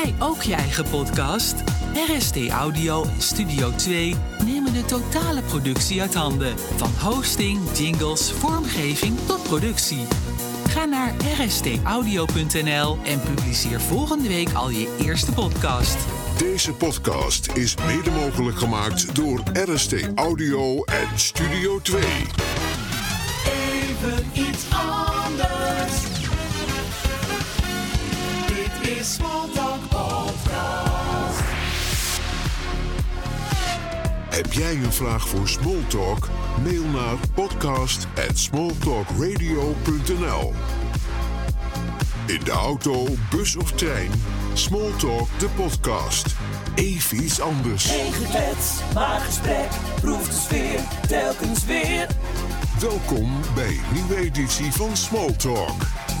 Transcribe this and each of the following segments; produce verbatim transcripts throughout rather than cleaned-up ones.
jij ook je eigen podcast? R S T Audio en Studio twee nemen de totale productie uit handen. Van hosting, jingles, vormgeving tot productie. Ga naar r s t audio punt n l en publiceer volgende week al je eerste podcast. Deze podcast is mede mogelijk gemaakt door R S T Audio en Studio twee. Even iets anders. Dit is Smalltalk Podcast. Heb jij een vraag voor Smalltalk? Mail naar podcast at smalltalkradio punt n l. In de auto, bus of trein, Smalltalk de podcast. Even iets anders. Geen geklets, maar gesprek. Proef de sfeer, telkens weer. Welkom bij een nieuwe editie van Smalltalk.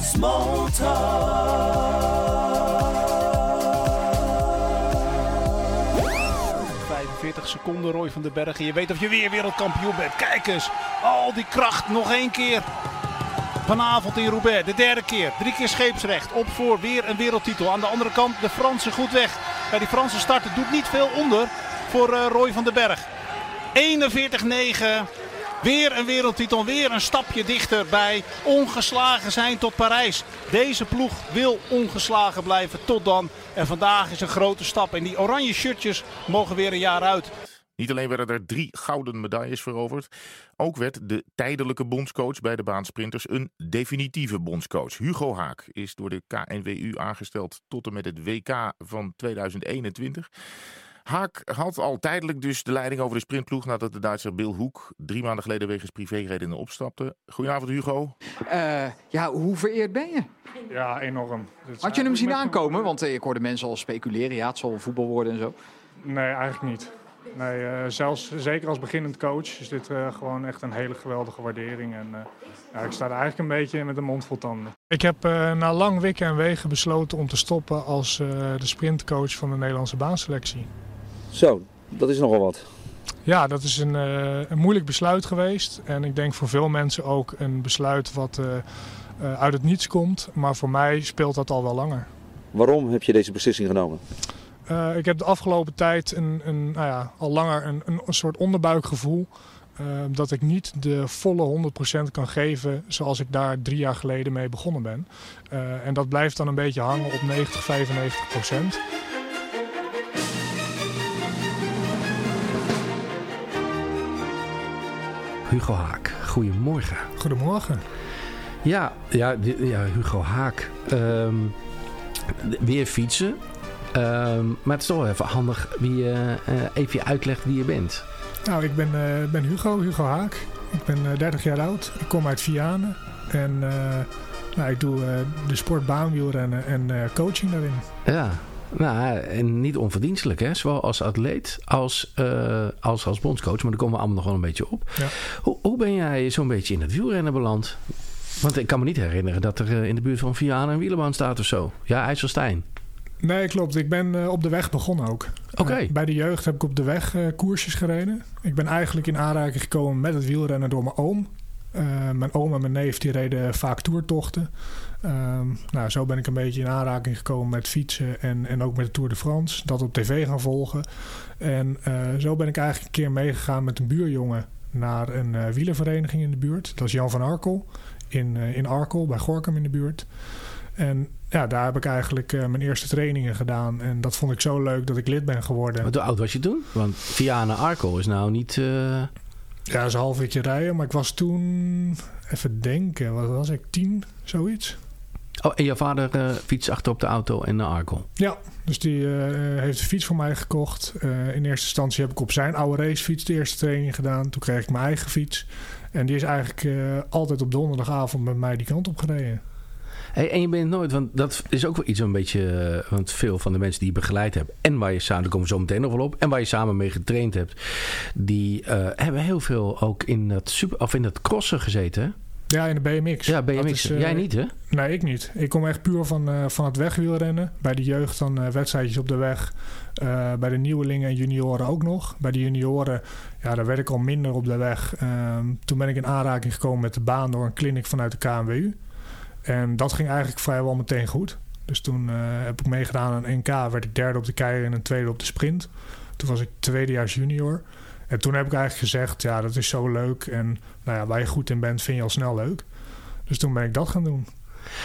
vijfenveertig seconden, Roy van den Berg. Je weet of je weer wereldkampioen bent. Kijk eens, al die kracht nog één keer. Vanavond in Roubaix, de derde keer. Drie keer scheepsrecht, op voor weer een wereldtitel. Aan de andere kant de Fransen goed weg. Bij die Franse starter doet niet veel onder voor uh, Roy van den Berg. eenenveertig negen. Weer een wereldtitel, weer een stapje dichter bij ongeslagen zijn tot Parijs. Deze ploeg wil ongeslagen blijven tot dan. En vandaag is een grote stap. En die oranje shirtjes mogen weer een jaar uit. Niet alleen werden er drie gouden medailles veroverd. Ook werd de tijdelijke bondscoach bij de baansprinters een definitieve bondscoach. Hugo Haak is door de K N W U aangesteld tot en met het W K van tweeduizend eenentwintig. Haak had al tijdelijk dus de leiding over de sprintploeg nadat de Duitser Bill Hoek drie maanden geleden wegens privéredenen opstapte. Goedenavond Hugo. Uh, ja, hoe vereerd ben je? Ja, enorm. Had je hem zien aankomen? Want uh, ik hoorde mensen al speculeren. Ja, het zal voetbal worden en zo. Nee, eigenlijk niet. Nee, uh, zelfs zeker als beginnend coach is dit uh, gewoon echt een hele geweldige waardering. En uh, ja, ik sta er eigenlijk een beetje met een mond vol tanden. Ik heb uh, na lang wikken en wegen besloten om te stoppen als uh, de sprintcoach van de Nederlandse baanselectie. Zo, dat is nogal wat. Ja, dat is een, uh, een moeilijk besluit geweest. En ik denk voor veel mensen ook een besluit wat uh, uh, uit het niets komt. Maar voor mij speelt dat al wel langer. Waarom heb je deze beslissing genomen? Uh, ik heb de afgelopen tijd een, een, nou ja, al langer een, een, een soort onderbuikgevoel. Uh, dat ik niet de volle honderd procent kan geven zoals ik daar drie jaar geleden mee begonnen ben. Uh, en dat blijft dan een beetje hangen op negentig, vijfennegentig procent. Hugo Haak, goedemorgen. Goedemorgen. Ja, ja, ja Hugo Haak. Um, weer fietsen. Um, maar het is toch wel even handig wie je uh, even je uitlegt wie je bent. Nou, ik ben, uh, ben Hugo, Hugo Haak. Ik ben uh, dertig jaar oud. Ik kom uit Vianen. En uh, nou, ik doe uh, de sport baanwielrennen en uh, coaching daarin. Ja, nou, en niet onverdienstelijk, hè? Zowel als atleet als, uh, als als bondscoach. Maar daar komen we allemaal nog wel een beetje op. Ja. Hoe, hoe ben jij zo'n beetje in het wielrennen beland? Want ik kan me niet herinneren dat er uh, in de buurt van Vianen een wielerbaan staat of zo. Ja, IJsselstein. Nee, klopt. Ik ben uh, op de weg begonnen ook. Oké. Okay. Uh, bij de jeugd heb ik op de weg uh, koersjes gereden. Ik ben eigenlijk in aanraking gekomen met het wielrennen door mijn oom. Uh, mijn oom en mijn neef die reden vaak toertochten. Uh, nou, zo ben ik een beetje in aanraking gekomen met fietsen en, en ook met de Tour de France. Dat op tv gaan volgen. En uh, zo ben ik eigenlijk een keer meegegaan met een buurjongen naar een uh, wielervereniging in de buurt. Dat is Jan van Arkel in, uh, in Arkel, bij Gorinchem in de buurt. En ja, daar heb ik eigenlijk uh, mijn eerste trainingen gedaan. En dat vond ik zo leuk dat ik lid ben geworden. Wat hoe oud was je toen? Want Vianen Arkel is nou niet... Uh... Ja, dat is een half uurtje rijden. Maar ik was toen... Even denken, wat was ik? Tien, zoiets. Oh, en jouw vader uh, fietst achter op de auto en naar Arkel? Ja, dus die uh, heeft de fiets voor mij gekocht. Uh, in eerste instantie heb ik op zijn oude racefiets de eerste training gedaan. Toen kreeg ik mijn eigen fiets. En die is eigenlijk uh, altijd op donderdagavond met mij die kant op gereden. Hey, en je bent nooit, want dat is ook wel iets een beetje, uh, want veel van de mensen die je begeleid hebt en waar je samen, daar komen we zo meteen nog wel op, en waar je samen mee getraind hebt, die uh, hebben heel veel ook in dat super, of in dat crossen gezeten, hè? Ja, in de B M X. Ja, B M X. Is, uh, Jij niet, hè? Nee, ik niet. Ik kom echt puur van, uh, van het wegwielrennen. Bij de jeugd dan uh, wedstrijdjes op de weg. Uh, bij de nieuwelingen en junioren ook nog. Bij de junioren, ja, daar werd ik al minder op de weg. Uh, toen ben ik in aanraking gekomen met de baan door een clinic vanuit de K N W U. En dat ging eigenlijk vrijwel meteen goed. Dus toen uh, heb ik meegedaan aan een N K. Werd ik derde op de keier en een tweede op de sprint. Toen was ik tweedejaars junior. En toen heb ik eigenlijk gezegd, ja, dat is zo leuk. En nou ja, waar je goed in bent, vind je al snel leuk. Dus toen ben ik dat gaan doen.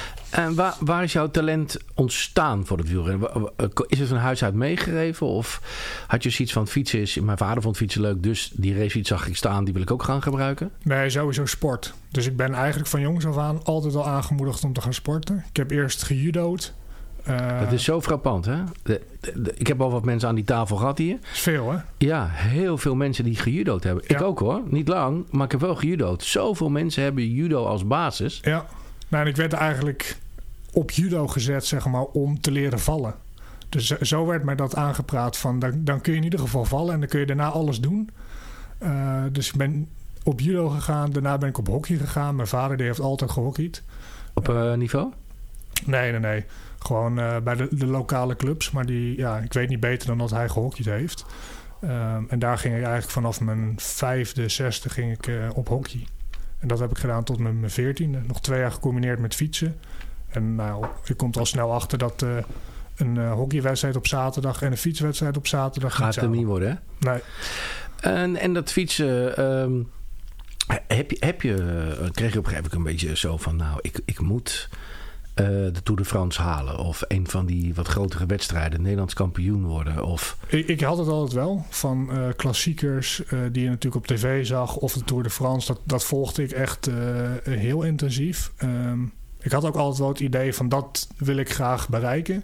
En waar, waar is jouw talent ontstaan voor het wielrennen? Is het van huis uit meegegeven? Of had je zoiets van fietsen is... Mijn vader vond fietsen leuk, dus die racefiets zag ik staan. Die wil ik ook gaan gebruiken? Nee, sowieso sport. Dus ik ben eigenlijk van jongs af aan altijd al aangemoedigd om te gaan sporten. Ik heb eerst gejudo'd. Uh, dat is zo frappant, hè? De, de, de, ik heb al wat mensen aan die tafel gehad hier. Dat is veel, hè? Ja, heel veel mensen die gejudo'd hebben. Ja. Ik ook, hoor. Niet lang, maar ik heb wel gejudo'd. Zoveel mensen hebben judo als basis. Ja. Nou, en ik werd eigenlijk op judo gezet, zeg maar, om te leren vallen. Dus zo werd mij dat aangepraat van, dan, dan kun je in ieder geval vallen en dan kun je daarna alles doen. Uh, dus ik ben op judo gegaan, daarna ben ik op hockey gegaan. Mijn vader die heeft altijd gehockeyd. Op uh, niveau? Nee, nee, nee. Gewoon uh, bij de, de lokale clubs. Maar die, ja, ik weet niet beter dan dat hij gehockeyd heeft. Um, en daar ging ik eigenlijk vanaf mijn vijfde, zesde ging ik uh, op hockey. En dat heb ik gedaan tot mijn veertiende. Nog twee jaar gecombineerd met fietsen. En nou, je komt al snel achter dat uh, een uh, hockeywedstrijd op zaterdag en een fietswedstrijd op zaterdag gaat hem niet worden, hè? Nee. En, en dat fietsen, um, heb je, heb je, uh, kreeg je op een gegeven moment een beetje zo van, nou, ik, ik moet uh, de Tour de France halen. Of een van die wat grotere wedstrijden, Nederlands kampioen worden. Of... Ik, ik had het altijd wel. Van uh, klassiekers uh, die je natuurlijk op tv zag. Of de Tour de France. Dat, dat volgde ik echt uh, heel intensief. Um, ik had ook altijd wel het idee van dat wil ik graag bereiken.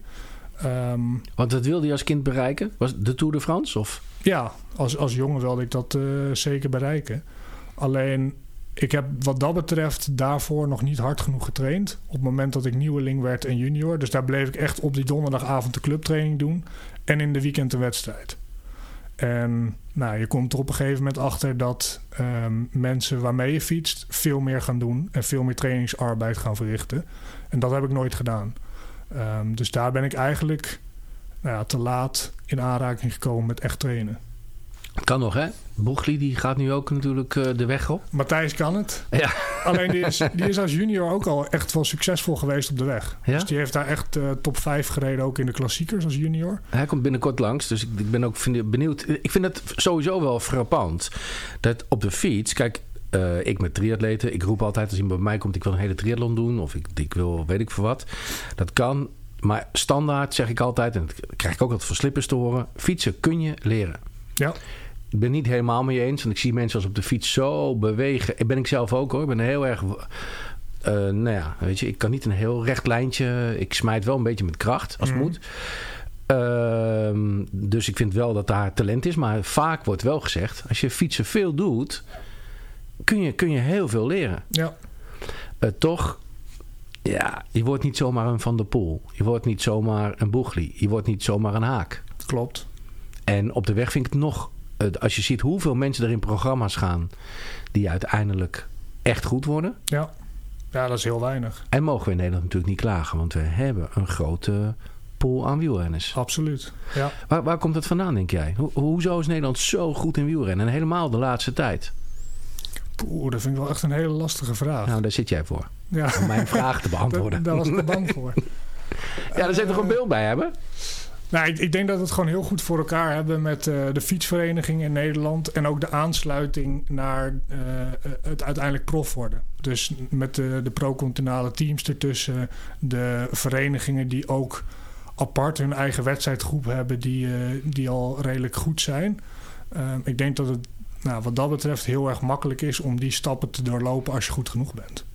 Um, Want dat wilde je als kind bereiken? Was de Tour de France? Of? Ja, als, als jongen wilde ik dat uh, zeker bereiken. Alleen, ik heb wat dat betreft daarvoor nog niet hard genoeg getraind. Op het moment dat ik nieuweling werd en junior. Dus daar bleef ik echt op die donderdagavond de clubtraining doen. En in de weekend een wedstrijd. En nou, je komt er op een gegeven moment achter dat um, mensen waarmee je fietst veel meer gaan doen. En veel meer trainingsarbeid gaan verrichten. En dat heb ik nooit gedaan. Um, dus daar ben ik eigenlijk nou ja, te laat in aanraking gekomen met echt trainen. Kan nog, hè? Boegli die gaat nu ook natuurlijk uh, de weg op. Matthijs kan het. Ja. Alleen die is, die is als junior ook al echt wel succesvol geweest op de weg. Ja? Dus die heeft daar echt uh, top vijf gereden, ook in de klassiekers als junior. Hij komt binnenkort langs, dus ik, ik ben ook benieuwd. Ik vind het sowieso wel frappant dat op de fiets... Kijk, uh, ik met triatleten, ik roep altijd als iemand bij mij komt... ik wil een hele triathlon doen of ik, ik wil weet ik veel wat. Dat kan, maar standaard zeg ik altijd... en dat krijg ik ook altijd van slippers te horen... fietsen kun je leren. Ja. Ik ben niet helemaal mee eens. Want ik zie mensen als op de fiets zo bewegen. Ik ben ik zelf ook hoor. Ik ben heel erg... Uh, nou ja, weet je. Ik kan niet een heel recht lijntje. Ik smijt wel een beetje met kracht. Als het mm. moet. Uh, dus ik vind wel dat daar talent is. Maar vaak wordt wel gezegd. Als je fietsen veel doet. Kun je, kun je heel veel leren. Ja. Uh, toch... Ja, je wordt niet zomaar een Van der Poel. Je wordt niet zomaar een Boegli. Je wordt niet zomaar een Haak. Klopt. En op de weg vind ik het nog... Als je ziet hoeveel mensen er in programma's gaan... die uiteindelijk echt goed worden. Ja, ja dat is heel weinig. En mogen we in Nederland natuurlijk niet klagen... want we hebben een grote pool aan wielrenners. Absoluut, ja. Waar, waar komt dat vandaan, denk jij? Ho- hoezo is Nederland zo goed in wielrennen? En helemaal de laatste tijd. Oeh, dat vind ik wel echt een hele lastige vraag. Nou, daar zit jij voor. Ja. Om mijn vraag te beantwoorden. Daar was ik er bang voor. Ja, daar zit toch een beeld bij hebben? Nou, ik, ik denk dat we het gewoon heel goed voor elkaar hebben met uh, de fietsvereniging in Nederland. En ook de aansluiting naar uh, het uiteindelijk prof worden. Dus met de, de pro-continentale teams ertussen. De verenigingen die ook apart hun eigen wedstrijdgroep hebben. Die, uh, die al redelijk goed zijn. Uh, ik denk dat het nou, wat dat betreft heel erg makkelijk is om die stappen te doorlopen als je goed genoeg bent.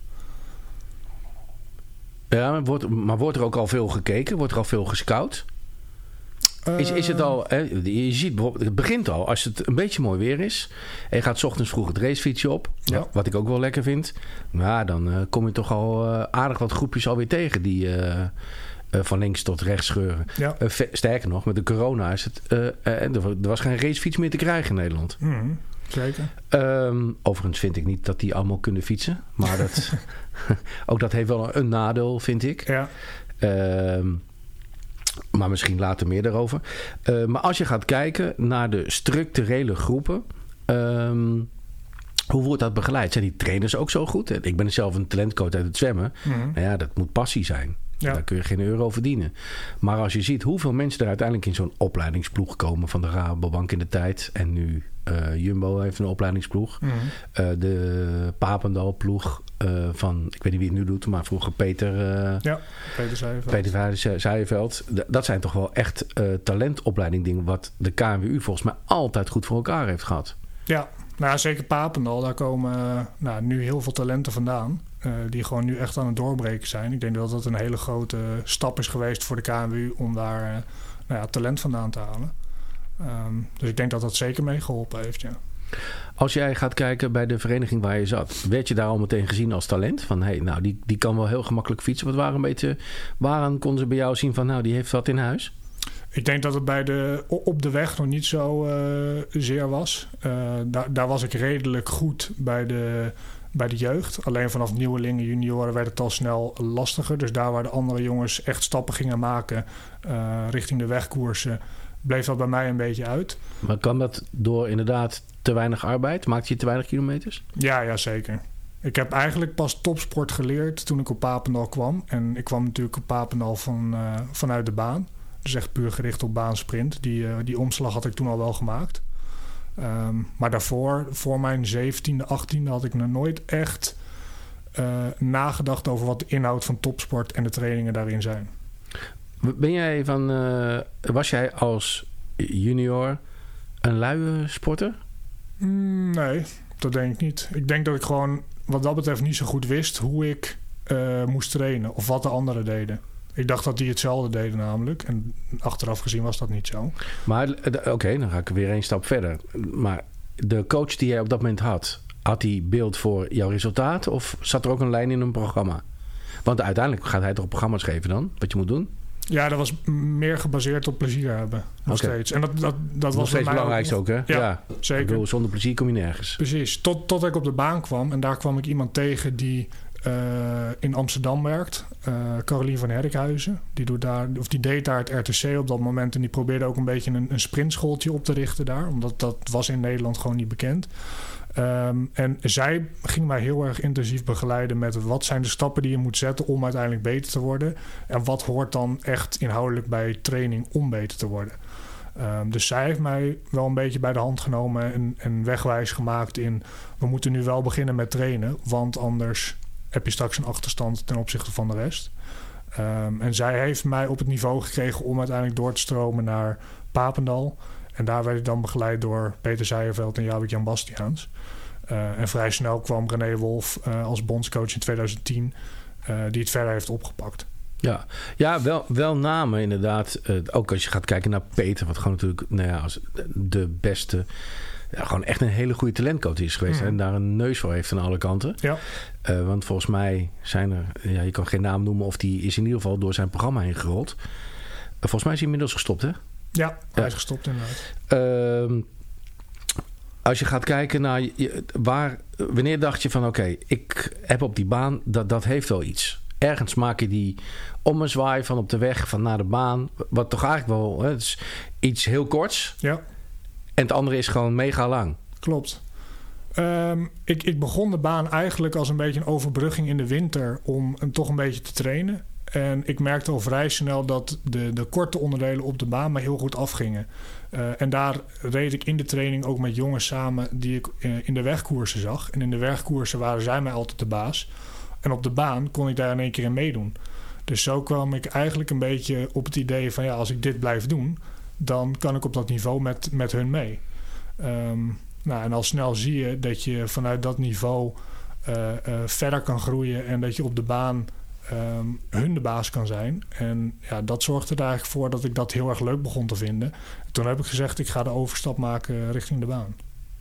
Ja, maar wordt, maar wordt er ook al veel gekeken? Wordt er al veel gescout? Is, is het al, hè, je ziet bijvoorbeeld, het begint al als het een beetje mooi weer is en je gaat 's ochtends vroeg het racefietsje op, ja. wat ik ook wel lekker vind, nou, dan uh, kom je toch al uh, aardig wat groepjes alweer tegen die uh, uh, van links tot rechts scheuren. Ja. Uh, ve- sterker nog, met de corona is het, uh, uh, er was geen racefiets meer te krijgen in Nederland. Mm, zeker. Um, overigens vind ik niet dat die allemaal kunnen fietsen, maar dat, ook dat heeft wel een nadeel, vind ik. Ja. Um, Maar misschien later meer daarover. Uh, maar als je gaat kijken naar de structurele groepen. Um, hoe wordt dat begeleid? Zijn die trainers ook zo goed? Ik ben zelf een talentcoach uit het zwemmen. Mm-hmm. Nou ja, dat moet passie zijn. Ja. Daar kun je geen euro verdienen. Maar als je ziet hoeveel mensen er uiteindelijk in zo'n opleidingsploeg komen... van de Rabobank in de tijd. En nu uh, Jumbo heeft een opleidingsploeg. Mm-hmm. Uh, de Papendal-ploeg uh, van... ik weet niet wie het nu doet, maar vroeger Peter... Uh, ja, Peter Zijeveld. Peter Zijeveld. Dat zijn toch wel echt uh, talentopleiding dingen... wat de K N W U volgens mij altijd goed voor elkaar heeft gehad. Ja, nou zeker Papendal. Daar komen uh, nou, nu heel veel talenten vandaan... Uh, die gewoon nu echt aan het doorbreken zijn. Ik denk dat dat een hele grote stap is geweest voor de K N W U... om daar uh, nou ja, talent vandaan te halen. Um, dus ik denk dat dat zeker meegeholpen heeft, ja. Als jij gaat kijken bij de vereniging waar je zat... werd je daar al meteen gezien als talent? Van, hey, nou, die, die kan wel heel gemakkelijk fietsen. Wat waren een beetje... waaraan konden ze bij jou zien van... nou, die heeft wat in huis? Ik denk dat het bij de, op de weg nog niet zo uh, zeer was. Uh, daar, daar was ik redelijk goed bij de... bij de jeugd. Alleen vanaf nieuwelingen, junioren werd het al snel lastiger. Dus daar waar de andere jongens echt stappen gingen maken... Uh, richting de wegkoersen... bleef dat bij mij een beetje uit. Maar kan dat door inderdaad te weinig arbeid? Maakte je te weinig kilometers? Ja, ja, zeker. Ik heb eigenlijk pas topsport geleerd toen ik op Papendal kwam. En ik kwam natuurlijk op Papendal van, uh, vanuit de baan. Dus echt puur gericht op baansprint. Die, uh, die omslag had ik toen al wel gemaakt. Um, maar daarvoor, voor mijn zeventiende, achttiende... had ik nog nooit echt uh, nagedacht over wat de inhoud van topsport... en de trainingen daarin zijn. Ben jij van... Uh, was jij als junior een luie sporter? Mm, nee, dat denk ik niet. Ik denk dat ik gewoon wat dat betreft niet zo goed wist... hoe ik uh, moest trainen of wat de anderen deden. Ik dacht dat die hetzelfde deden namelijk. En achteraf gezien was dat niet zo. Maar oké, okay, dan ga ik weer één stap verder. Maar de coach die jij op dat moment had... had hij beeld voor jouw resultaat? Of zat er ook een lijn in een programma? Want uiteindelijk gaat hij toch programma's geven dan? Wat je moet doen? Ja, dat was meer gebaseerd op plezier hebben. Nog okay. steeds. En dat, dat, dat was steeds het belangrijkste ook, ook, hè? Ja, ja, zeker. Ik bedoel, zonder plezier kom je nergens. Precies. Tot, tot ik op de baan kwam. En daar kwam ik iemand tegen die... Uh, in Amsterdam werkt. Uh, Carolien van Herkhuizen. Die, doet daar, of die deed daar het R T C op dat moment. En die probeerde ook een beetje een, een sprintschooltje op te richten daar. Omdat dat was in Nederland gewoon niet bekend. Um, en zij ging mij heel erg intensief begeleiden met... wat zijn de stappen die je moet zetten om uiteindelijk beter te worden. En wat hoort dan echt inhoudelijk bij training om beter te worden. Um, dus zij heeft mij wel een beetje bij de hand genomen... en, en wegwijs gemaakt in... we moeten nu wel beginnen met trainen. Want anders... heb je straks een achterstand ten opzichte van de rest. Um, en zij heeft mij op het niveau gekregen om uiteindelijk door te stromen naar Papendal. En daar werd ik dan begeleid door Peter Zijeveld en Jabik-Jan Bastiaans. Uh, en vrij snel kwam René Wolf uh, als bondscoach in twintig tien... Uh, die het verder heeft opgepakt. Ja, ja wel, wel namen inderdaad. Uh, ook als je gaat kijken naar Peter... wat gewoon natuurlijk nou ja, als de beste... Ja, gewoon echt een hele goede talentcoach is geweest. Mm. En daar een neus voor heeft aan alle kanten. Ja. Uh, want volgens mij zijn er... Ja, je kan geen naam noemen of die is in ieder geval door zijn programma heen gerold. Uh, volgens mij is hij inmiddels gestopt, hè? Ja, hij ja. is gestopt inderdaad. Uh, als je gaat kijken naar... waar, wanneer dacht je van... Oké, okay, ik heb op die baan... Dat, dat heeft wel iets. Ergens maak je die ommezwaai van op de weg... van naar de baan. Wat toch eigenlijk wel... Hè, het is iets heel korts. Ja. En het andere is gewoon mega lang. Klopt. Um, ik, ik begon de baan eigenlijk als een beetje een overbrugging in de winter... om hem toch een beetje te trainen. En ik merkte al vrij snel dat de, de korte onderdelen op de baan... me heel goed afgingen. Uh, en daar reed ik in de training ook met jongens samen... die ik uh, in de wegkoersen zag. En in de wegkoersen waren zij mij altijd de baas. En op de baan kon ik daar in één keer in meedoen. Dus zo kwam ik eigenlijk een beetje op het idee van... ja, als ik dit blijf doen... dan kan ik op dat niveau met, met hun mee. Um, nou, en al snel zie je dat je vanuit dat niveau uh, uh, verder kan groeien... en dat je op de baan um, hun de baas kan zijn. En ja, dat zorgde er eigenlijk voor dat ik dat heel erg leuk begon te vinden. Toen heb ik gezegd, ik ga de overstap maken richting de baan.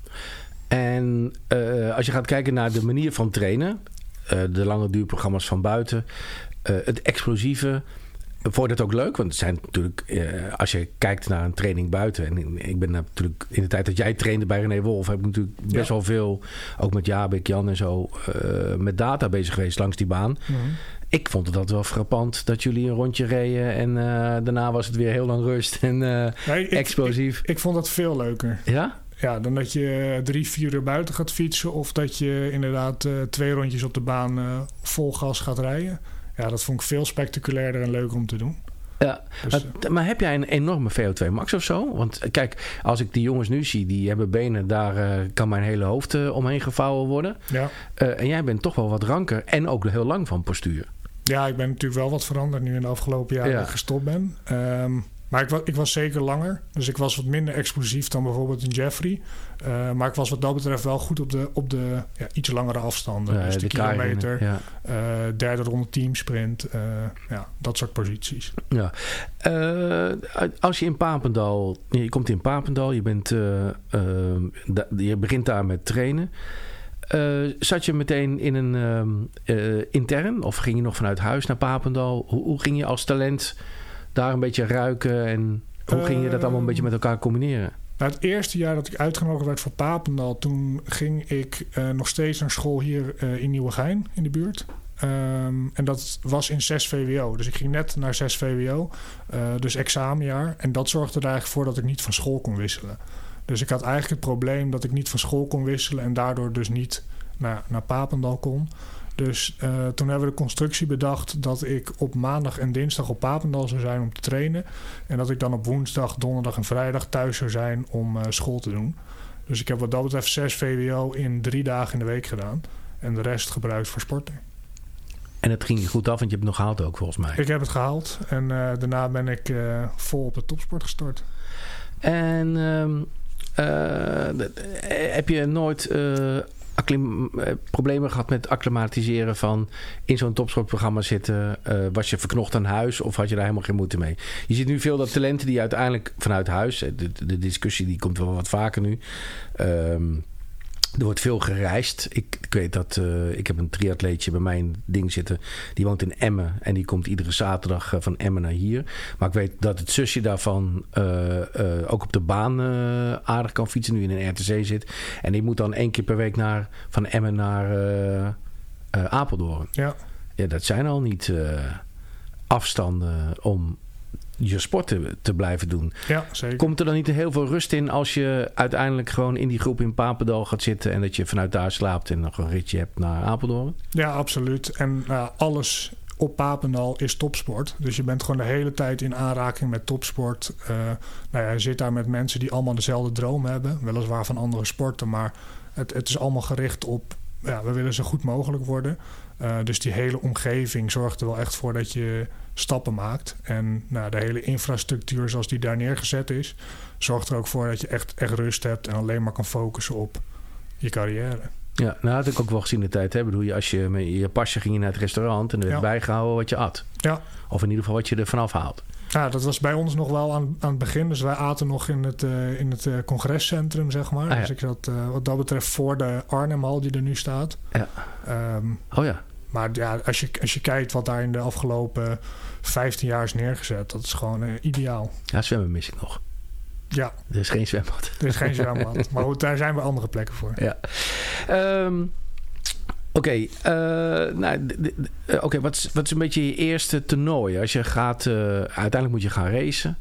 En uh, als je gaat kijken naar de manier van trainen... Uh, de lange duurprogramma's van buiten... Uh, het explosieve... Vond je dat ook leuk? Want het zijn natuurlijk, uh, als je kijkt naar een training buiten... en ik ben natuurlijk in de tijd dat jij trainde bij René Wolf... heb ik natuurlijk best ja. wel veel, ook met Jabik, Jan en zo... Uh, met data bezig geweest langs die baan. Mm-hmm. Ik vond het wel frappant dat jullie een rondje reden... en uh, daarna was het weer heel lang rust en uh, nee, ik, explosief. Ik, ik vond dat veel leuker. Ja? Ja, dan dat je drie, vier uur buiten gaat fietsen... of dat je inderdaad uh, twee rondjes op de baan uh, vol gas gaat rijden... ja, dat vond ik veel spectaculairder en leuker om te doen. Ja, dus, maar, maar heb jij een enorme V O twee max of zo? Want kijk, als ik die jongens nu zie, die hebben benen, daar uh, kan mijn hele hoofd uh, omheen gevouwen worden. Ja. Uh, en jij bent toch wel wat ranker en ook heel lang van postuur. Ja, ik ben natuurlijk wel wat veranderd nu in de afgelopen jaren ja. dat ik gestopt ben. Um, maar ik was, ik was zeker langer. Dus ik was wat minder explosief dan bijvoorbeeld een Jeffrey. Uh, maar ik was wat dat betreft wel goed op de, op de ja, iets langere afstanden. Ja, dus de, de kilometer, ja. uh, derde ronde teamsprint. Uh, ja, dat soort posities. Ja. Uh, als je in Papendal... Je komt in Papendal, je, bent, uh, uh, da, je begint daar met trainen. Uh, zat je meteen in een uh, uh, intern? Of ging je nog vanuit huis naar Papendal? Hoe, hoe ging je als talent daar een beetje ruiken? En hoe uh, ging je dat allemaal een beetje met elkaar combineren? Nou, het eerste jaar dat ik uitgenodigd werd voor Papendal... toen ging ik uh, nog steeds naar school hier uh, in Nieuwegein, in de buurt. Um, en dat was in zes V W O. Dus ik ging net naar zes V W O. Uh, dus examenjaar. En dat zorgde er eigenlijk voor dat ik niet van school kon wisselen. Dus ik had eigenlijk het probleem dat ik niet van school kon wisselen... en daardoor dus niet naar, naar Papendal kon. Dus uh, toen hebben we de constructie bedacht... dat ik op maandag en dinsdag op Papendal zou zijn om te trainen... en dat ik dan op woensdag, donderdag en vrijdag thuis zou zijn om uh, school te doen. Dus ik heb wat dat betreft zes V W O in drie dagen in de week gedaan... en de rest gebruikt voor sporten. En het ging goed af, want je hebt het nog gehaald ook volgens mij. Ik heb het gehaald en uh, daarna ben ik uh, vol op de topsport gestart. En... Um... Uh, heb je nooit uh, acclim- uh, problemen gehad met acclimatiseren van in zo'n topsportprogramma zitten? Uh, was je verknocht aan huis of had je daar helemaal geen moeite mee? Je ziet nu veel dat talenten die uiteindelijk vanuit huis, de, de discussie die komt wel wat vaker nu. Um, Er wordt veel gereisd. Ik, ik weet dat uh, ik heb een triatleetje bij mij in ding zitten. Die woont in Emmen. En die komt iedere zaterdag uh, van Emmen naar hier. Maar ik weet dat het zusje daarvan uh, uh, ook op de baan uh, aardig kan fietsen. Nu in een R T C zit. En die moet dan één keer per week naar, van Emmen naar uh, uh, Apeldoorn. Ja. Ja, dat zijn al niet uh, afstanden om je sport te, te blijven doen. Ja, zeker. Komt er dan niet heel veel rust in als je uiteindelijk gewoon in die groep in Papendal gaat zitten en dat je vanuit daar slaapt en nog een ritje hebt naar Apeldoorn? Ja, absoluut. En uh, alles op Papendal is topsport. Dus je bent gewoon de hele tijd in aanraking met topsport. Uh, nou ja, je zit daar met mensen die allemaal dezelfde droom hebben. Weliswaar van andere sporten, maar het, het is allemaal gericht op, ja, we willen zo goed mogelijk worden. Uh, dus die hele omgeving zorgt er wel echt voor dat je stappen maakt. En nou, de hele infrastructuur zoals die daar neergezet is, zorgt er ook voor dat je echt, echt rust hebt en alleen maar kan focussen op je carrière. Ja, nou had ik ook wel gezien de tijd. Hè? Bedoel je, als je met je pasje ging je naar het restaurant en er werd ja. bijgehouden wat je at. Ja. Of in ieder geval wat je er vanaf haalt. Ja, dat was bij ons nog wel aan, aan het begin. Dus wij aten nog in het, uh, in het uh, congrescentrum, zeg maar. Ah, ja. Dus ik zat uh, wat dat betreft voor de Arnhemhal die er nu staat. Ja. Um, oh ja. Maar ja, als je, als je kijkt wat daar in de afgelopen vijftien jaar is neergezet, dat is gewoon uh, ideaal. Ja, zwemmen mis ik nog. Ja. Er is geen zwembad. Er is geen zwembad. Maar goed, daar zijn we andere plekken voor. Ja. Um, Oké, okay, uh, nou, uh, okay, wat, is, wat is een beetje je eerste toernooi? Als je gaat, uh, uiteindelijk moet je gaan racen.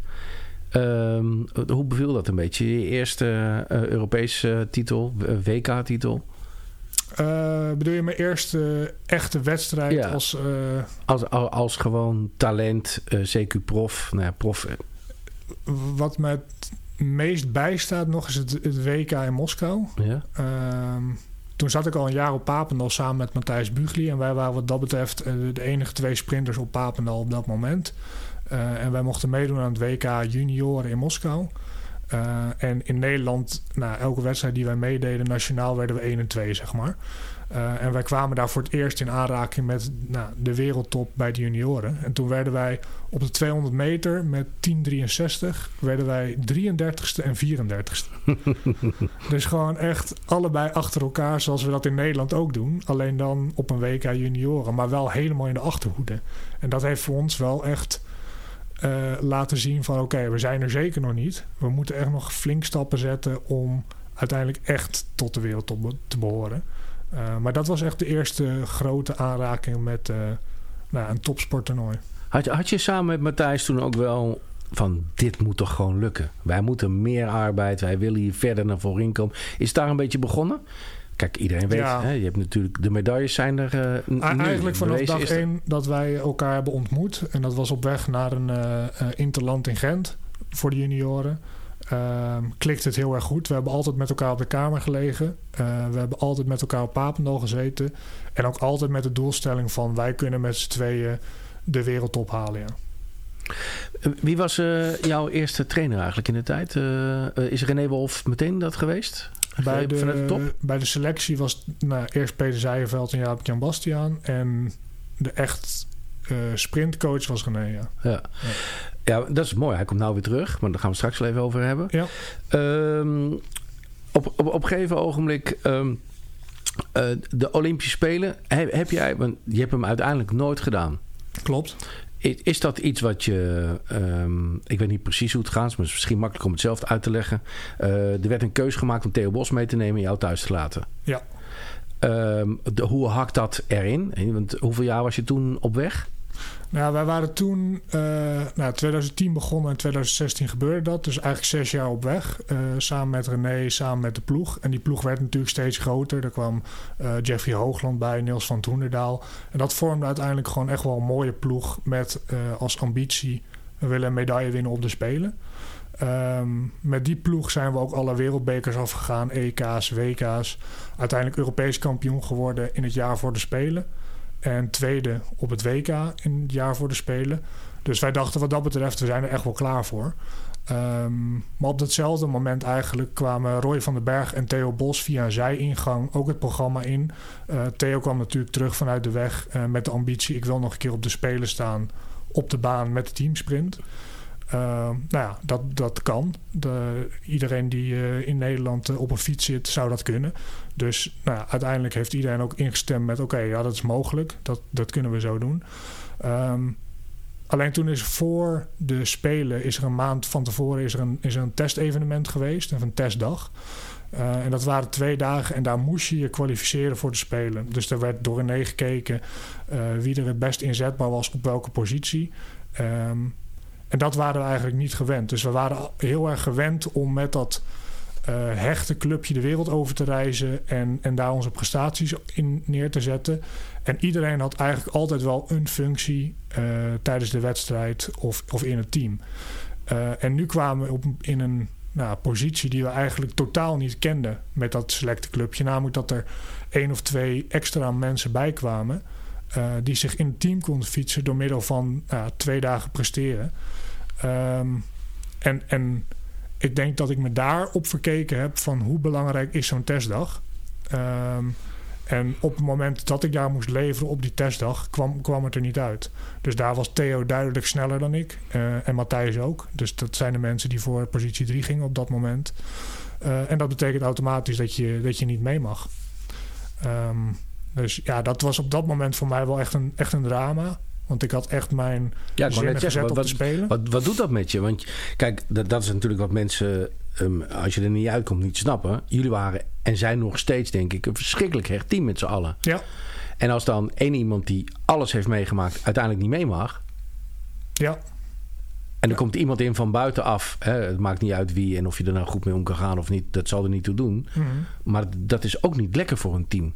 Um, hoe beviel dat een beetje? Je eerste uh, Europese titel, W K-titel? Uh, bedoel je mijn eerste echte wedstrijd ja. als, uh... als, als... Als gewoon talent, uh, C Q-prof, nou ja, prof. Wat me het meest bijstaat nog is het, het W K in Moskou. Ja. Um, toen zat ik al een jaar op Papendal samen met Matthijs Bugli. En wij waren wat dat betreft de enige twee sprinters op Papendal op dat moment. Uh, en wij mochten meedoen aan het W K junioren in Moskou. Uh, en in Nederland, nou, elke wedstrijd die wij meededen, nationaal werden we één en twee, zeg maar. Uh, en wij kwamen daar voor het eerst in aanraking met nou, de wereldtop bij de junioren. En toen werden wij op de tweehonderd meter met tien drieënzestig... werden wij drieëndertigste en vierendertigste. Dus gewoon echt allebei achter elkaar, zoals we dat in Nederland ook doen. Alleen dan op een W K junioren, maar wel helemaal in de achterhoede. En dat heeft voor ons wel echt uh, laten zien van oké, okay, we zijn er zeker nog niet. We moeten echt nog flink stappen zetten om uiteindelijk echt tot de wereldtop te behoren. Uh, maar dat was echt de eerste grote aanraking met uh, nou, een topsporttoernooi. Had je, had je samen met Matthijs toen ook wel van dit moet toch gewoon lukken? Wij moeten meer arbeid, wij willen hier verder naar voren komen. Is het daar een beetje begonnen? kijk, iedereen weet, Ja. hè, je hebt natuurlijk de medailles zijn er uh, n- nu. Eigenlijk vanaf Bewezen dag is er- één dat wij elkaar hebben ontmoet. En dat was op weg naar een uh, uh, interland in Gent voor de junioren. Uh, klikt het heel erg goed. We hebben altijd met elkaar op de kamer gelegen. Uh, we hebben altijd met elkaar op Papendal gezeten. En ook altijd met de doelstelling van wij kunnen met z'n tweeën de wereldtop halen. Ja. Wie was uh, jouw eerste trainer eigenlijk in de tijd? Uh, uh, is René Wolf meteen dat geweest? Bij de, Vanuit de top? bij de selectie was nou, eerst Peter Zijenveld en Jaap Jan Bastiaan. En de echt uh, sprintcoach was René. Ja. Ja. Ja. ja, dat is mooi. Hij komt nou weer terug. Maar daar gaan we straks wel even over hebben. Ja. Um, op, op, op een gegeven ogenblik... Um, uh, de Olympische Spelen. Heb, heb jij... Want je hebt hem uiteindelijk nooit gedaan. Klopt. Is dat iets wat je... Um, ik weet niet precies hoe het gaat. Maar het is misschien makkelijk om het zelf uit te leggen. Uh, er werd een keus gemaakt om Theo Bos mee te nemen en jou thuis te laten. Ja. Um, de, hoe hakt dat erin? Want hoeveel jaar was je toen op weg? Nou, wij waren toen... Uh, nou, twintig tien begonnen en twintig zestien gebeurde dat. Dus eigenlijk zes jaar op weg. Uh, samen met René, samen met de ploeg. En die ploeg werd natuurlijk steeds groter. Er kwam uh, Jeffrey Hoogland bij, Niels van Toenderdaal. En dat vormde uiteindelijk gewoon echt wel een mooie ploeg... met uh, als ambitie... we willen een medaille winnen op de Spelen. Um, met die ploeg zijn we ook alle wereldbekers afgegaan. E K's, W K's. Uiteindelijk Europees kampioen geworden in het jaar voor de Spelen. En tweede op het W K in het jaar voor de Spelen. Dus wij dachten wat dat betreft, we zijn er echt wel klaar voor. Um, maar op datzelfde moment eigenlijk kwamen Roy van den Berg en Theo Bos via een zijingang ook het programma in. Uh, Theo kwam natuurlijk terug vanuit de weg uh, met de ambitie... ik wil nog een keer op de Spelen staan op de baan met de teamsprint. Uh, nou ja, dat, dat kan. De, iedereen die uh, in Nederland uh, op een fiets zit, zou dat kunnen. Dus nou ja, uiteindelijk heeft iedereen ook ingestemd met... oké, okay, ja, dat is mogelijk. Dat, dat kunnen we zo doen. Um, alleen toen is voor de Spelen... is er een maand van tevoren is er een, is er een testevenement geweest. Of een testdag. Uh, en dat waren twee dagen. En daar moest je je kwalificeren voor de Spelen. Dus er werd door René gekeken... Uh, wie er het best inzetbaar was op welke positie... Um, En dat waren we eigenlijk niet gewend. Dus we waren heel erg gewend om met dat uh, hechte clubje de wereld over te reizen... En, en daar onze prestaties in neer te zetten. En iedereen had eigenlijk altijd wel een functie uh, tijdens de wedstrijd of, of in het team. Uh, en nu kwamen we op, in een nou, positie die we eigenlijk totaal niet kenden met dat selecte clubje. Namelijk dat er één of twee extra mensen bij kwamen... Uh, die zich in het team konden fietsen door middel van uh, twee dagen presteren. Um, en, en ik denk dat ik me daarop verkeken heb van hoe belangrijk is zo'n testdag. Um, en op het moment dat ik daar moest leveren op die testdag kwam, kwam het er niet uit. Dus daar was Theo duidelijk sneller dan ik. Uh, en Matthijs ook. Dus dat zijn de mensen die voor positie drie gingen op dat moment. Uh, en dat betekent automatisch dat je, dat je niet mee mag. Um, Dus ja, dat was op dat moment voor mij wel echt een, echt een drama. Want ik had echt mijn ja, zinnen gezet zeggen, op wat, te spelen. Wat, wat doet dat met je? Want kijk, dat, dat is natuurlijk wat mensen, um, als je er niet uitkomt, niet snappen. Jullie waren en zijn nog steeds, denk ik, een verschrikkelijk hecht team met z'n allen. Ja. En als dan één iemand die alles heeft meegemaakt uiteindelijk niet mee mag... Ja. En er ja. komt iemand in van buitenaf. Hè, het maakt niet uit wie en of je er nou goed mee om kan gaan of niet. Dat zal er niet toe doen. Mm-hmm. Maar dat is ook niet lekker voor een team.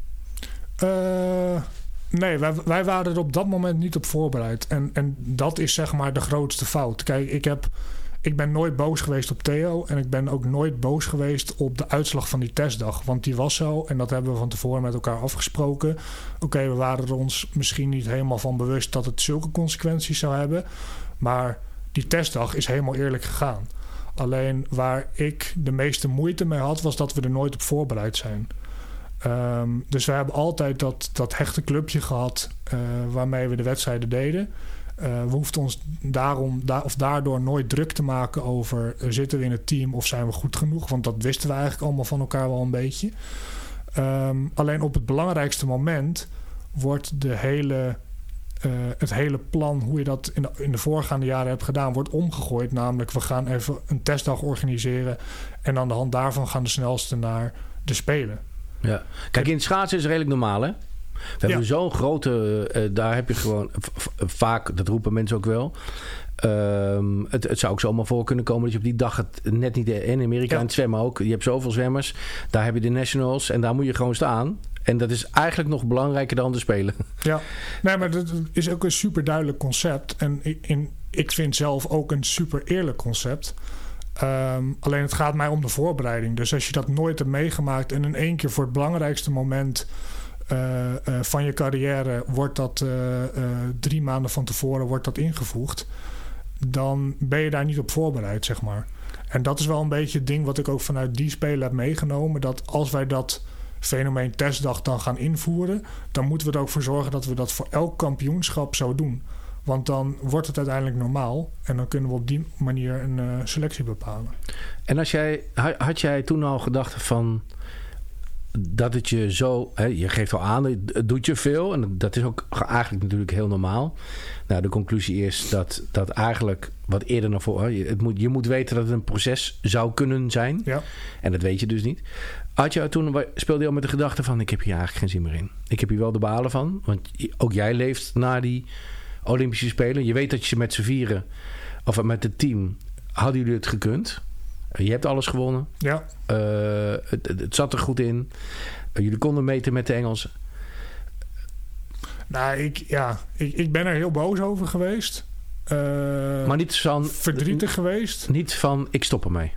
Uh, nee, wij, wij waren er op dat moment niet op voorbereid. En, en dat is zeg maar de grootste fout. Kijk, ik, heb, ik ben nooit boos geweest op Theo. En ik ben ook nooit boos geweest op de uitslag van die testdag. Want die was zo. En dat hebben we van tevoren met elkaar afgesproken. Oké, okay, we waren er ons misschien niet helemaal van bewust dat het zulke consequenties zou hebben. Maar die testdag is helemaal eerlijk gegaan. Alleen waar ik de meeste moeite mee had, was dat we er nooit op voorbereid zijn. Um, dus we hebben altijd dat, dat hechte clubje gehad uh, waarmee we de wedstrijden deden. Uh, we hoefden ons daarom, da- of daardoor nooit druk te maken over uh, zitten we in het team of zijn we goed genoeg. Want dat wisten we eigenlijk allemaal van elkaar wel een beetje. Um, alleen op het belangrijkste moment wordt de hele, uh, het hele plan hoe je dat in de, in de voorgaande jaren hebt gedaan, wordt omgegooid. Namelijk we gaan even een testdag organiseren en aan de hand daarvan gaan de snelste naar de Spelen. Ja. Kijk, in het schaatsen is het redelijk normaal, hè? We hebben Ja. zo'n grote... Uh, daar heb je gewoon... V- vaak, dat roepen mensen ook wel... Um, het, het zou ook zomaar voor kunnen komen dat je op die dag het net niet... In Amerika Ja. en het zwemmen ook. Je hebt zoveel zwemmers. Daar heb je de nationals. En daar moet je gewoon staan. En dat is eigenlijk nog belangrijker dan de Spelen. Ja, nee, maar dat is ook een super duidelijk concept. En ik, in, ik vind zelf ook een super eerlijk concept. Um, alleen het gaat mij om de voorbereiding. Dus als je dat nooit hebt meegemaakt... en in één keer voor het belangrijkste moment... Uh, uh, van je carrière... wordt dat uh, uh, drie maanden van tevoren wordt dat ingevoegd... dan ben je daar niet op voorbereid, zeg maar. En dat is wel een beetje het ding... wat ik ook vanuit die Spelen heb meegenomen... dat als wij dat fenomeen testdag dan gaan invoeren... dan moeten we er ook voor zorgen... dat we dat voor elk kampioenschap zo doen... Want dan wordt het uiteindelijk normaal. En dan kunnen we op die manier een uh, selectie bepalen. En als jij, had jij toen al gedacht van... dat het je zo... Hè, je geeft al aan, het doet je veel. En dat is ook eigenlijk natuurlijk heel normaal. Nou, de conclusie is dat, dat eigenlijk wat eerder naar voren... Het moet, je moet weten dat het een proces zou kunnen zijn. Ja. En dat weet je dus niet. Had je toen, speelde je al met de gedachte van... ik heb hier eigenlijk geen zin meer in. Ik heb hier wel de balen van. Want ook jij leeft na die... Olympische Spelen. Je weet dat je ze met z'n vieren... of met het team... hadden jullie het gekund. Je hebt alles gewonnen. Ja. Uh, het, het zat er goed in. Uh, jullie konden meten met de Engelsen. Nou, ik, ja, ik, ik ben er heel boos over geweest. Uh, maar niet van... Verdrietig geweest. Niet van, ik stop ermee.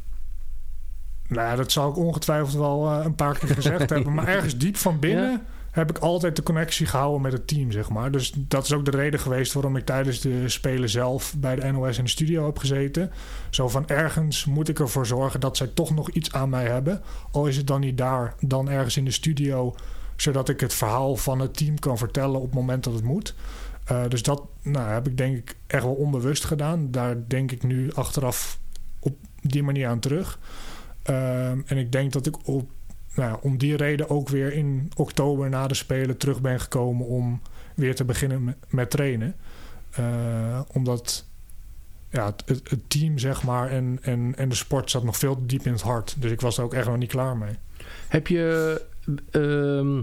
Nou, dat zal ik ongetwijfeld wel uh, een paar keer gezegd hebben. Maar ergens diep van binnen... Ja. heb ik altijd de connectie gehouden met het team, zeg maar. Dus dat is ook de reden geweest waarom ik tijdens de Spelen zelf bij de N O S in de studio heb gezeten. Zo van ergens moet ik ervoor zorgen dat zij toch nog iets aan mij hebben. Al is het dan niet daar, dan ergens in de studio, zodat ik het verhaal van het team kan vertellen op het moment dat het moet. Uh, dus dat nou, heb ik denk ik echt wel onbewust gedaan. Daar denk ik nu achteraf op die manier aan terug. Uh, en ik denk dat ik op Nou, om die reden ook weer in oktober na de Spelen terug ben gekomen om weer te beginnen met, met trainen. Uh, omdat ja, het, het team zeg maar en, en, en de sport zat nog veel te diep in het hart. Dus ik was er ook echt nog niet klaar mee. Heb je... Um,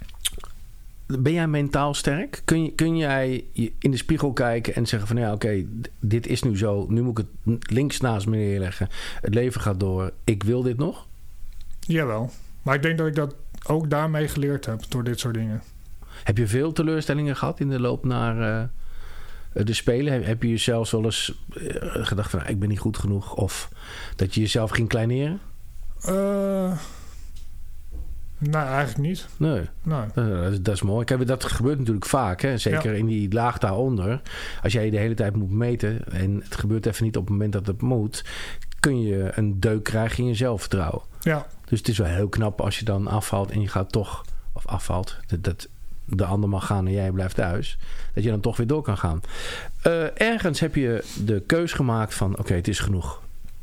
ben jij mentaal sterk? Kun, je, kun jij in de spiegel kijken en zeggen van... ja, oké, okay, dit is nu zo. Nu moet ik het links naast me neerleggen. Het leven gaat door. Ik wil dit nog? Jawel. Maar ik denk dat ik dat ook daarmee geleerd heb door dit soort dingen. Heb je veel teleurstellingen gehad in de loop naar uh, de Spelen? Heb je jezelf wel eens uh, gedacht van... ik ben niet goed genoeg? Of dat je jezelf ging kleineren? Uh, nou, eigenlijk niet. Nee. nee. Uh, dat, is, dat is mooi. Kijk, dat gebeurt natuurlijk vaak. Hè? Zeker ja. in die laag daaronder. Als jij je de hele tijd moet meten... en het gebeurt even niet op het moment dat het moet... kun je een deuk krijgen in je zelfvertrouwen. Ja. Dus het is wel heel knap als je dan afvalt en je gaat toch... of afvalt, dat, dat de ander mag gaan en jij blijft thuis... dat je dan toch weer door kan gaan. Uh, ergens heb je de keus gemaakt van... oké, okay, het is genoeg.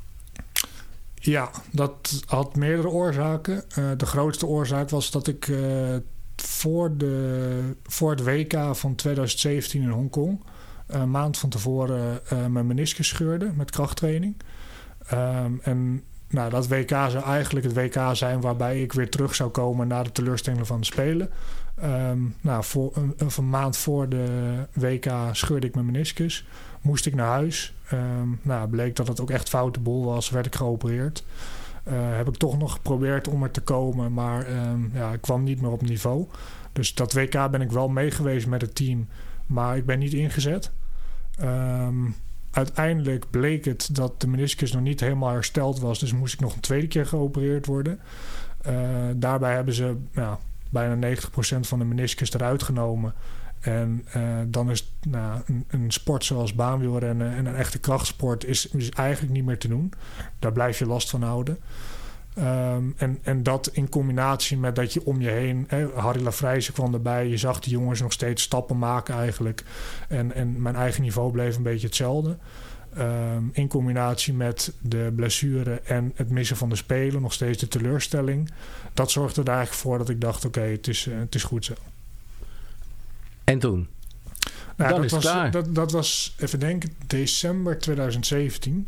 Ja, dat had meerdere oorzaken. Uh, de grootste oorzaak was dat ik uh, voor, de, voor het W K van twintig zeventien in Hongkong... een maand van tevoren uh, mijn meniscus scheurde met krachttraining. Um, en... Nou, dat W K zou eigenlijk het W K zijn waarbij ik weer terug zou komen na de teleurstelling van de Spelen. Um, nou, voor een, een maand voor de W K scheurde ik mijn meniscus. Moest ik naar huis. Um, nou, bleek dat het ook echt foute boel was. Werd ik geopereerd. Uh, heb ik toch nog geprobeerd om er te komen. Maar um, ja, ik kwam niet meer op niveau. Dus dat W K ben ik wel mee geweest met het team. Maar ik ben niet ingezet. Um, Uiteindelijk bleek het dat de meniscus nog niet helemaal hersteld was. Dus moest ik nog een tweede keer geopereerd worden. Uh, daarbij hebben ze nou, bijna negentig procent van de meniscus eruit genomen. En uh, dan is nou, een, een sport zoals baanwielrennen en een echte krachtsport is, is eigenlijk niet meer te doen. Daar blijf je last van houden. Um, en, en dat in combinatie met dat je om je heen... Hè, Harry Lafrijze kwam erbij. Je zag die jongens nog steeds stappen maken eigenlijk. En, en mijn eigen niveau bleef een beetje hetzelfde. Um, in combinatie met de blessure en het missen van de Spelen... nog steeds de teleurstelling. Dat zorgde er eigenlijk voor dat ik dacht... oké, okay, het, is, uh, het is goed zo. En toen? Nou, Dan dat is was, het klaar. Dat, dat was, even denken, december twintig zeventien.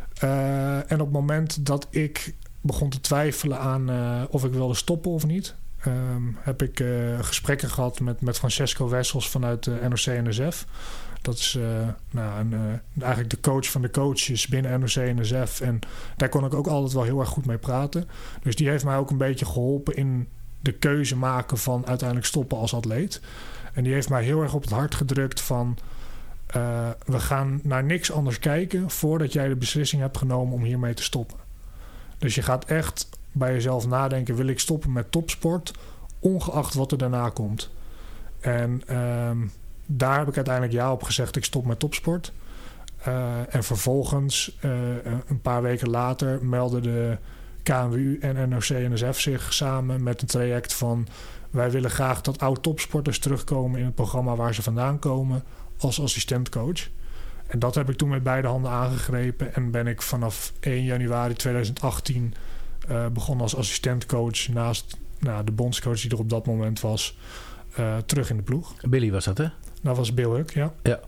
Uh, en op het moment dat ik... begon te twijfelen aan uh, of ik wilde stoppen of niet. um, heb ik uh, gesprekken gehad met, met Francesco Wessels vanuit de N O C-N S F. Dat is uh, nou, een, uh, eigenlijk de coach van de coaches binnen N O C-N S F. En daar kon ik ook altijd wel heel erg goed mee praten. Dus die heeft mij ook een beetje geholpen in de keuze maken van uiteindelijk stoppen als atleet. En die heeft mij heel erg op het hart gedrukt van... Uh, we gaan naar niks anders kijken voordat jij de beslissing hebt genomen om hiermee te stoppen. Dus je gaat echt bij jezelf nadenken, wil ik stoppen met topsport, ongeacht wat er daarna komt. En um, daar heb ik uiteindelijk ja op gezegd, ik stop met topsport. Uh, en vervolgens, uh, een paar weken later, melden de K N W U en N O C-N S F zich samen met een traject van... wij willen graag dat oud-topsporters terugkomen in het programma waar ze vandaan komen als assistentcoach. En dat heb ik toen met beide handen aangegrepen en ben ik vanaf één januari tweeduizend achttien uh, begonnen als assistentcoach naast nou, de bondscoach die er op dat moment was, uh, terug in de ploeg. Billy was dat, hè? Dat was Bill Huck, ja. Ja.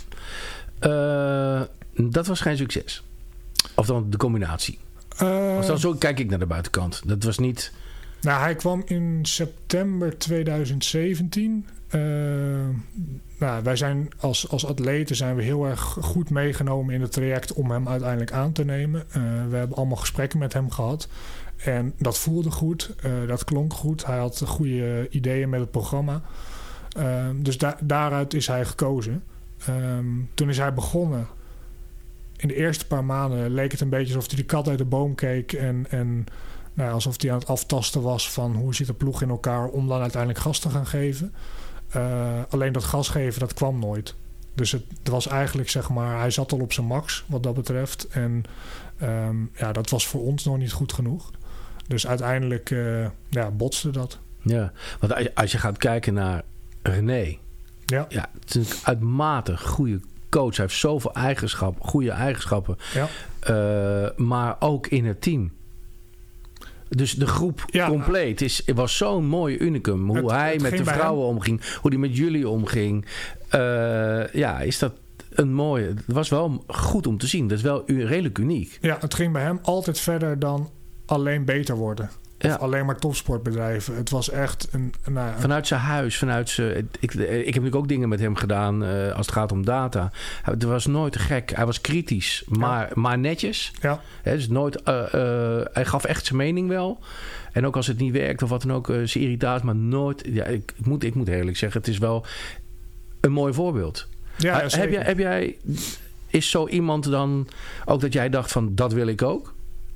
Uh, dat was geen succes. Of dan de combinatie. Uh, of dan zo kijk ik naar de buitenkant. Dat was niet... Nou, hij kwam in september tweeduizend zeventien. Uh, nou, wij zijn als, als atleten zijn we heel erg goed meegenomen in het traject om hem uiteindelijk aan te nemen. Uh, we hebben allemaal gesprekken met hem gehad. En dat voelde goed. Uh, dat klonk goed. Hij had goede ideeën met het programma. Uh, dus da- daaruit is hij gekozen. Um, toen is hij begonnen. In de eerste paar maanden leek het een beetje alsof hij de kat uit de boom keek. En, en nou, alsof hij aan het aftasten was van hoe zit de ploeg in elkaar om dan uiteindelijk gas te gaan geven. Uh, alleen dat gas geven, dat kwam nooit. Dus het, het was eigenlijk, zeg maar, hij zat al op zijn max wat dat betreft. En um, ja, dat was voor ons nog niet goed genoeg. Dus uiteindelijk uh, ja, botste dat. Ja, want als je, als je gaat kijken naar René. Ja. Ja, het is een uitermate goede coach. Hij heeft zoveel eigenschappen, goede eigenschappen. Ja. Uh, maar ook in het team. Dus de groep ja, compleet is, was zo'n mooi unicum. Hoe het, hij het met de vrouwen hem. omging. Hoe hij met jullie omging. Uh, ja, is dat een mooie... Het was wel goed om te zien. Dat is wel redelijk uniek. Ja, het ging bij hem altijd verder dan alleen beter worden. Of ja. alleen maar topsportbedrijven. Het was echt een... Nou, een... Vanuit zijn huis, vanuit zijn... Ik, ik heb natuurlijk ook dingen met hem gedaan uh, als het gaat om data. Hij was nooit te gek. Hij was kritisch, maar, ja. maar netjes. Ja. He, dus nooit, uh, uh, hij gaf echt zijn mening wel. En ook als het niet werkt of wat dan ook, uh, zijn irritatie, maar nooit... Ja, ik, ik, moet, ik moet eerlijk zeggen, het is wel een mooi voorbeeld. Ja, uh, heb, jij, heb jij... Is zo iemand dan ook dat jij dacht van, dat wil ik ook?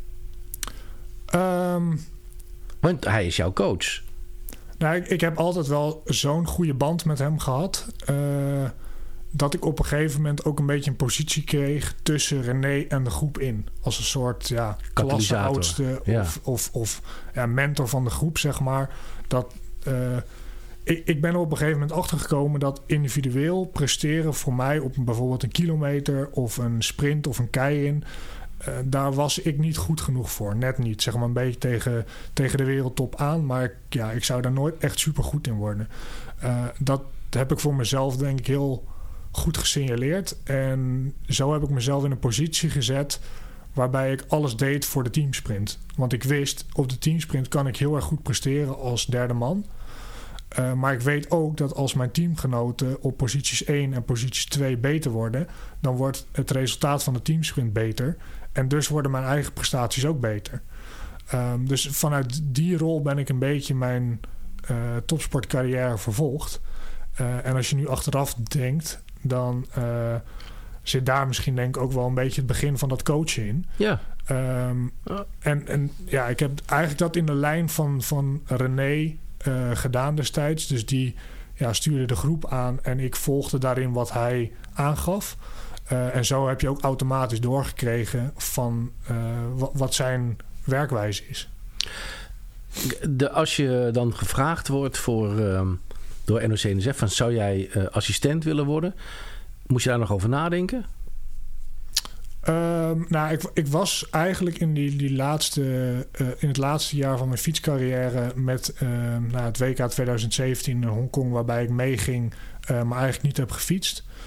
Um... Want hij is jouw coach. Nou, ik, ik heb altijd wel zo'n goede band met hem gehad. Uh, dat ik op een gegeven moment ook een beetje een positie kreeg tussen René en de groep in. Als een soort ja, klasseoudste ja. of, of, of ja, mentor van de groep, zeg maar. Dat, uh, ik, ik ben er op een gegeven moment achtergekomen dat individueel presteren voor mij op een, bijvoorbeeld een kilometer of een sprint of een kei in... Uh, daar was ik niet goed genoeg voor. Net niet. Zeg maar een beetje tegen, tegen de wereldtop aan. Maar ik, ja, ik zou daar nooit echt super goed in worden. Uh, dat heb ik voor mezelf denk ik heel goed gesignaleerd. En zo heb ik mezelf in een positie gezet waarbij ik alles deed voor de teamsprint. Want ik wist, op de teamsprint kan ik heel erg goed presteren als derde man. Uh, maar ik weet ook dat als mijn teamgenoten op posities één en posities twee beter worden, dan wordt het resultaat van de teamsprint beter. En dus worden mijn eigen prestaties ook beter. Um, dus vanuit die rol ben ik een beetje mijn uh, topsportcarrière vervolgd. Uh, en als je nu achteraf denkt, dan uh, zit daar misschien denk ik ook wel een beetje het begin van dat coachen in. Ja. Um, ja. En, en ja, ik heb eigenlijk dat in de lijn van, van René uh, gedaan destijds. Dus die ja, stuurde de groep aan en ik volgde daarin wat hij aangaf. Uh, en zo heb je ook automatisch doorgekregen van uh, wat, wat zijn werkwijze is. De, als je dan gevraagd wordt voor, um, door N O C-N S F... van zou jij uh, assistent willen worden? Moest je daar nog over nadenken? Um, nou, ik, ik was eigenlijk in, die, die laatste, uh, in het laatste jaar van mijn fietscarrière met uh, nou, het W K twintig zeventien in Hongkong, waarbij ik meeging, uh, maar eigenlijk niet heb gefietst.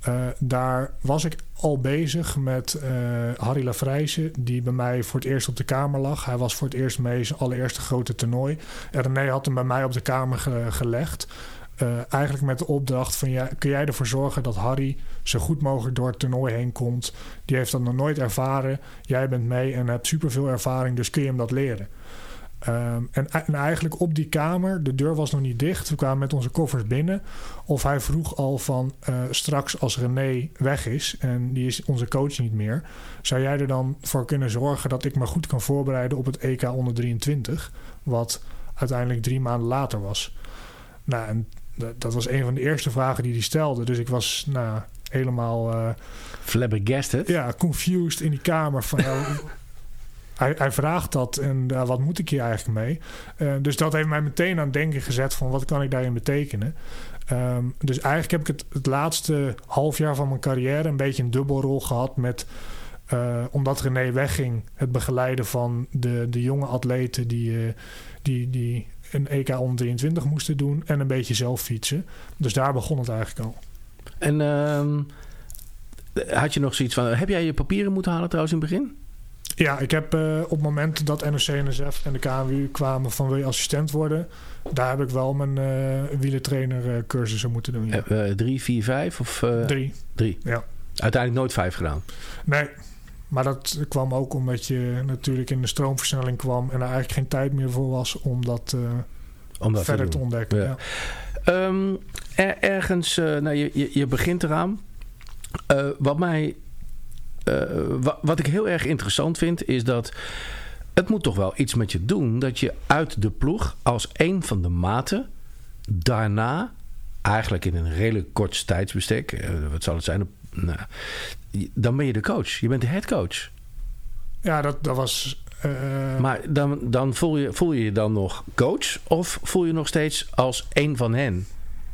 Uh, daar was ik al bezig met uh, Harry Lafrijze, die bij mij voor het eerst op de kamer lag. Hij was voor het eerst mee zijn allereerste grote toernooi. En René had hem bij mij op de kamer ge- gelegd. Uh, eigenlijk met de opdracht van, ja, kun jij ervoor zorgen dat Harry zo goed mogelijk door het toernooi heen komt. Die heeft dat nog nooit ervaren. Jij bent mee en hebt superveel ervaring, dus kun je hem dat leren. Um, en, en eigenlijk op die kamer, de deur was nog niet dicht. We kwamen met onze koffers binnen. Of hij vroeg al van, uh, straks als René weg is en die is onze coach niet meer, zou jij er dan voor kunnen zorgen dat ik me goed kan voorbereiden op het E K onder drieëntwintig, wat uiteindelijk drie maanden later was. Nou, en dat was een van de eerste vragen die hij stelde. Dus ik was nou, helemaal uh, flabbergasted. Ja, confused in die kamer van ja, Hij, hij vraagt dat en uh, wat moet ik hier eigenlijk mee? Uh, dus dat heeft mij meteen aan het denken gezet van wat kan ik daarin betekenen? Um, dus eigenlijk heb ik het, het laatste half jaar van mijn carrière een beetje een dubbelrol gehad met, uh, omdat René wegging, het begeleiden van de, de jonge atleten die, uh, die, die een E K onder drieëntwintig moesten doen en een beetje zelf fietsen. Dus daar begon het eigenlijk al. En uh, had je nog zoiets van, heb jij je papieren moeten halen trouwens in het begin? Ja, ik heb uh, op het moment dat N O C N S F en de K N W U kwamen van wil je assistent worden, daar heb ik wel mijn uh, wielertrainer uh, cursussen moeten doen. Ja. Uh, drie, vier, vijf? Of, uh, drie. Drie? Ja. Uiteindelijk nooit vijf gedaan? Nee, maar dat kwam ook omdat je natuurlijk in de stroomversnelling kwam en er eigenlijk geen tijd meer voor was om dat, uh, om dat verder te, te ontdekken. Ja. Ja. Um, er, ergens, uh, nou, je, je, je begint eraan. Uh, wat mij... Uh, wat, wat ik heel erg interessant vind is dat het moet toch wel iets met je doen dat je uit de ploeg als een van de maten daarna eigenlijk in een redelijk kort tijdsbestek, uh, wat zal het zijn, nou, dan ben je de coach. Je bent de headcoach. Ja, dat, dat was... Uh... Maar dan, dan voel, je, voel je je dan nog coach of voel je nog steeds als een van hen?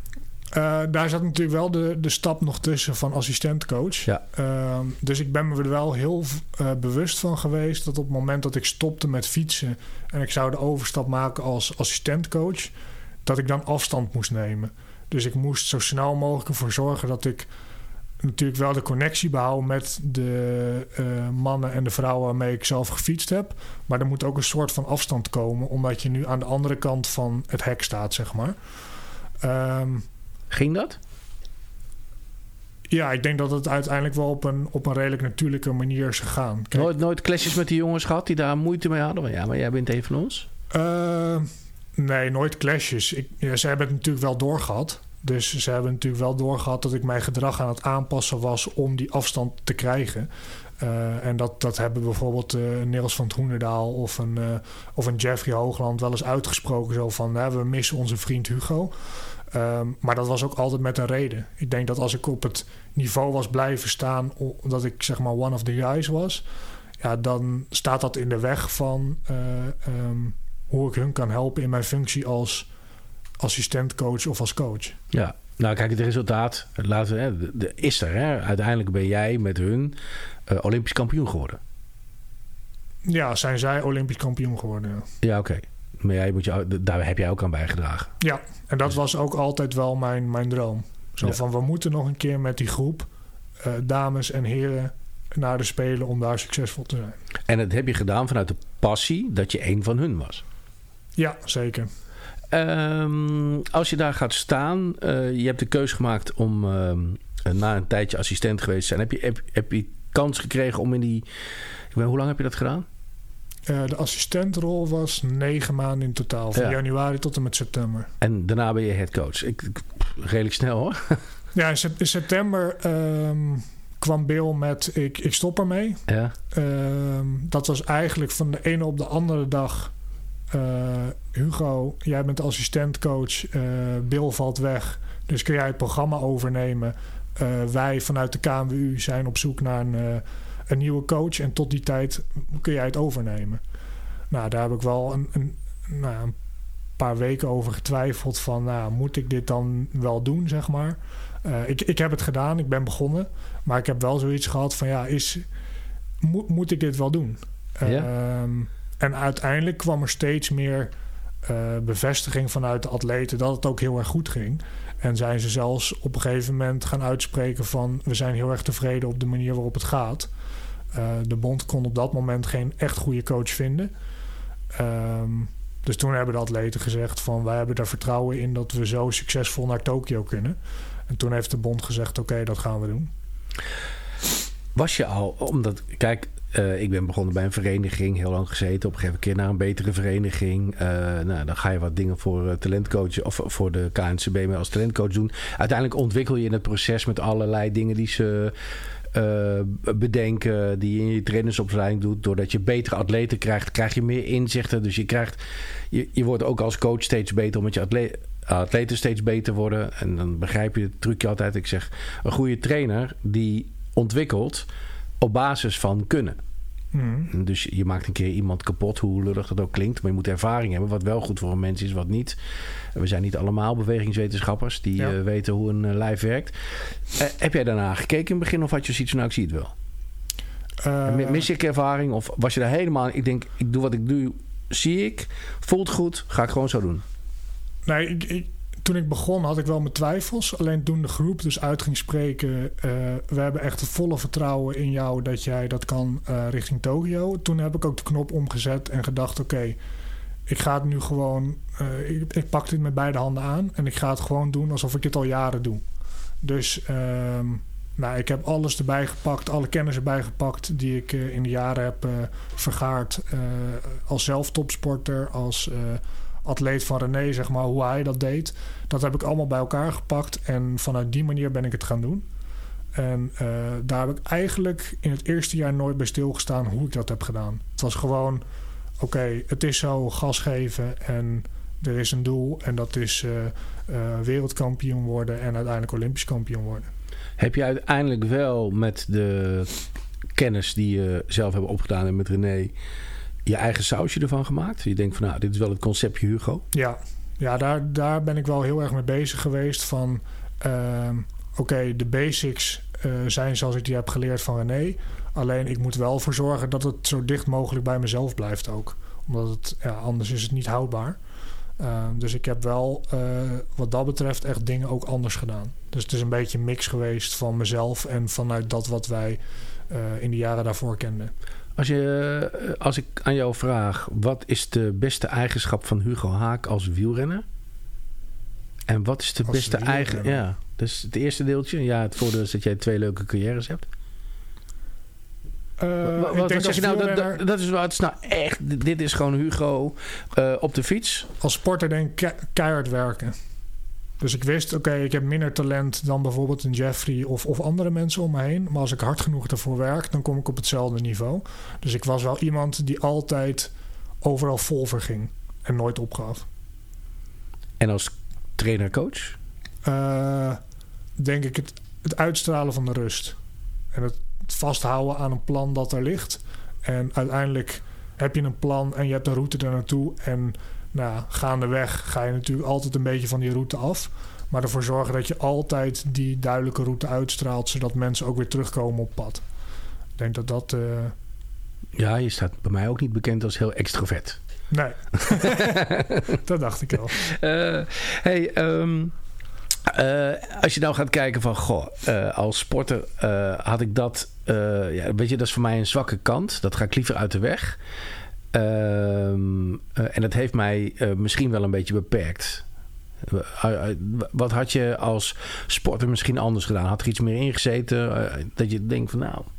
Uh, daar zat natuurlijk wel de, de stap nog tussen van assistentcoach. Ja. Uh, dus ik ben me er wel heel uh, bewust van geweest dat op het moment dat ik stopte met fietsen en ik zou de overstap maken als assistentcoach, dat ik dan afstand moest nemen. Dus ik moest zo snel mogelijk ervoor zorgen dat ik natuurlijk wel de connectie behoud met de uh, mannen en de vrouwen waarmee ik zelf gefietst heb. Maar er moet ook een soort van afstand komen, omdat je nu aan de andere kant van het hek staat, zeg maar. Um, Ging dat? Ja, ik denk dat het uiteindelijk wel op een, op een redelijk natuurlijke manier is gegaan. Kijk, nooit, nooit clashes met die jongens gehad die daar moeite mee hadden? Ja, maar jij bent een van ons. Uh, nee, nooit clashes. Ik, ja, ze hebben het natuurlijk wel doorgehad. Dus ze hebben natuurlijk wel doorgehad dat ik mijn gedrag aan het aanpassen was om die afstand te krijgen. Uh, en dat, dat hebben bijvoorbeeld uh, Niels van 't Hoenderdaal of een, uh, of een Jeffrey Hoogland wel eens uitgesproken. Zo van, nou, we missen onze vriend Hugo. Um, maar dat was ook altijd met een reden. Ik denk dat als ik op het niveau was blijven staan, omdat ik zeg maar one of the guys was, ja, dan staat dat in de weg van uh, um, hoe ik hun kan helpen in mijn functie als assistentcoach of als coach. Ja, nou kijk, het resultaat laten we, hè, de, de, is er. Hè? Uiteindelijk ben jij met hun uh, Olympisch kampioen geworden. Ja, zijn zij Olympisch kampioen geworden. Ja, ja oké. Okay. Maar jij moet je, daar heb jij ook aan bijgedragen. Ja, en dat was ook altijd wel mijn, mijn droom. Zo ja. van, we moeten nog een keer met die groep, uh, dames en heren, naar de Spelen om daar succesvol te zijn. En dat heb je gedaan vanuit de passie dat je een van hun was. Ja, zeker. Um, als je daar gaat staan, uh, je hebt de keus gemaakt om uh, na een tijdje assistent geweest te zijn. Heb je, heb, heb je kans gekregen om in die... Ik weet, hoe lang heb je dat gedaan? Uh, de assistentrol was negen maanden in totaal. Van ja. januari tot en met september. En daarna ben je headcoach. Ik, ik, redelijk snel hoor. Ja, in, in september um, kwam Bill met ik, ik stop ermee. Ja. Um, dat was eigenlijk van de ene op de andere dag. Uh, Hugo, jij bent de assistentcoach. Uh, Bill valt weg. Dus kun jij het programma overnemen. Uh, wij vanuit de K N W U zijn op zoek naar een... Uh, een nieuwe coach en tot die tijd kun jij het overnemen. Nou, daar heb ik wel een, een, nou, een paar weken over getwijfeld van, nou, moet ik dit dan wel doen, zeg maar. Uh, ik, ik heb het gedaan, ik ben begonnen, maar ik heb wel zoiets gehad van, ja, is, moet, moet ik dit wel doen? Ja. Um, en uiteindelijk kwam er steeds meer uh, bevestiging vanuit de atleten dat het ook heel erg goed ging. En zijn ze zelfs op een gegeven moment gaan uitspreken van... we zijn heel erg tevreden op de manier waarop het gaat. Uh, de bond kon op dat moment geen echt goede coach vinden. Um, dus toen hebben de atleten gezegd van... wij hebben er vertrouwen in dat we zo succesvol naar Tokio kunnen. En toen heeft de bond gezegd, oké, okay, dat gaan we doen. Was je al, omdat, kijk, uh, ik ben begonnen bij een vereniging, heel lang gezeten. Op een gegeven keer naar een betere vereniging. Uh, nou, dan ga je wat dingen voor uh, talentcoach of voor de K N C B als talentcoach doen. Uiteindelijk ontwikkel je in het proces met allerlei dingen die ze uh, bedenken, die je in je trainersopleiding doet. Doordat je betere atleten krijgt, krijg je meer inzichten. Dus je krijgt, je, je wordt ook als coach steeds beter omdat je atleten, atleten steeds beter worden. En dan begrijp je het trucje altijd. Ik zeg, een goede trainer die ontwikkeld op basis van kunnen. Mm. Dus je maakt een keer iemand kapot, hoe lullig dat ook klinkt. Maar je moet ervaring hebben, wat wel goed voor een mens is, wat niet. We zijn niet allemaal bewegingswetenschappers die ja. uh, weten hoe een uh, lijf werkt. Uh, heb jij daarna gekeken in het begin of had je zoiets van, nou, ik zie het wel? Uh, Mis ik ervaring of was je daar helemaal... Ik denk, ik doe wat ik doe, zie ik, voelt goed, ga ik gewoon zo doen. Nee, ik... ik... Toen ik begon had ik wel mijn twijfels. Alleen toen de groep dus uit ging spreken... Uh, we hebben echt het volle vertrouwen in jou dat jij dat kan uh, richting Tokio. Toen heb ik ook de knop omgezet en gedacht... oké, okay, ik ga het nu gewoon... Uh, ik, ik pak dit met beide handen aan... en ik ga het gewoon doen alsof ik dit al jaren doe. Dus um, nou, ik heb alles erbij gepakt... alle kennis erbij gepakt die ik uh, in de jaren heb uh, vergaard... Uh, als zelf topsporter, als... Uh, atleet van René, zeg maar, hoe hij dat deed. Dat heb ik allemaal bij elkaar gepakt. En vanuit die manier ben ik het gaan doen. En uh, daar heb ik eigenlijk in het eerste jaar nooit bij stilgestaan hoe ik dat heb gedaan. Het was gewoon, oké, okay, het is zo, gas geven en er is een doel. En dat is uh, uh, wereldkampioen worden en uiteindelijk Olympisch kampioen worden. Heb je uiteindelijk wel met de kennis die je zelf hebt opgedaan en met René... je eigen sausje ervan gemaakt? Je denkt van, nou, dit is wel het conceptje Hugo. Ja, ja daar, daar ben ik wel heel erg mee bezig geweest. Van, uh, oké, okay, de basics uh, zijn zoals ik die heb geleerd van René. Alleen ik moet wel ervoor zorgen dat het zo dicht mogelijk bij mezelf blijft ook. Omdat het, ja, anders is het niet houdbaar. Uh, dus ik heb wel, uh, wat dat betreft, echt dingen ook anders gedaan. Dus het is een beetje een mix geweest van mezelf en vanuit dat wat wij uh, in de jaren daarvoor kenden. Als, je, als ik aan jou vraag, wat is de beste eigenschap van Hugo Haak als wielrenner? En wat is de als beste eigen... Ja, dus het eerste deeltje. Ja, het voordeel is dat jij twee leuke carrières hebt. Uh, wat, wat zeg je nou? Wielrenner... Dat, dat is wat. Nou echt, dit is gewoon Hugo uh, op de fiets. Als sporter denk ik ke- keihard werken. Dus ik wist, oké, okay, ik heb minder talent dan bijvoorbeeld een Jeffrey of, of andere mensen om me heen. Maar als ik hard genoeg ervoor werk, dan kom ik op hetzelfde niveau. Dus ik was wel iemand die altijd overal vol voor ging en nooit opgaf. En als trainer-coach? Uh, denk ik het, het uitstralen van de rust. En het vasthouden aan een plan dat er ligt. En uiteindelijk heb je een plan en je hebt een route er naartoe. En nou, gaandeweg ga je natuurlijk altijd een beetje van die route af. Maar ervoor zorgen dat je altijd die duidelijke route uitstraalt, zodat mensen ook weer terugkomen op pad. Ik denk dat dat... Uh... Ja, je staat bij mij ook niet bekend als heel extrovert. Nee, dat dacht ik al. Uh, hey, um, uh, als je nou gaat kijken van... Goh, uh, als sporter uh, had ik dat... Uh, ja, weet je, dat is voor mij een zwakke kant. Dat ga ik liever uit de weg. Um, uh, en dat heeft mij uh, misschien wel een beetje beperkt. Uh, uh, wat had je als sporter misschien anders gedaan? Had er iets meer ingezeten? Uh, dat je denkt van nou...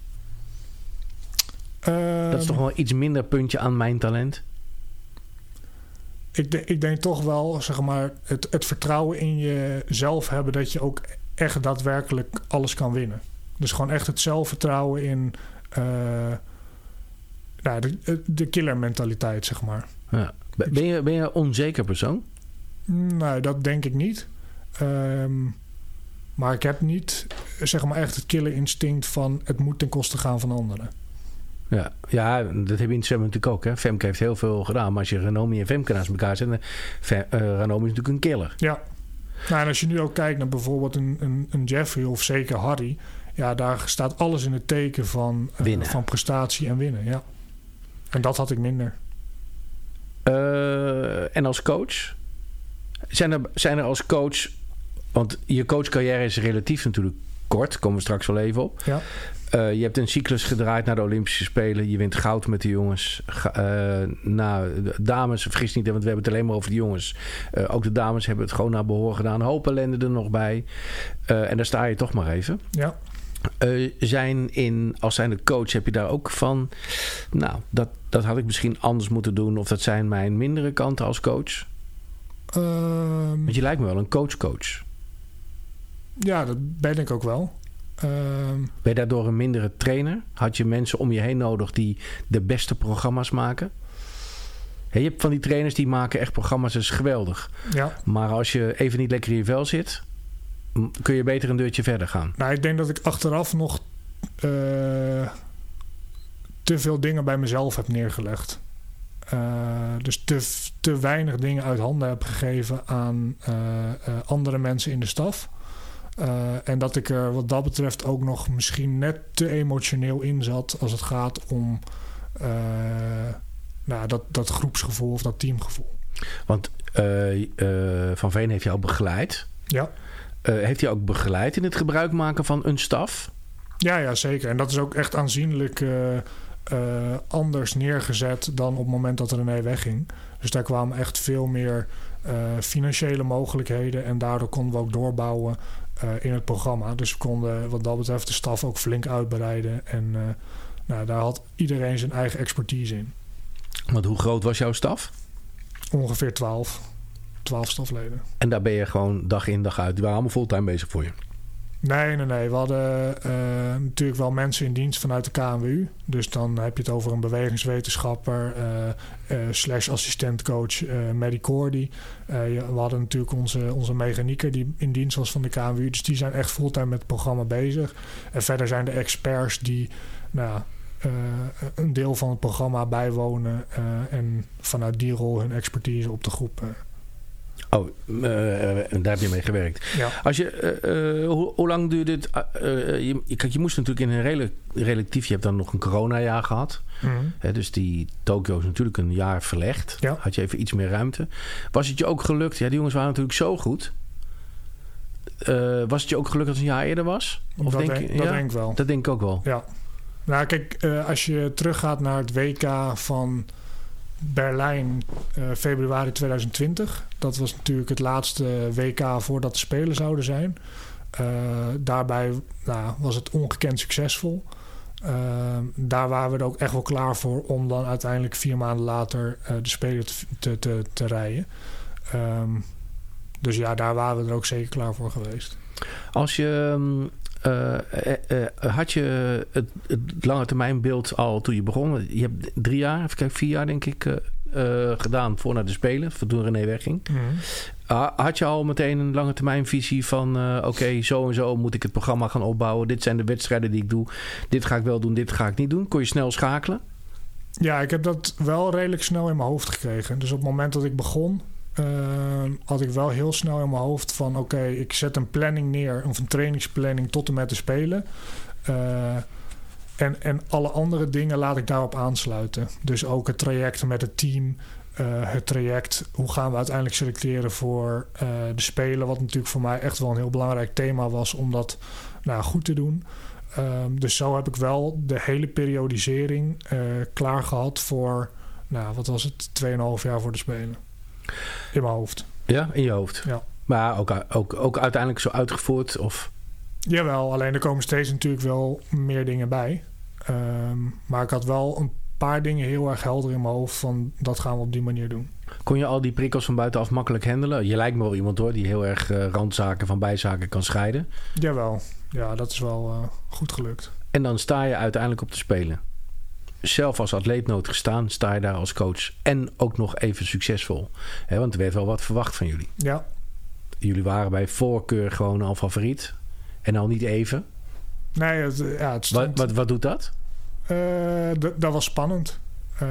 Um, dat is toch wel iets minder puntje aan mijn talent? Ik, de, ik denk toch wel, zeg maar, het, het vertrouwen in jezelf hebben dat je ook echt daadwerkelijk alles kan winnen. Dus gewoon echt het zelfvertrouwen in uh, nou, de, de killermentaliteit, zeg maar. Ja. Ben je, ben je een onzeker persoon? Nee, dat denk ik niet. Um, maar ik heb niet, zeg maar, echt het killerinstinct van het moet ten koste gaan van anderen. Ja, ja, dat heb je in het zwemmen natuurlijk ook. Hè? Femke heeft heel veel gedaan. Maar als je Ranomi en Femke naast elkaar zet... Uh, Ranomi is natuurlijk een killer. Ja. Nou, en als je nu ook kijkt naar bijvoorbeeld een, een, een Jeffrey of zeker Harry... ja, daar staat alles in het teken van, uh, van prestatie en winnen. Ja. En dat had ik minder. Uh, en als coach? Zijn er, zijn er als coach... Want je coachcarrière is relatief natuurlijk kort. Daar komen we straks wel even op. Ja. Uh, je hebt een cyclus gedraaid naar de Olympische Spelen. Je wint goud met de jongens. Ga, uh, nou, de dames, vergis niet, want we hebben het alleen maar over de jongens. Uh, ook de dames hebben het gewoon naar behoor gedaan. Een hoop ellende er nog bij. Uh, en daar sta je toch maar even. Ja. Uh, zijn in, als zijnde coach heb je daar ook van... Nou, dat, dat had ik misschien anders moeten doen. Of dat zijn mijn mindere kanten als coach. Um, Want je lijkt me wel een coach-coach. Ja, dat ben ik ook wel. Um, ben je daardoor een mindere trainer? Had je mensen om je heen nodig die de beste programma's maken? Hey, je hebt van die trainers die maken echt programma's, dat is geweldig. Ja. Maar als je even niet lekker in je vel zit, kun je beter een deurtje verder gaan. Nou, ik denk dat ik achteraf nog uh, te veel dingen bij mezelf heb neergelegd. Uh, dus te, te weinig dingen uit handen heb gegeven aan uh, uh, andere mensen in de staf. Uh, en dat ik er wat dat betreft ook nog misschien net te emotioneel in zat als het gaat om uh, nou, dat, dat groepsgevoel of dat teamgevoel. Want uh, uh, Van Veen heeft jou begeleid. Ja. Uh, heeft hij ook begeleid in het gebruik maken van een staf? Ja, ja, zeker. En dat is ook echt aanzienlijk uh, uh, anders neergezet dan op het moment dat René wegging. Dus daar kwamen echt veel meer uh, financiële mogelijkheden en daardoor konden we ook doorbouwen uh, in het programma. Dus we konden wat dat betreft de staf ook flink uitbreiden en uh, nou, daar had iedereen zijn eigen expertise in. Want hoe groot was jouw staf? Ongeveer twaalf. twaalf stafleden. En daar ben je gewoon dag in dag uit. Die waren allemaal fulltime bezig voor je? Nee, nee, nee. We hadden uh, natuurlijk wel mensen in dienst vanuit de K N W U. Dus dan heb je het over een bewegingswetenschapper, uh, uh, slash assistentcoach uh, Medicordi. Uh, we hadden natuurlijk onze, onze mechanieker die in dienst was van de K N W U. Dus die zijn echt fulltime met het programma bezig. En verder zijn de experts die nou, uh, een deel van het programma bijwonen. Uh, en vanuit die rol hun expertise op de groep... Uh, Oh, uh, daar heb je mee gewerkt. Ja. Als je, uh, uh, hoe, hoe lang duurde dit? Uh, je, kijk, je moest natuurlijk in een rel- relatief... Je hebt dan nog een coronajaar gehad. Mm-hmm. Hè, dus die Tokio is natuurlijk een jaar verlegd. Ja. Had je even iets meer ruimte. Was het je ook gelukt? Ja, die jongens waren natuurlijk zo goed. Uh, was het je ook gelukt als het een jaar eerder was? Of dat denk, denk, je, dat ja? denk ik wel. Dat denk ik ook wel. Ja. Nou, kijk, uh, als je teruggaat naar het W K van... Berlijn, uh, februari tweeduizend twintig. Dat was natuurlijk het laatste W K voordat de Spelen zouden zijn. Uh, daarbij nou, was het ongekend succesvol. Uh, daar waren we er ook echt wel klaar voor... om dan uiteindelijk vier maanden later uh, de Spelen te, te, te, te rijden. Um, dus ja, daar waren we er ook zeker klaar voor geweest. Als je... Uh, uh, uh, had je het, het lange termijn beeld al toen je begon? Je hebt drie jaar, even kijken, vier jaar denk ik uh, uh, gedaan voor naar de Spelen, voor toen René wegging. Mm-hmm. Uh, had je al meteen een lange termijn visie van uh, oké, okay, zo en zo moet ik het programma gaan opbouwen. Dit zijn de wedstrijden die ik doe. Dit ga ik wel doen, dit ga ik niet doen. Kon je snel schakelen? Ja, ik heb dat wel redelijk snel in mijn hoofd gekregen. Dus op het moment dat ik begon... Uh, had ik wel heel snel in mijn hoofd van... oké, okay, ik zet een planning neer... of een trainingsplanning tot en met de Spelen. Uh, en, en alle andere dingen laat ik daarop aansluiten. Dus ook het traject met het team... Uh, het traject, hoe gaan we uiteindelijk selecteren voor uh, de Spelen... wat natuurlijk voor mij echt wel een heel belangrijk thema was... om dat nou, goed te doen. Uh, dus zo heb ik wel de hele periodisering uh, klaar gehad voor... nou, wat was het? tweeënhalf jaar voor de Spelen. In mijn hoofd. Ja, in je hoofd. Ja. Maar ook, ook, ook uiteindelijk zo uitgevoerd? Of? Jawel, alleen er komen steeds natuurlijk wel meer dingen bij. Um, maar ik had wel een paar dingen heel erg helder in mijn hoofd... van dat gaan we op die manier doen. Kon je al die prikkels van buitenaf makkelijk handelen? Je lijkt me wel iemand hoor die heel erg uh, randzaken van bijzaken kan scheiden. Jawel, ja, dat is wel uh, goed gelukt. En dan sta je uiteindelijk op te spelen. Zelf als atleet nooit gestaan, sta je daar als coach. En ook nog even succesvol. He, want er werd wel wat verwacht van jullie. Ja. Jullie waren bij voorkeur gewoon al favoriet. En al niet even. Nee, het, ja, het stond... wat, wat, wat doet dat? Uh, d- dat was spannend.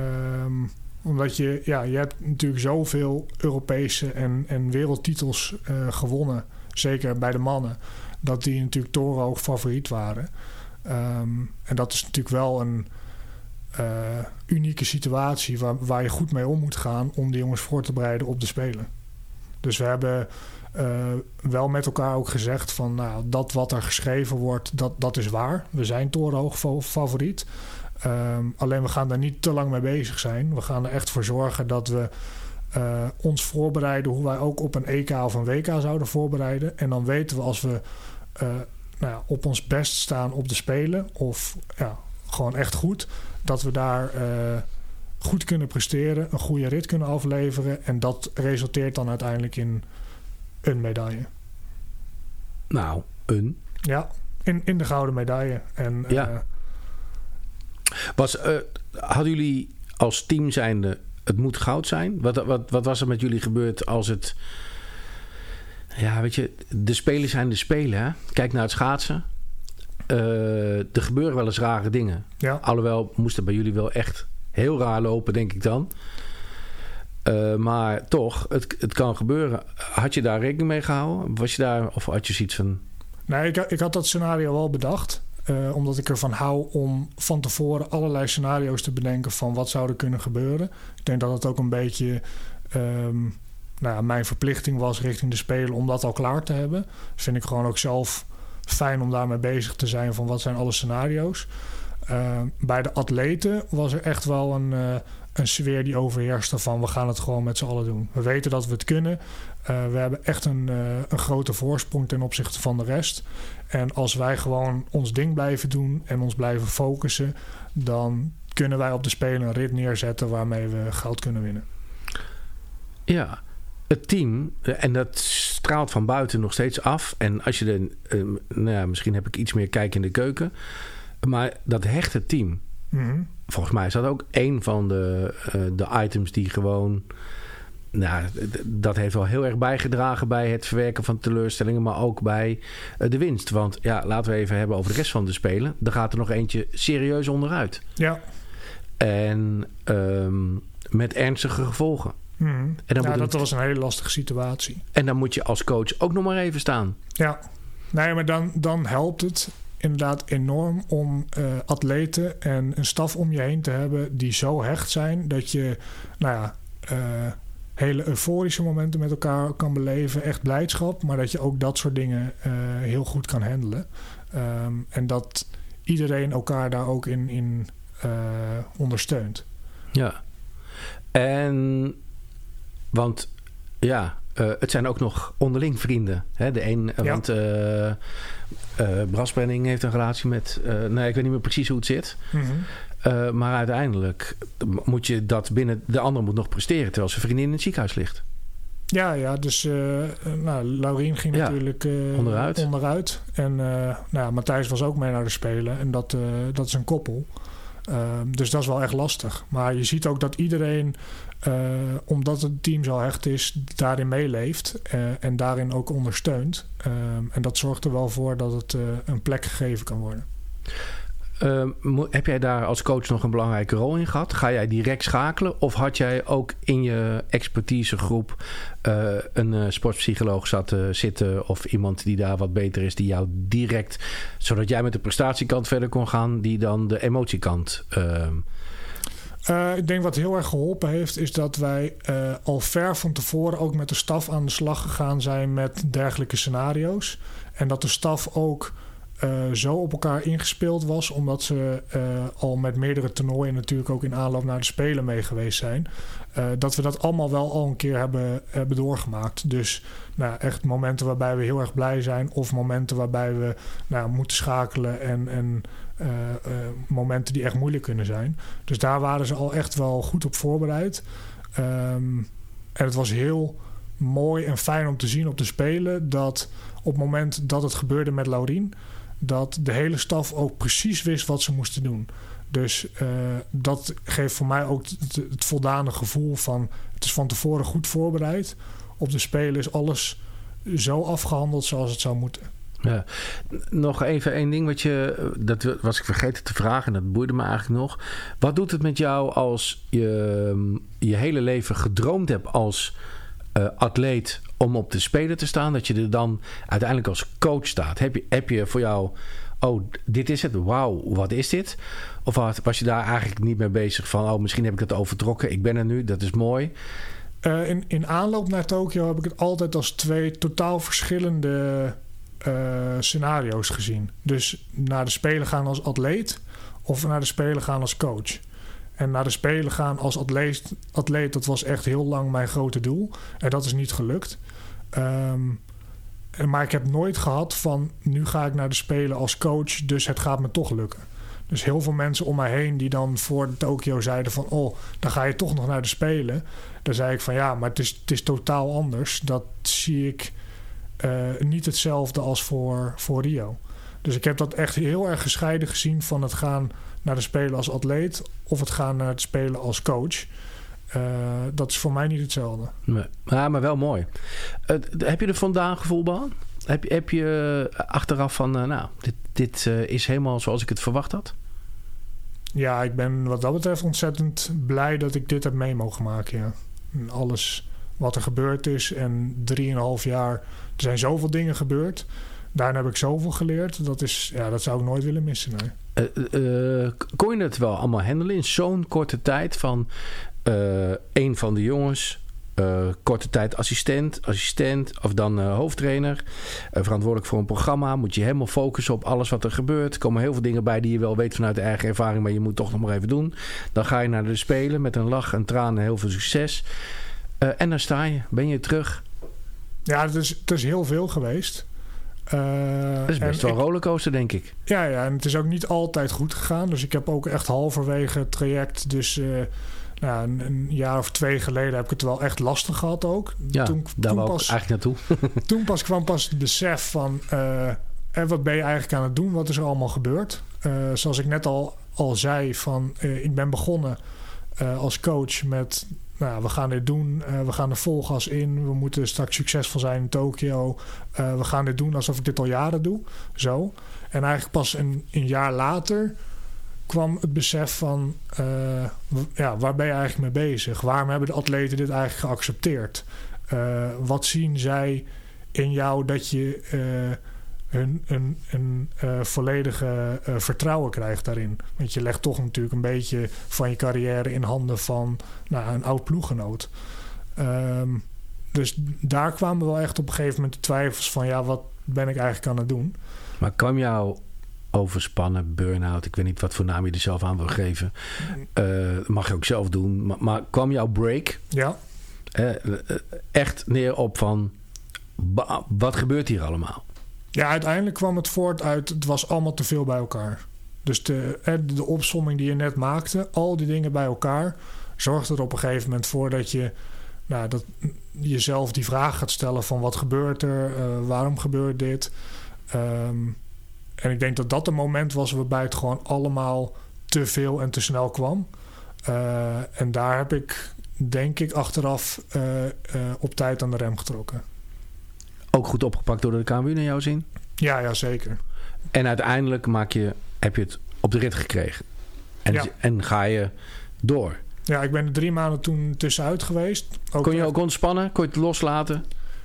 Um, omdat je, ja, je hebt natuurlijk zoveel Europese en, en wereldtitels uh, gewonnen. Zeker bij de mannen. Dat die natuurlijk torenhoog favoriet waren. Um, en dat is natuurlijk wel een... uh, unieke situatie waar, waar je goed mee om moet gaan om de jongens voor te bereiden op de Spelen. Dus we hebben uh, wel met elkaar ook gezegd van nou, dat wat er geschreven wordt, dat, dat is waar. We zijn torenhoog favoriet. Um, alleen we gaan daar niet te lang mee bezig zijn. We gaan er echt voor zorgen dat we uh, ons voorbereiden hoe wij ook op een E K of een W K zouden voorbereiden. En dan weten we als we uh, nou ja, op ons best staan op de Spelen of ja, gewoon echt goed, dat we daar uh, goed kunnen presteren, een goede rit kunnen afleveren en dat resulteert dan uiteindelijk in een medaille. Nou, een? Ja, in, in de gouden medaille. En, ja. Uh, Was, uh, hadden jullie als team zijnde het moet goud zijn? Wat, wat, wat was er met jullie gebeurd als het... Ja, weet je, de Spelen zijn de Spelen, hè? Kijk naar het schaatsen. Uh, er gebeuren wel eens rare dingen. Ja. Alhoewel moest het bij jullie wel echt heel raar lopen, denk ik dan. Uh, maar toch, het, het kan gebeuren. Had je daar rekening mee gehouden? Was je daar, of had je zoiets van... Nee, ik, ik had dat scenario wel bedacht. Uh, omdat ik ervan hou om van tevoren allerlei scenario's te bedenken van wat zou er kunnen gebeuren. Ik denk dat het ook een beetje um, nou ja, mijn verplichting was richting de Spelen om dat al klaar te hebben. Vind ik gewoon ook zelf fijn om daarmee bezig te zijn van wat zijn alle scenario's. Uh, bij de atleten was er echt wel een, uh, een sfeer die overheerste van we gaan het gewoon met z'n allen doen. We weten dat we het kunnen. Uh, we hebben echt een, uh, een grote voorsprong ten opzichte van de rest. En als wij gewoon ons ding blijven doen en ons blijven focussen, dan kunnen wij op de Spelen een rit neerzetten waarmee we goud kunnen winnen. Ja, het team, en dat straalt van buiten nog steeds af. En als je de, uh, nou ja, misschien heb ik iets meer kijk in de keuken. Maar dat hechte team, mm-hmm. volgens mij is dat ook een van de, uh, de items die gewoon... Nou, dat heeft wel heel erg bijgedragen bij het verwerken van teleurstellingen, maar ook bij uh, de winst. Want ja, laten we even hebben over de rest van de Spelen. Er gaat er nog eentje serieus onderuit. Ja. En um, met ernstige gevolgen. Mm-hmm. En dan ja, moet dat een... was een hele lastige situatie. En dan moet je als coach ook nog maar even staan. Ja, nee, maar dan, dan helpt het inderdaad enorm om uh, atleten en een staf om je heen te hebben die zo hecht zijn dat je, nou ja, uh, hele euforische momenten met elkaar kan beleven, echt blijdschap, maar dat je ook dat soort dingen uh, heel goed kan handelen. Um, en dat iedereen elkaar daar ook in, in uh, ondersteunt. Ja, en want ja, uh, het zijn ook nog onderling vrienden. Hè? De een, ja. Want uh, uh, Bras Brenning heeft een relatie met, uh, nee, ik weet niet meer precies hoe het zit. Mm-hmm. Uh, maar uiteindelijk moet je dat binnen... De ander moet nog presteren terwijl zijn vriendin in het ziekenhuis ligt. Ja, ja, dus uh, nou, Laurien ging ja, natuurlijk uh, onderuit. onderuit. En uh, nou ja, Matthijs was ook mee naar de Spelen. En dat, uh, dat is een koppel. Uh, dus dat is wel echt lastig. Maar je ziet ook dat iedereen, uh, omdat het team zo hecht is, daarin meeleeft. Uh, en daarin ook ondersteunt. Uh, en dat zorgt er wel voor dat het uh, een plek gegeven kan worden. Uh, heb jij daar als coach nog een belangrijke rol in gehad? Ga jij direct schakelen? Of had jij ook in je expertisegroep uh, een uh, sportpsycholoog zat, uh, zitten of iemand die daar wat beter is, die jou direct, zodat jij met de prestatiekant verder kon gaan, die dan de emotiekant... Uh... Uh, ik denk wat heel erg geholpen heeft, is dat wij uh, al ver van tevoren ook met de staf aan de slag gegaan zijn met dergelijke scenario's. En dat de staf ook Uh, zo op elkaar ingespeeld was, omdat ze uh, al met meerdere toernooien natuurlijk ook in aanloop naar de Spelen mee geweest zijn. Uh, dat we dat allemaal wel al een keer hebben, hebben doorgemaakt. Dus nou, echt momenten waarbij we heel erg blij zijn, of momenten waarbij we nou, moeten schakelen en, en uh, uh, momenten die echt moeilijk kunnen zijn. Dus daar waren ze al echt wel goed op voorbereid. Um, en het was heel mooi en fijn om te zien op de Spelen dat op het moment dat het gebeurde met Laurien, dat de hele staf ook precies wist wat ze moesten doen. Dus uh, dat geeft voor mij ook het, het voldane gevoel van het is van tevoren goed voorbereid. Op de Spelen is alles zo afgehandeld zoals het zou moeten. Ja. Nog even één ding wat je, dat was ik vergeten te vragen en dat boeide me eigenlijk nog. Wat doet het met jou als je je hele leven gedroomd hebt als uh, atleet om op de Spelen te staan, dat je er dan uiteindelijk als coach staat? Heb je, heb je voor jou oh, dit is het, wauw, wat is dit? Of was je daar eigenlijk niet mee bezig van, oh, misschien heb ik het overtrokken, ik ben er nu, dat is mooi. Uh, in, in aanloop naar Tokio heb ik het altijd als twee totaal verschillende uh, scenario's gezien. Dus naar de Spelen gaan als atleet of naar de Spelen gaan als coach. En naar de Spelen gaan als atleet, atleet, dat was echt heel lang mijn grote doel. En dat is niet gelukt. Um, maar ik heb nooit gehad van, nu ga ik naar de Spelen als coach, dus het gaat me toch lukken. Dus heel veel mensen om mij heen die dan voor Tokio zeiden van, oh, dan ga je toch nog naar de Spelen. Dan zei ik van, ja, maar het is, het is totaal anders. Dat zie ik uh, niet hetzelfde als voor, voor Rio. Dus ik heb dat echt heel erg gescheiden gezien van het gaan naar de Spelen als atleet of het gaan naar het Spelen als coach. Uh, dat is voor mij niet hetzelfde. Nee. Ja, maar wel mooi. Uh, heb je er vandaan gevoel bij? Heb je, heb je achteraf van, uh, nou, dit, dit uh, is helemaal zoals ik het verwacht had? Ja, ik ben wat dat betreft ontzettend blij dat ik dit heb mee mogen maken. Ja. En alles wat er gebeurd is en drieënhalf jaar, er zijn zoveel dingen gebeurd. Daarna heb ik zoveel geleerd. Dat, is, ja, dat zou ik nooit willen missen. Nee. Uh, uh, kon je het wel allemaal handelen in zo'n korte tijd van uh, een van de jongens, uh, korte tijd assistent, assistent of dan uh, hoofdtrainer, uh, verantwoordelijk voor een programma, moet je helemaal focussen op alles wat er gebeurt. Er komen heel veel dingen bij die je wel weet vanuit de eigen ervaring, maar je moet toch nog maar even doen. Dan ga je naar de Spelen met een lach, een traan en heel veel succes. Uh, en dan sta je, ben je terug. Ja, het is, het is heel veel geweest. Uh, dat is best wel een rollercoaster, denk ik. Ja, ja, en het is ook niet altijd goed gegaan. Dus ik heb ook echt halverwege het traject, dus uh, nou, een, een jaar of twee geleden heb ik het wel echt lastig gehad ook. Ja, toen, daar toen wou pas, ik eigenlijk naartoe. Toen pas kwam pas het besef van, uh, en wat ben je eigenlijk aan het doen? Wat is er allemaal gebeurd? Uh, zoals ik net al, al zei, van, uh, ik ben begonnen uh, als coach met, nou, we gaan dit doen, uh, we gaan er vol gas in, we moeten straks succesvol zijn in Tokio, uh, we gaan dit doen alsof ik dit al jaren doe, zo. En eigenlijk pas een, een jaar later kwam het besef van, uh, ja, waar ben je eigenlijk mee bezig? Waarom hebben de atleten dit eigenlijk geaccepteerd? Uh, wat zien zij in jou dat je uh, hun, een, een uh, volledige uh, vertrouwen krijgt daarin? Want je legt toch natuurlijk een beetje van je carrière in handen van, nou, een oud ploeggenoot. Um, dus daar kwamen we wel echt op een gegeven moment de twijfels van, ja, wat ben ik eigenlijk aan het doen? Maar kwam jou overspannen, burn-out, ik weet niet wat voor naam je er zelf aan wil geven. Uh, mag je ook zelf doen. Maar, maar kwam jouw break ja. uh, echt neer op van, ba, wat gebeurt hier allemaal? Ja, uiteindelijk kwam het voort uit, het was allemaal te veel bij elkaar. Dus de, de opsomming die je net maakte, al die dingen bij elkaar, zorgt er op een gegeven moment voor dat je, nou, dat jezelf die vraag gaat stellen van, wat gebeurt er? Uh, waarom gebeurt dit? Um, en ik denk dat dat een moment was waarbij het gewoon allemaal te veel en te snel kwam. Uh, en daar heb ik, denk ik, achteraf uh, uh, op tijd aan de rem getrokken. Ook goed opgepakt door de K N W U naar jouw zin? Ja, ja, zeker. En uiteindelijk maak je, heb je het op de rit gekregen. En, ja. en ga je door. Ja, ik ben er drie maanden toen tussenuit geweest. Ook kon je ook ontspannen? Kon je het loslaten?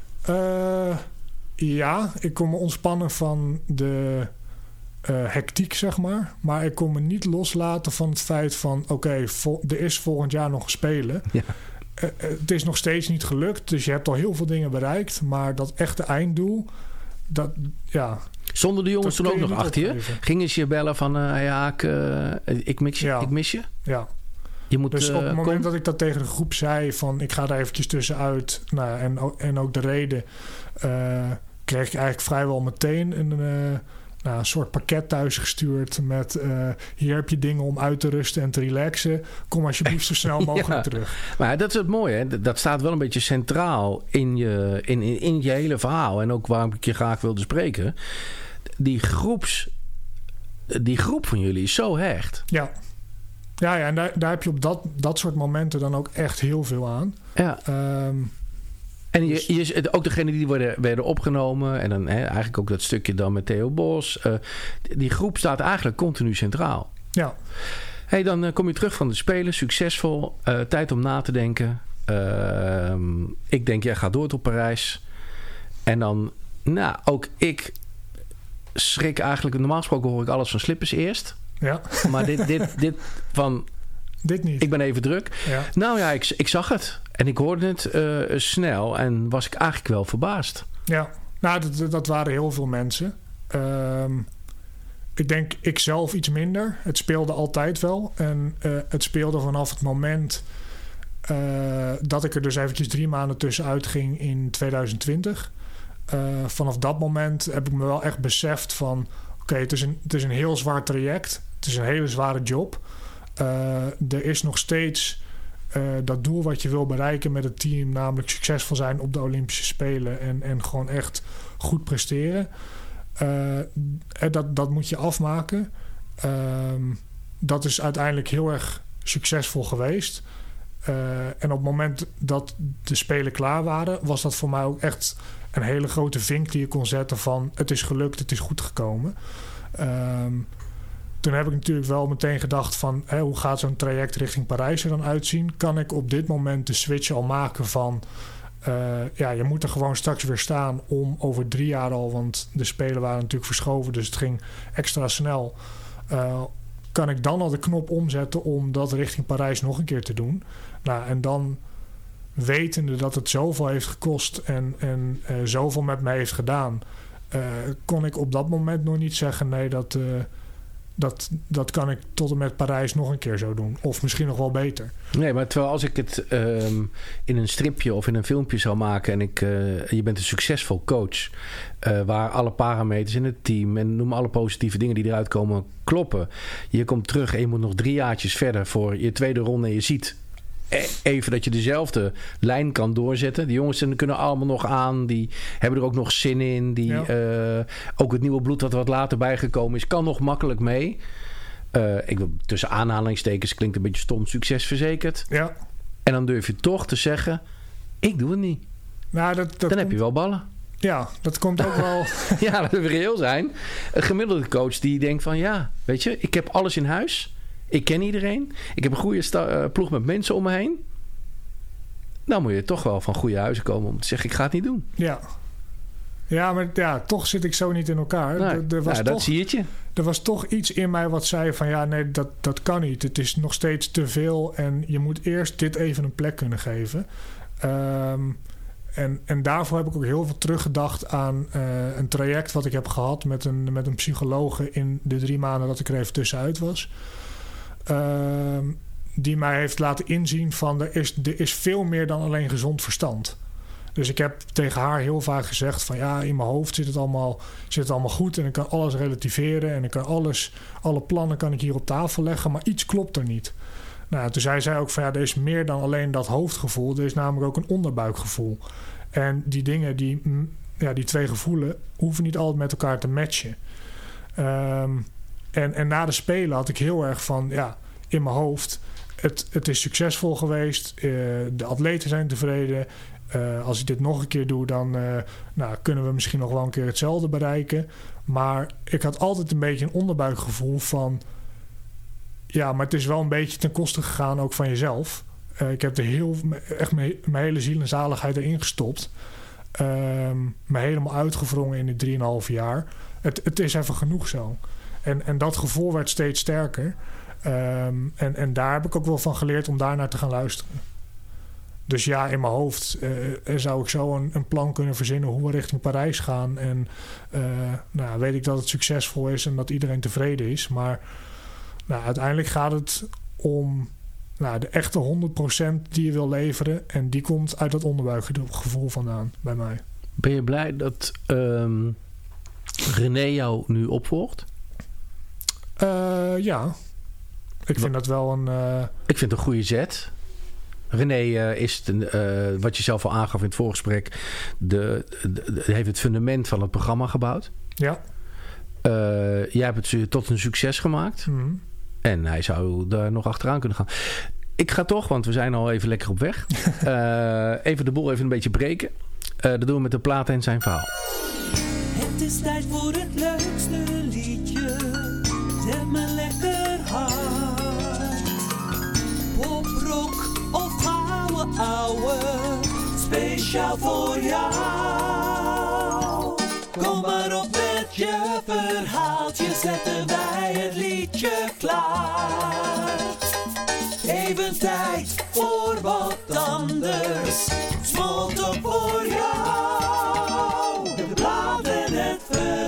Uh, ja, ik kon me ontspannen van de uh, hectiek, zeg maar. Maar ik kon me niet loslaten van het feit van, oké, okay, vol- er is volgend jaar nog spelen. Ja. Uh, het is nog steeds niet gelukt, dus je hebt al heel veel dingen bereikt. Maar dat echte einddoel, dat, ja... Zonder de jongens toen ook nog achter je? Gingen ze je bellen van, uh, ja, ik, uh, ik, mis je, ja. ik mis je? Ja. Je moet, dus op het uh, moment kom... dat ik dat tegen de groep zei van, ik ga er eventjes tussenuit. Nou, en, en ook de reden, uh, kreeg ik eigenlijk vrijwel meteen een... Uh, Nou, een soort pakket thuis gestuurd met uh, hier heb je dingen om uit te rusten en te relaxen. Kom alsjeblieft zo snel mogelijk ja, terug. Maar dat is het mooie, hè? Dat staat wel een beetje centraal in je, in, in, in je hele verhaal. En ook waarom ik je graag wilde spreken. Die groeps, die groep van jullie is zo hecht. Ja, ja, ja en daar, daar heb je op dat, dat soort momenten dan ook echt heel veel aan. Ja. Um, En je, je, ook degenen die werden, werden opgenomen. En dan hè, eigenlijk ook dat stukje dan met Theo Bos. Uh, die groep staat eigenlijk continu centraal. Ja. Hey, dan uh, kom je terug van de Spelen. Succesvol. Uh, tijd om na te denken. Uh, ik denk, jij gaat door tot Parijs. En dan, nou, ook ik schrik eigenlijk... Normaal gesproken hoor ik alles van slippers eerst. Ja. Maar dit, dit, dit van... Dit niet. Ik ben even druk. Ja. Nou ja, ik, ik zag het. En ik hoorde het uh, snel. En was ik eigenlijk wel verbaasd. Ja, nou dat, dat waren heel veel mensen. Um, ik denk ik zelf iets minder. Het speelde altijd wel. En uh, het speelde vanaf het moment... Uh, dat ik er dus eventjes drie maanden tussenuit ging in twintig twintig. Uh, vanaf dat moment heb ik me wel echt beseft van... Oké, okay, het, het is een heel zwaar traject. Het is een hele zware job. Uh, er is nog steeds uh, dat doel wat je wil bereiken met het team... namelijk succesvol zijn op de Olympische Spelen... en, en gewoon echt goed presteren. Uh, dat, dat moet je afmaken. Uh, dat is uiteindelijk heel erg succesvol geweest... Uh, en op het moment dat de Spelen klaar waren... was dat voor mij ook echt een hele grote vink die je kon zetten van... het is gelukt, het is goed gekomen. Um, toen heb ik natuurlijk wel meteen gedacht van... Hè, hoe gaat zo'n traject richting Parijs er dan uitzien? Kan ik op dit moment de switch al maken van... Uh, ja, je moet er gewoon straks weer staan om over drie jaar al... want de Spelen waren natuurlijk verschoven, dus het ging extra snel... Uh, kan ik dan al de knop omzetten om dat richting Parijs nog een keer te doen? Nou, en dan wetende dat het zoveel heeft gekost en, en uh, zoveel met mij heeft gedaan... Uh, kon ik op dat moment nog niet zeggen... nee, dat, uh, dat, dat kan ik tot en met Parijs nog een keer zo doen. Of misschien nog wel beter. Nee, maar terwijl als ik het um, in een stripje of in een filmpje zou maken... en ik, uh, je bent een succesvol coach... Uh, waar alle parameters in het team... en noem alle positieve dingen die eruit komen kloppen. Je komt terug en je moet nog drie jaartjes verder... voor je tweede ronde en je ziet... even dat je dezelfde lijn kan doorzetten. Die jongens kunnen allemaal nog aan. Die hebben er ook nog zin in. Die, ja. uh, ook het nieuwe bloed dat wat later bijgekomen is... kan nog makkelijk mee. Uh, ik wil tussen aanhalingstekens klinkt een beetje stom... succesverzekerd. Ja. En dan durf je toch te zeggen... ik doe het niet. Nou, dat, dat dan komt... heb je wel ballen. Ja, dat komt ook wel... ja, dat we reëel zijn. Een gemiddelde coach die denkt van... ja, weet je, ik heb alles in huis... Ik ken iedereen. Ik heb een goede sta- uh, ploeg met mensen om me heen. Dan moet je toch wel van goede huizen komen om te zeggen... ik ga het niet doen. Ja, ja maar ja, toch zit ik zo niet in elkaar. Nee, er, er was nou, toch, dat zie je. Er was toch iets in mij wat zei van... ja, nee, dat, dat kan niet. Het is nog steeds te veel... en je moet eerst dit even een plek kunnen geven. Um, en, en daarvoor heb ik ook heel veel teruggedacht aan uh, een traject... wat ik heb gehad met een, met een psychologe... in de drie maanden dat ik er even tussenuit was... Uh, die mij heeft laten inzien van er is, er is veel meer dan alleen gezond verstand. Dus ik heb tegen haar heel vaak gezegd van ja, in mijn hoofd zit het allemaal, zit het allemaal goed en ik kan alles relativeren en ik kan alles, alle plannen kan ik hier op tafel leggen, maar iets klopt er niet. Nou, toen zei zij ook van ja, er is meer dan alleen dat hoofdgevoel, er is namelijk ook een onderbuikgevoel. En die dingen, die, ja, die twee gevoelen hoeven niet altijd met elkaar te matchen. Um, En, en na de Spelen had ik heel erg van, ja, in mijn hoofd... het, het is succesvol geweest, uh, de atleten zijn tevreden... Uh, als ik dit nog een keer doe, dan uh, nou, kunnen we misschien nog wel een keer hetzelfde bereiken. Maar ik had altijd een beetje een onderbuikgevoel van... ja, maar het is wel een beetje ten koste gegaan ook van jezelf. Uh, ik heb er heel, echt mijn, mijn hele ziel en zaligheid erin gestopt. Uh, me helemaal uitgewrongen in die drieënhalf jaar. Het, het is even genoeg zo. En, en dat gevoel werd steeds sterker. Um, en, en daar heb ik ook wel van geleerd om daarnaar te gaan luisteren. Dus ja, in mijn hoofd uh, zou ik zo een, een plan kunnen verzinnen... hoe we richting Parijs gaan. En uh, nou, weet ik dat het succesvol is en dat iedereen tevreden is. Maar nou, uiteindelijk gaat het om nou, de echte honderd procent die je wil leveren. En die komt uit dat onderbuikgevoel vandaan bij mij. Ben je blij dat um, René jou nu opvolgt? Uh, ja, ik vind dat wel een... Uh... Ik vind het een goede zet. René uh, is, de, uh, wat je zelf al aangaf in het voorgesprek... De, de, de, heeft het fundament van het programma gebouwd. Ja. Uh, jij hebt het tot een succes gemaakt. Mm-hmm. En hij zou daar nog achteraan kunnen gaan. Ik ga toch, want we zijn al even lekker op weg... uh, even de boel even een beetje breken. Uh, dat doen we met de plaat en zijn verhaal. Het is tijd voor het leukste liedje... Zet me lekker hard. Pop, rock of gouden ouwe. Speciaal voor jou. Kom maar op met je verhaal. zetten wij het liedje klaar. Even tijd voor wat anders. Smalltalk voor jou. De plaat en het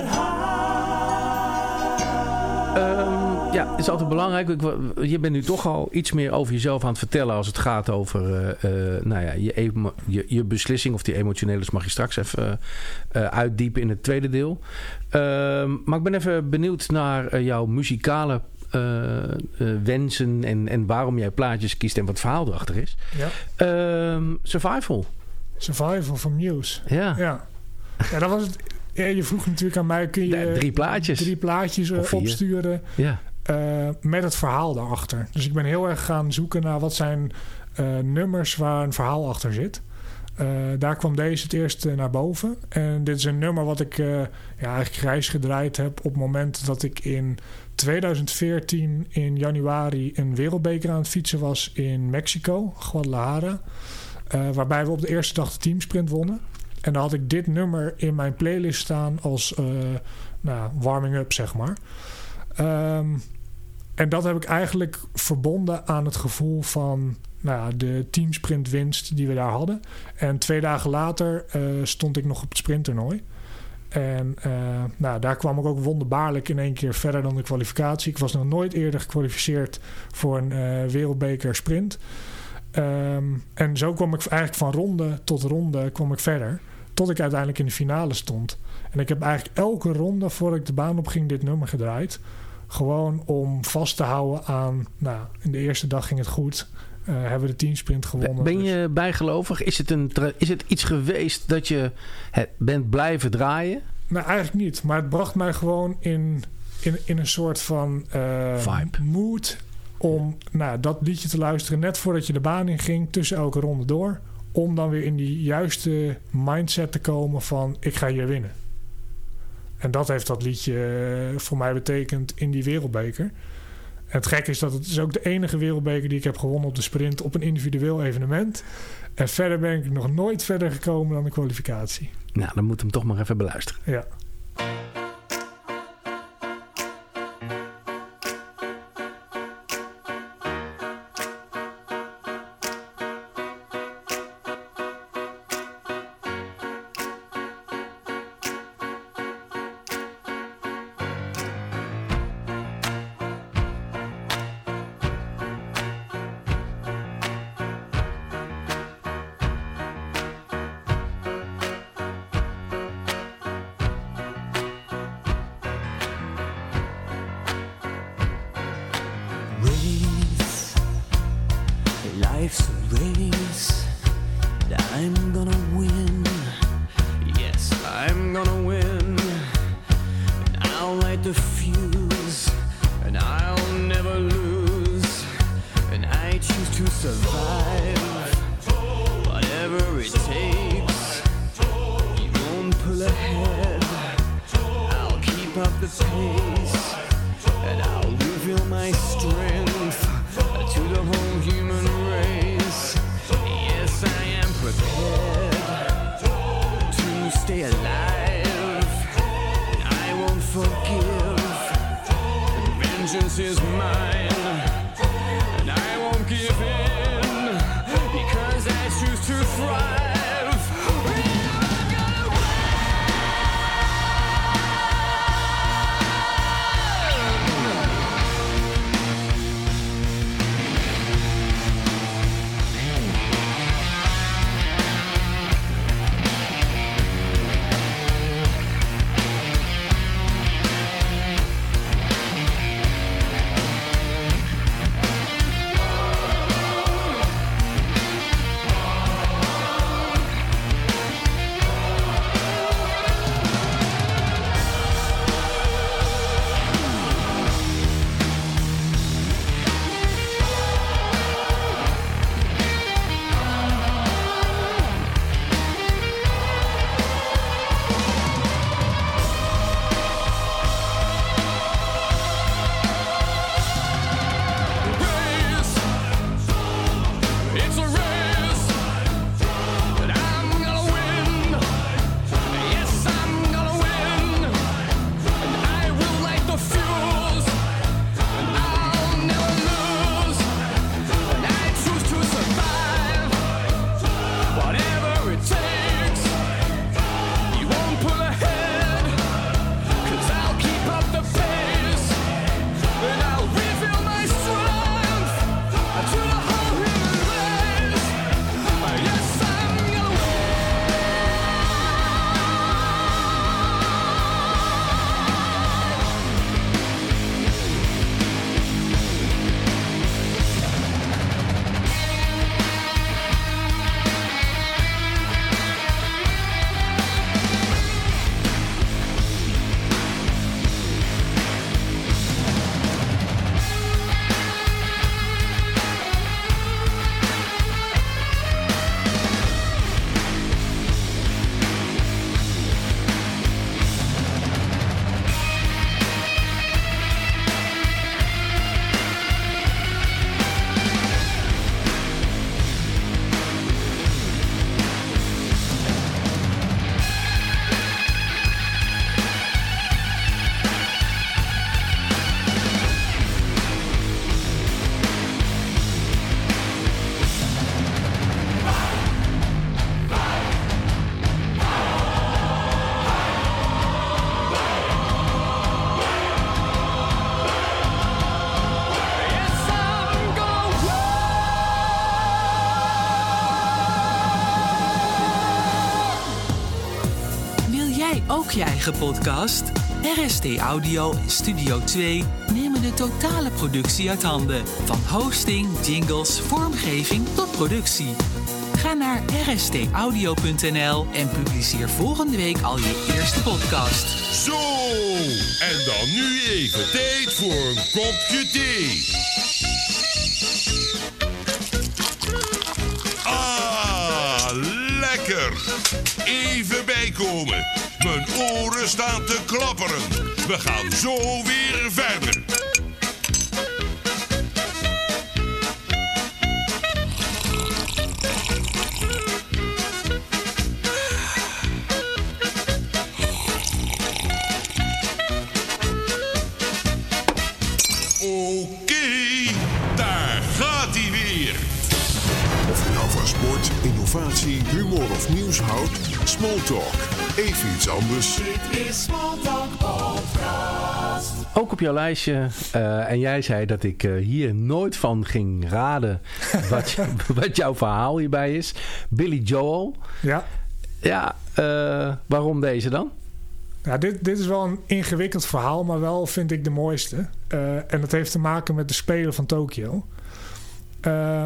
verhaal. Um, ja, het is altijd belangrijk. Ik, je bent nu toch al iets meer over jezelf aan het vertellen als het gaat over uh, uh, nou ja, je, emo, je, je beslissing of die emotionele. Dus mag je straks even uh, uh, uitdiepen in het tweede deel. Uh, maar ik ben even benieuwd naar uh, jouw muzikale Uh, uh, wensen en, en waarom jij plaatjes kiest en wat het verhaal erachter is. Ja. Uh, survival. Survival van Muse. Ja. Ja. Ja, dat was het. Ja, je vroeg natuurlijk aan mij, kun je De, drie plaatjes, drie plaatjes uh, opsturen ja. uh, met het verhaal daarachter. Dus ik ben heel erg gaan zoeken naar wat zijn uh, nummers waar een verhaal achter zit. Uh, daar kwam deze het eerst uh, naar boven. En dit is een nummer wat ik uh, ja, eigenlijk grijs gedraaid heb op het moment dat ik in twintig veertien in januari een wereldbeker aan het fietsen was in Mexico, Guadalajara. Uh, waarbij we op de eerste dag de teamsprint wonnen. En dan had ik dit nummer in mijn playlist staan als uh, nou, warming-up, zeg maar. Um, en dat heb ik eigenlijk verbonden aan het gevoel van nou, de teamsprintwinst die we daar hadden. En twee dagen later uh, stond ik nog op het sprinttoernooi. En uh, nou, daar kwam ik ook wonderbaarlijk in één keer verder dan de kwalificatie. Ik was nog nooit eerder gekwalificeerd voor een uh, wereldbeker sprint. Um, en zo kwam ik eigenlijk van ronde tot ronde kwam ik verder. Tot ik uiteindelijk in de finale stond. En ik heb eigenlijk elke ronde voordat ik de baan op ging dit nummer gedraaid. Gewoon om vast te houden aan... Nou, in de eerste dag ging het goed. Uh, hebben we de teamsprint gewonnen. Ben je bijgelovig? Is het, een tra- is het iets geweest dat je het bent blijven draaien? Nou, eigenlijk niet. Maar het bracht mij gewoon in, in, in een soort van uh, vibe, mood om nou, dat liedje te luisteren net voordat je de baan in ging, tussen elke ronde door. Om dan weer in die juiste mindset te komen van ik ga hier winnen. En dat heeft dat liedje voor mij betekend in die wereldbeker. En het gekke is dat het is ook de enige wereldbeker die ik heb gewonnen op de sprint op een individueel evenement. En verder ben ik nog nooit verder gekomen dan de kwalificatie. Nou, dan moet hem toch maar even beluisteren. Ja. Life's a race that I'm gonna win. Yes, I'm gonna win. And I'll light the fuse, and I'll never lose. And I choose to survive, whatever it takes. You won't pull ahead, I'll keep up the pace. And I'll reveal my strength to the whole human race. Yes, I am prepared to stay alive. I won't forgive je eigen podcast? R S T Audio en Studio twee nemen de totale productie uit handen. Van hosting, jingles, vormgeving tot productie. Ga naar r s t audio punt n l en publiceer volgende week al je eerste podcast. Zo, en dan nu even tijd voor een kopje thee. Ah, lekker. Even bijkomen. Mijn oren staan te klapperen. We gaan zo weer verder. Innovatie, humor of nieuws houdt, Smalltalk. Even iets anders. Dit is Smalltalk Podcast. Ook op jouw lijstje. Uh, en jij zei dat ik uh, hier nooit van ging raden wat, wat jouw verhaal hierbij is. Billy Joel. Ja. Ja, uh, waarom deze dan? Ja, dit, dit is wel een ingewikkeld verhaal, maar wel vind ik de mooiste. Uh, en dat heeft te maken met de Spelen van Tokio. Uh,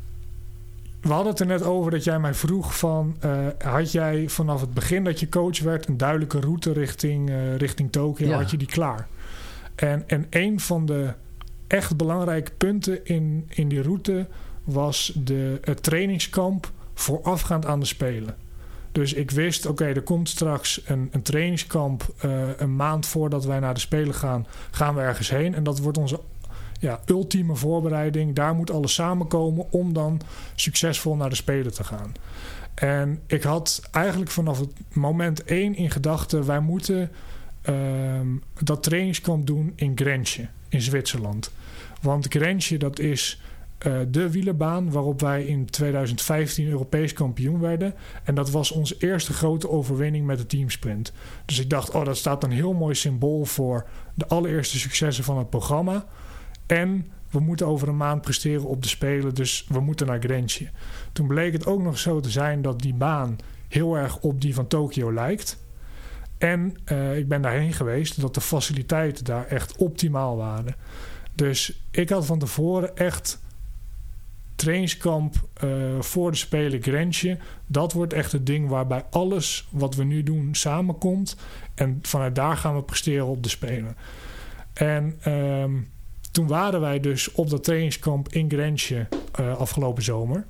We hadden het er net over dat jij mij vroeg van... Uh, had jij vanaf het begin dat je coach werd... een duidelijke route richting, uh, richting Tokio, ja. Had je die klaar? En, en een van de echt belangrijke punten in, in die route... was de, het trainingskamp voorafgaand aan de Spelen. Dus ik wist, oké, okay, er komt straks een, een trainingskamp... Uh, een maand voordat wij naar de Spelen gaan... gaan we ergens heen en dat wordt onze... Ja, ultieme voorbereiding. Daar moet alles samenkomen om dan succesvol naar de Spelen te gaan. En ik had eigenlijk vanaf het moment één in gedachten... wij moeten uh, dat trainingskamp doen in Grenche, in Zwitserland. Want Grenche, dat is uh, de wielerbaan waarop wij in twintig vijftien Europees kampioen werden. En dat was onze eerste grote overwinning met de teamsprint. Dus ik dacht, oh, dat staat een heel mooi symbool voor de allereerste successen van het programma... En we moeten over een maand presteren op de Spelen, dus we moeten naar Grenche. Toen bleek het ook nog zo te zijn dat die baan heel erg op die van Tokio lijkt. En uh, ik ben daarheen geweest, dat de faciliteiten daar echt optimaal waren. Dus ik had van tevoren echt trainingskamp uh, voor de Spelen Grenche. Dat wordt echt het ding waarbij alles wat we nu doen samenkomt. En vanuit daar gaan we presteren op de Spelen. En... Um, Toen waren wij dus op dat trainingskamp in Grenche uh, afgelopen zomer.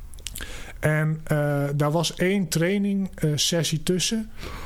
En uh, daar was één training uh, sessie tussen.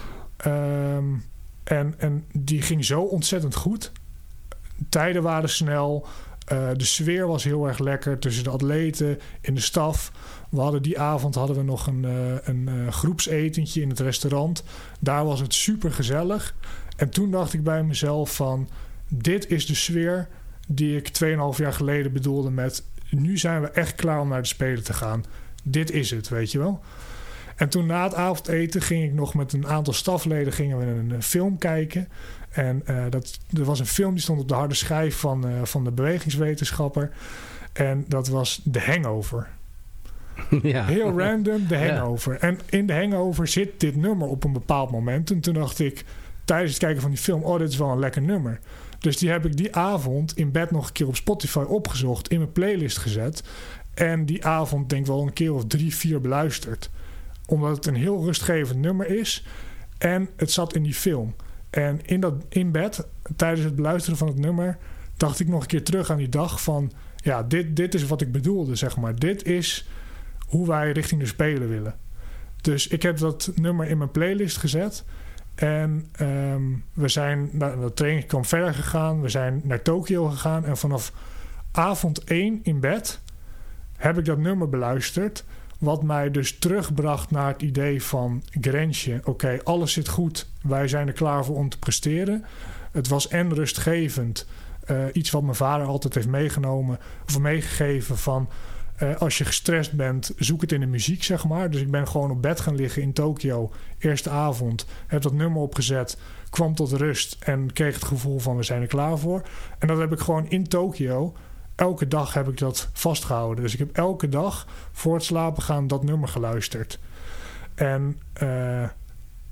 Um, en, en die ging zo ontzettend goed. Tijden waren snel. Uh, de sfeer was heel erg lekker tussen de atleten in de staf. We hadden die avond hadden we nog een, uh, een uh, groepsetentje in het restaurant. Daar was het super gezellig. En toen dacht ik bij mezelf van... dit is de sfeer... die ik tweeënhalf jaar geleden bedoelde met... nu zijn we echt klaar om naar de Spelen te gaan. Dit is het, weet je wel. En toen na het avondeten ging ik nog met een aantal stafleden... gingen we een, een film kijken. En uh, dat, er was een film die stond op de harde schijf van, uh, van de bewegingswetenschapper. En dat was The Hangover. Ja. Heel random, The Hangover. Ja. En in The Hangover zit dit nummer op een bepaald moment. En toen dacht ik tijdens het kijken van die film... oh, dit is wel een lekker nummer. Dus die heb ik die avond in bed nog een keer op Spotify opgezocht... in mijn playlist gezet. En die avond denk ik wel een keer of drie, vier beluisterd. Omdat het een heel rustgevend nummer is. En het zat in die film. En in, dat, in bed, tijdens het beluisteren van het nummer... dacht ik nog een keer terug aan die dag van... ja, dit, dit is wat ik bedoelde, zeg maar. Dit is hoe wij richting de Spelen willen. Dus ik heb dat nummer in mijn playlist gezet... En um, we zijn naar de trainingskamp verder gegaan. We zijn naar Tokio gegaan. En vanaf avond één in bed heb ik dat nummer beluisterd. Wat mij dus terugbracht naar het idee van Grenche. Oké, okay, alles zit goed. Wij zijn er klaar voor om te presteren. Het was en rustgevend. Uh, iets wat mijn vader altijd heeft meegenomen. Of meegegeven van... Uh, als je gestrest bent, zoek het in de muziek, zeg maar. Dus ik ben gewoon op bed gaan liggen in Tokio. Eerste avond. Heb dat nummer opgezet. Kwam tot rust. En kreeg het gevoel van we zijn er klaar voor. En dat heb ik gewoon in Tokio. Elke dag heb ik dat vastgehouden. Dus ik heb elke dag voor het slapen gaan dat nummer geluisterd. En uh,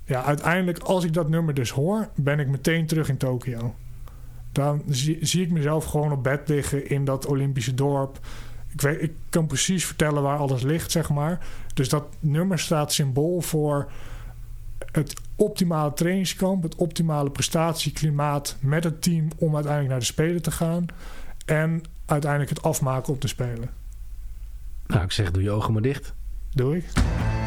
ja, uiteindelijk als ik dat nummer dus hoor, ben ik meteen terug in Tokio. Dan zie, zie ik mezelf gewoon op bed liggen in dat Olympische dorp. Ik, weet, ik kan precies vertellen waar alles ligt, zeg maar. Dus dat nummer staat symbool voor het optimale trainingskamp, het optimale prestatieklimaat met het team om uiteindelijk naar de Spelen te gaan. En uiteindelijk het afmaken op de Spelen. Nou, ik zeg, doe je ogen maar dicht. Doe ik.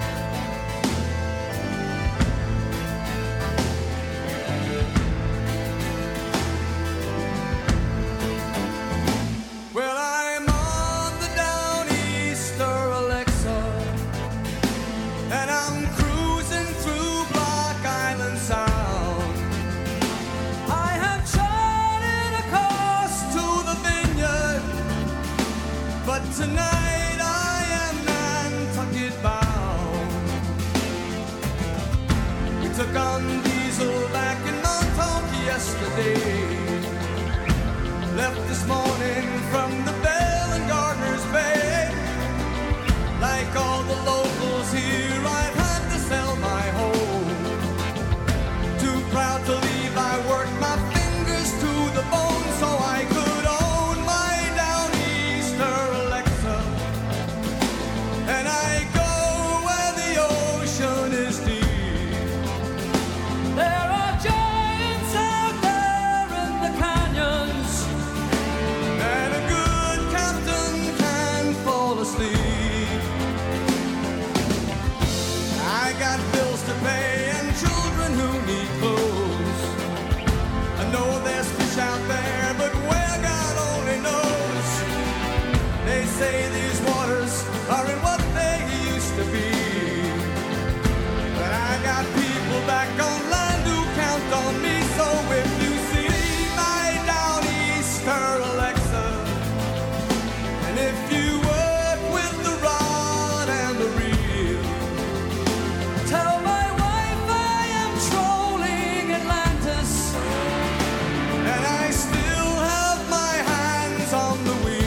Tonight I am Nantucket bound. We took on diesel back in Montauk yesterday. Left this morning from the Bell and Gardner's Bay. Like all the locals here, I've had to sell my home. Too proud to leave, I worked my fingers to the bone so I could say these waters are in what they used to be. But I got people back on land who count on me. So if you see my down easter Alexa, and if you work with the rod and the reel, tell my wife I am trolling Atlantis, and I still have my hands on the wheel.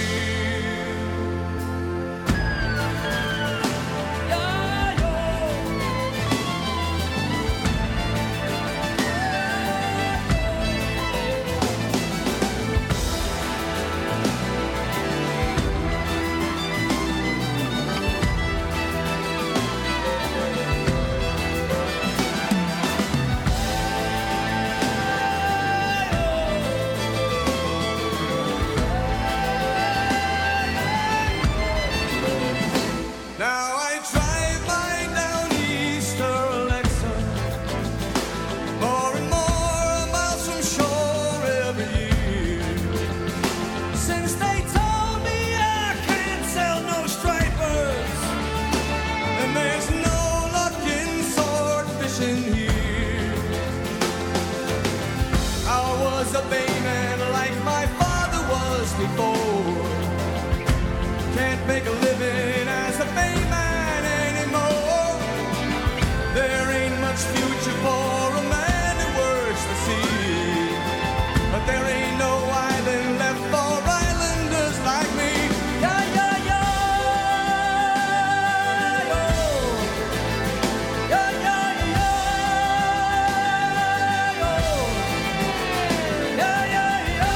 Can't make a living as a bayman anymore. There ain't much future for a man who works the sea. But there ain't no island left for islanders like me. Yeah, yeah, yeah. Oh. Yeah, yeah, yeah. Oh. Yeah, yeah, yeah.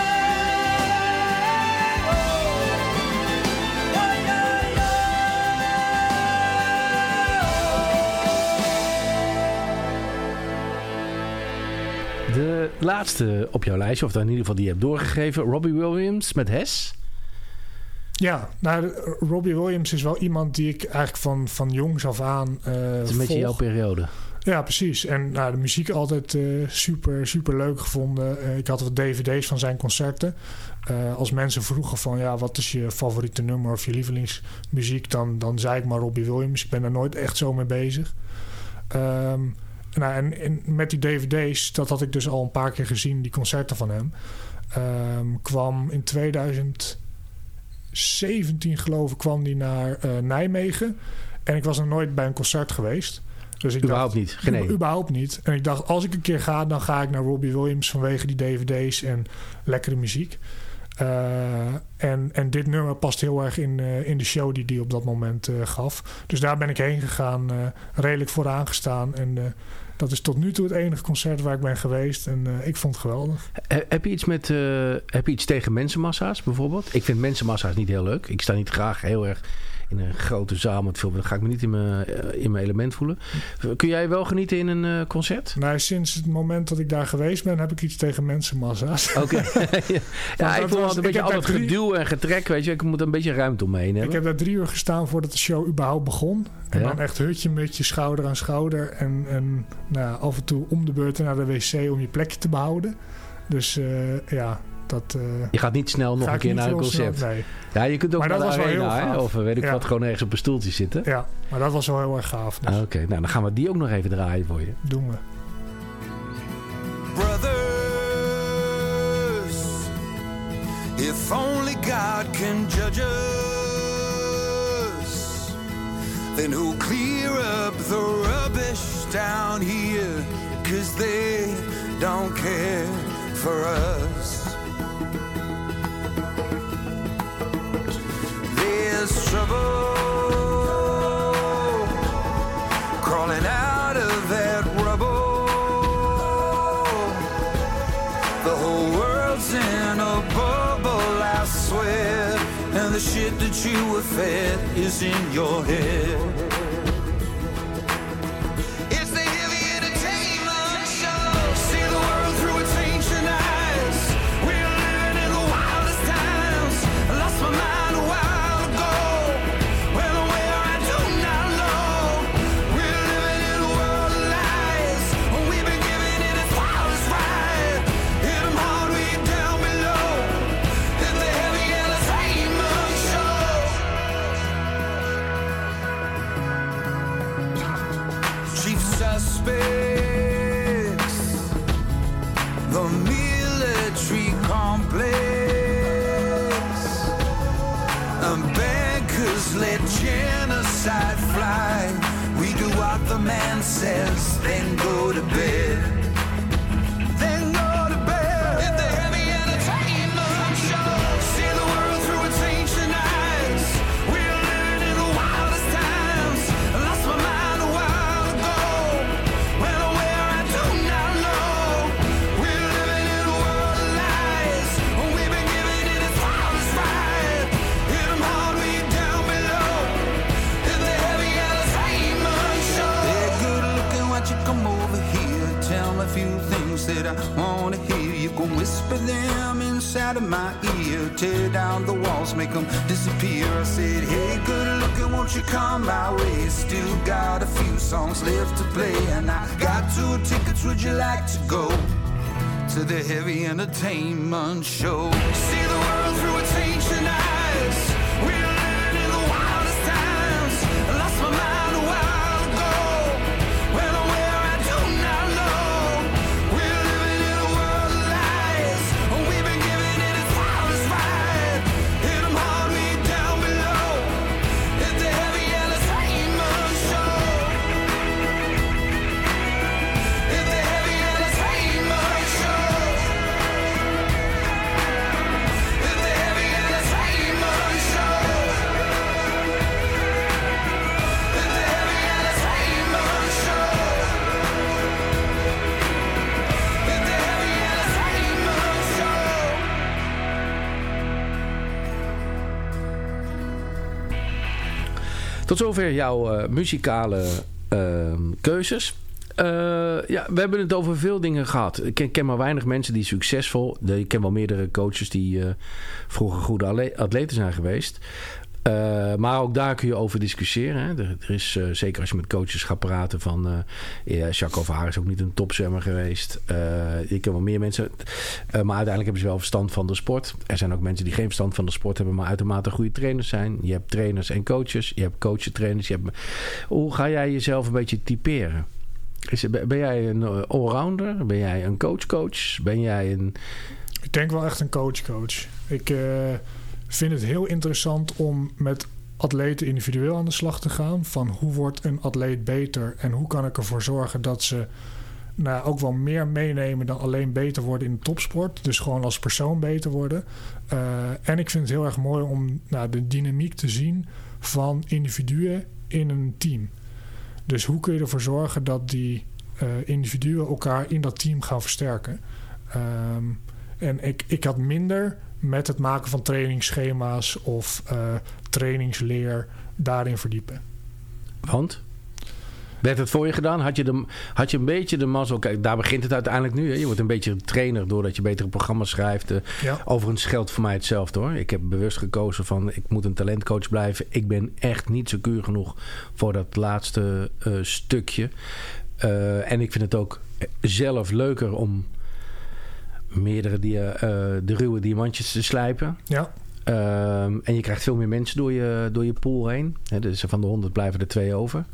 De laatste op jouw lijstje, of dan in ieder geval die je hebt doorgegeven, Robbie Williams met Hes. Ja, nou, Robbie Williams is wel iemand die ik eigenlijk van, van jongs af aan uh, Het is een beetje jouw periode. Ja, precies. En nou, de muziek altijd uh, super, super leuk gevonden. Uh, ik had wat D V D's van zijn concerten. Uh, als mensen vroegen van, ja, wat is je favoriete nummer of je lievelingsmuziek, dan, dan zei ik maar Robbie Williams. Ik ben er nooit echt zo mee bezig. Um, nou, en, en met die D V D's, dat had ik dus al een paar keer gezien, die concerten van hem. Um, kwam in tweeduizend zeventien, geloof ik, kwam die naar uh, Nijmegen. En ik was nog nooit bij een concert geweest. Dus ik überhaupt dacht, niet? Geen u, überhaupt niet. En ik dacht, als ik een keer ga, dan ga ik naar Robbie Williams vanwege die D V D's en lekkere muziek. Uh, en, en dit nummer past heel erg in, uh, in de show die hij op dat moment uh, gaf. Dus daar ben ik heen gegaan, uh, redelijk vooraan gestaan. En uh, dat is tot nu toe het enige concert waar ik ben geweest. En uh, ik vond het geweldig. He, heb je iets met, uh, heb je iets tegen mensenmassa's bijvoorbeeld? Ik vind mensenmassa's niet heel leuk. Ik sta niet graag heel erg in een grote zaal met veel. Dan ga ik me niet in mijn, in mijn element voelen. Kun jij wel genieten in een uh, concert? Nou, sinds het moment dat ik daar geweest ben, heb ik iets tegen mensenmassa's. Oké. ja, ja ik voel altijd een beetje al dat drie... geduw en getrek. Weet je, ik moet een beetje ruimte omheen hebben. Ik heb daar drie uur gestaan voordat de show überhaupt begon. En ja? dan echt hutje met je schouder aan schouder. En, en nou, af en toe om de beurt naar de wc om je plekje te behouden. Dus uh, ja... Dat, uh, je gaat niet snel nog een keer naar een concert. Snel, nee. Ja, je kunt ook maar naar de arena, hè? Of weet ik ja. wat, gewoon ergens op een stoeltje zitten. Ja, maar dat was wel heel erg gaaf. Dus. Ah, Oké, okay. Nou dan gaan we die ook nog even draaien voor je. Doen we. Brothers, if only God can judge us, then who'll clear up the rubbish down here, 'cause they don't care for us. There's trouble crawling out of that rubble. The whole world's in a bubble, I swear, and the shit that you were fed is in your head. Says, then go to bed. Then go to bed. It's the heavy entertainment show. See the world through its ancient eyes. We're living in the wildest times. I lost my mind a while ago. When or where I do not know. We're living in a world of lies. We've been giving it its wildest ride. Hit 'em hard, we down below. It's the heavy entertainment show. You come over here, tell me a few things that I wanna hear. You can whisper them inside of my ear, tear down the walls, make them disappear. I said, hey, good looking, won't you come my way? Still got a few songs left to play, and I got two tickets, would you like to go to the heavy entertainment show? See the world through its ancient eyes. We're living in the wildest times. I lost my mind a while. Tot zover jouw uh, muzikale uh, keuzes. Uh, ja, we hebben het over veel dingen gehad. Ik ken, ken maar weinig mensen die succesvol... Ik ken wel meerdere coaches die uh, vroeger goede atleten zijn geweest. Uh, maar ook daar kun je over discussiëren. Hè. Er, er is, uh, zeker als je met coaches gaat praten van... Uh, ja, Jacques Overhaar is ook niet een topzwemmer geweest. Uh, ik ken wel meer mensen. Uh, maar uiteindelijk hebben ze wel verstand van de sport. Er zijn ook mensen die geen verstand van de sport hebben... maar uitermate goede trainers zijn. Je hebt trainers en coaches. Je hebt coaches, trainers. Je hebt... Hoe ga jij jezelf een beetje typeren? Is, ben jij een allrounder? Ben jij een coach-coach? Ben jij een... Ik denk wel echt een coach-coach. Ik... Uh... Ik vind het heel interessant om met atleten individueel aan de slag te gaan. Van hoe wordt een atleet beter en hoe kan ik ervoor zorgen dat ze nou, ook wel meer meenemen dan alleen beter worden in de topsport. Dus gewoon als persoon beter worden. Uh, en ik vind het heel erg mooi om nou, de dynamiek te zien van individuen in een team. Dus hoe kun je ervoor zorgen dat die uh, individuen elkaar in dat team gaan versterken? Um, en ik, ik had minder met het maken van trainingsschema's of uh, trainingsleer daarin verdiepen. Want? Werd het voor je gedaan? Had je, de, had je een beetje de mazzel? Kijk, daar begint het uiteindelijk nu. Hè? Je wordt een beetje een trainer doordat je betere programma's schrijft. Uh, ja. Overigens geldt voor mij hetzelfde hoor. Ik heb bewust gekozen van ik moet een talentcoach blijven. Ik ben echt niet secuur genoeg voor dat laatste uh, stukje. Uh, en ik vind het ook zelf leuker om meerdere dia, uh, de ruwe diamantjes te slijpen. Ja. Um, en je krijgt veel meer mensen door je, door je pool heen. He, dus van de honderd blijven er twee over.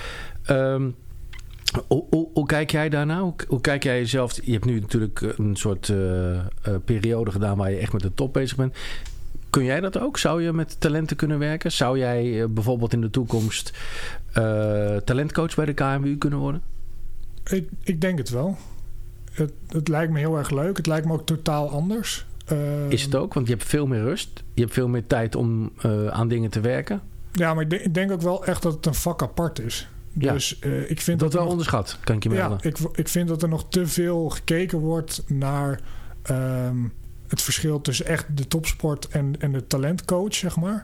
Um, hoe, hoe, hoe kijk jij daarna? Hoe, hoe kijk jij jezelf? Je hebt nu natuurlijk een soort uh, uh, periode gedaan waar je echt met de top bezig bent. Kun jij dat ook? Zou je met talenten kunnen werken? Zou jij uh, bijvoorbeeld in de toekomst uh, talentcoach bij de K N W U kunnen worden? Ik, ik denk het wel. Het, het lijkt me heel erg leuk. Het lijkt me ook totaal anders. Uh, Is het ook? Want je hebt veel meer rust. Je hebt veel meer tijd om uh, aan dingen te werken. Ja, maar ik denk, ik denk ook wel echt dat het een vak apart is. Ja, dus, uh, ik vind dat, dat wel nog, onderschat, kan ik je melden. Ja, ik, ik vind dat er nog te veel gekeken wordt naar um, het verschil tussen echt de topsport en, en de talentcoach, zeg maar.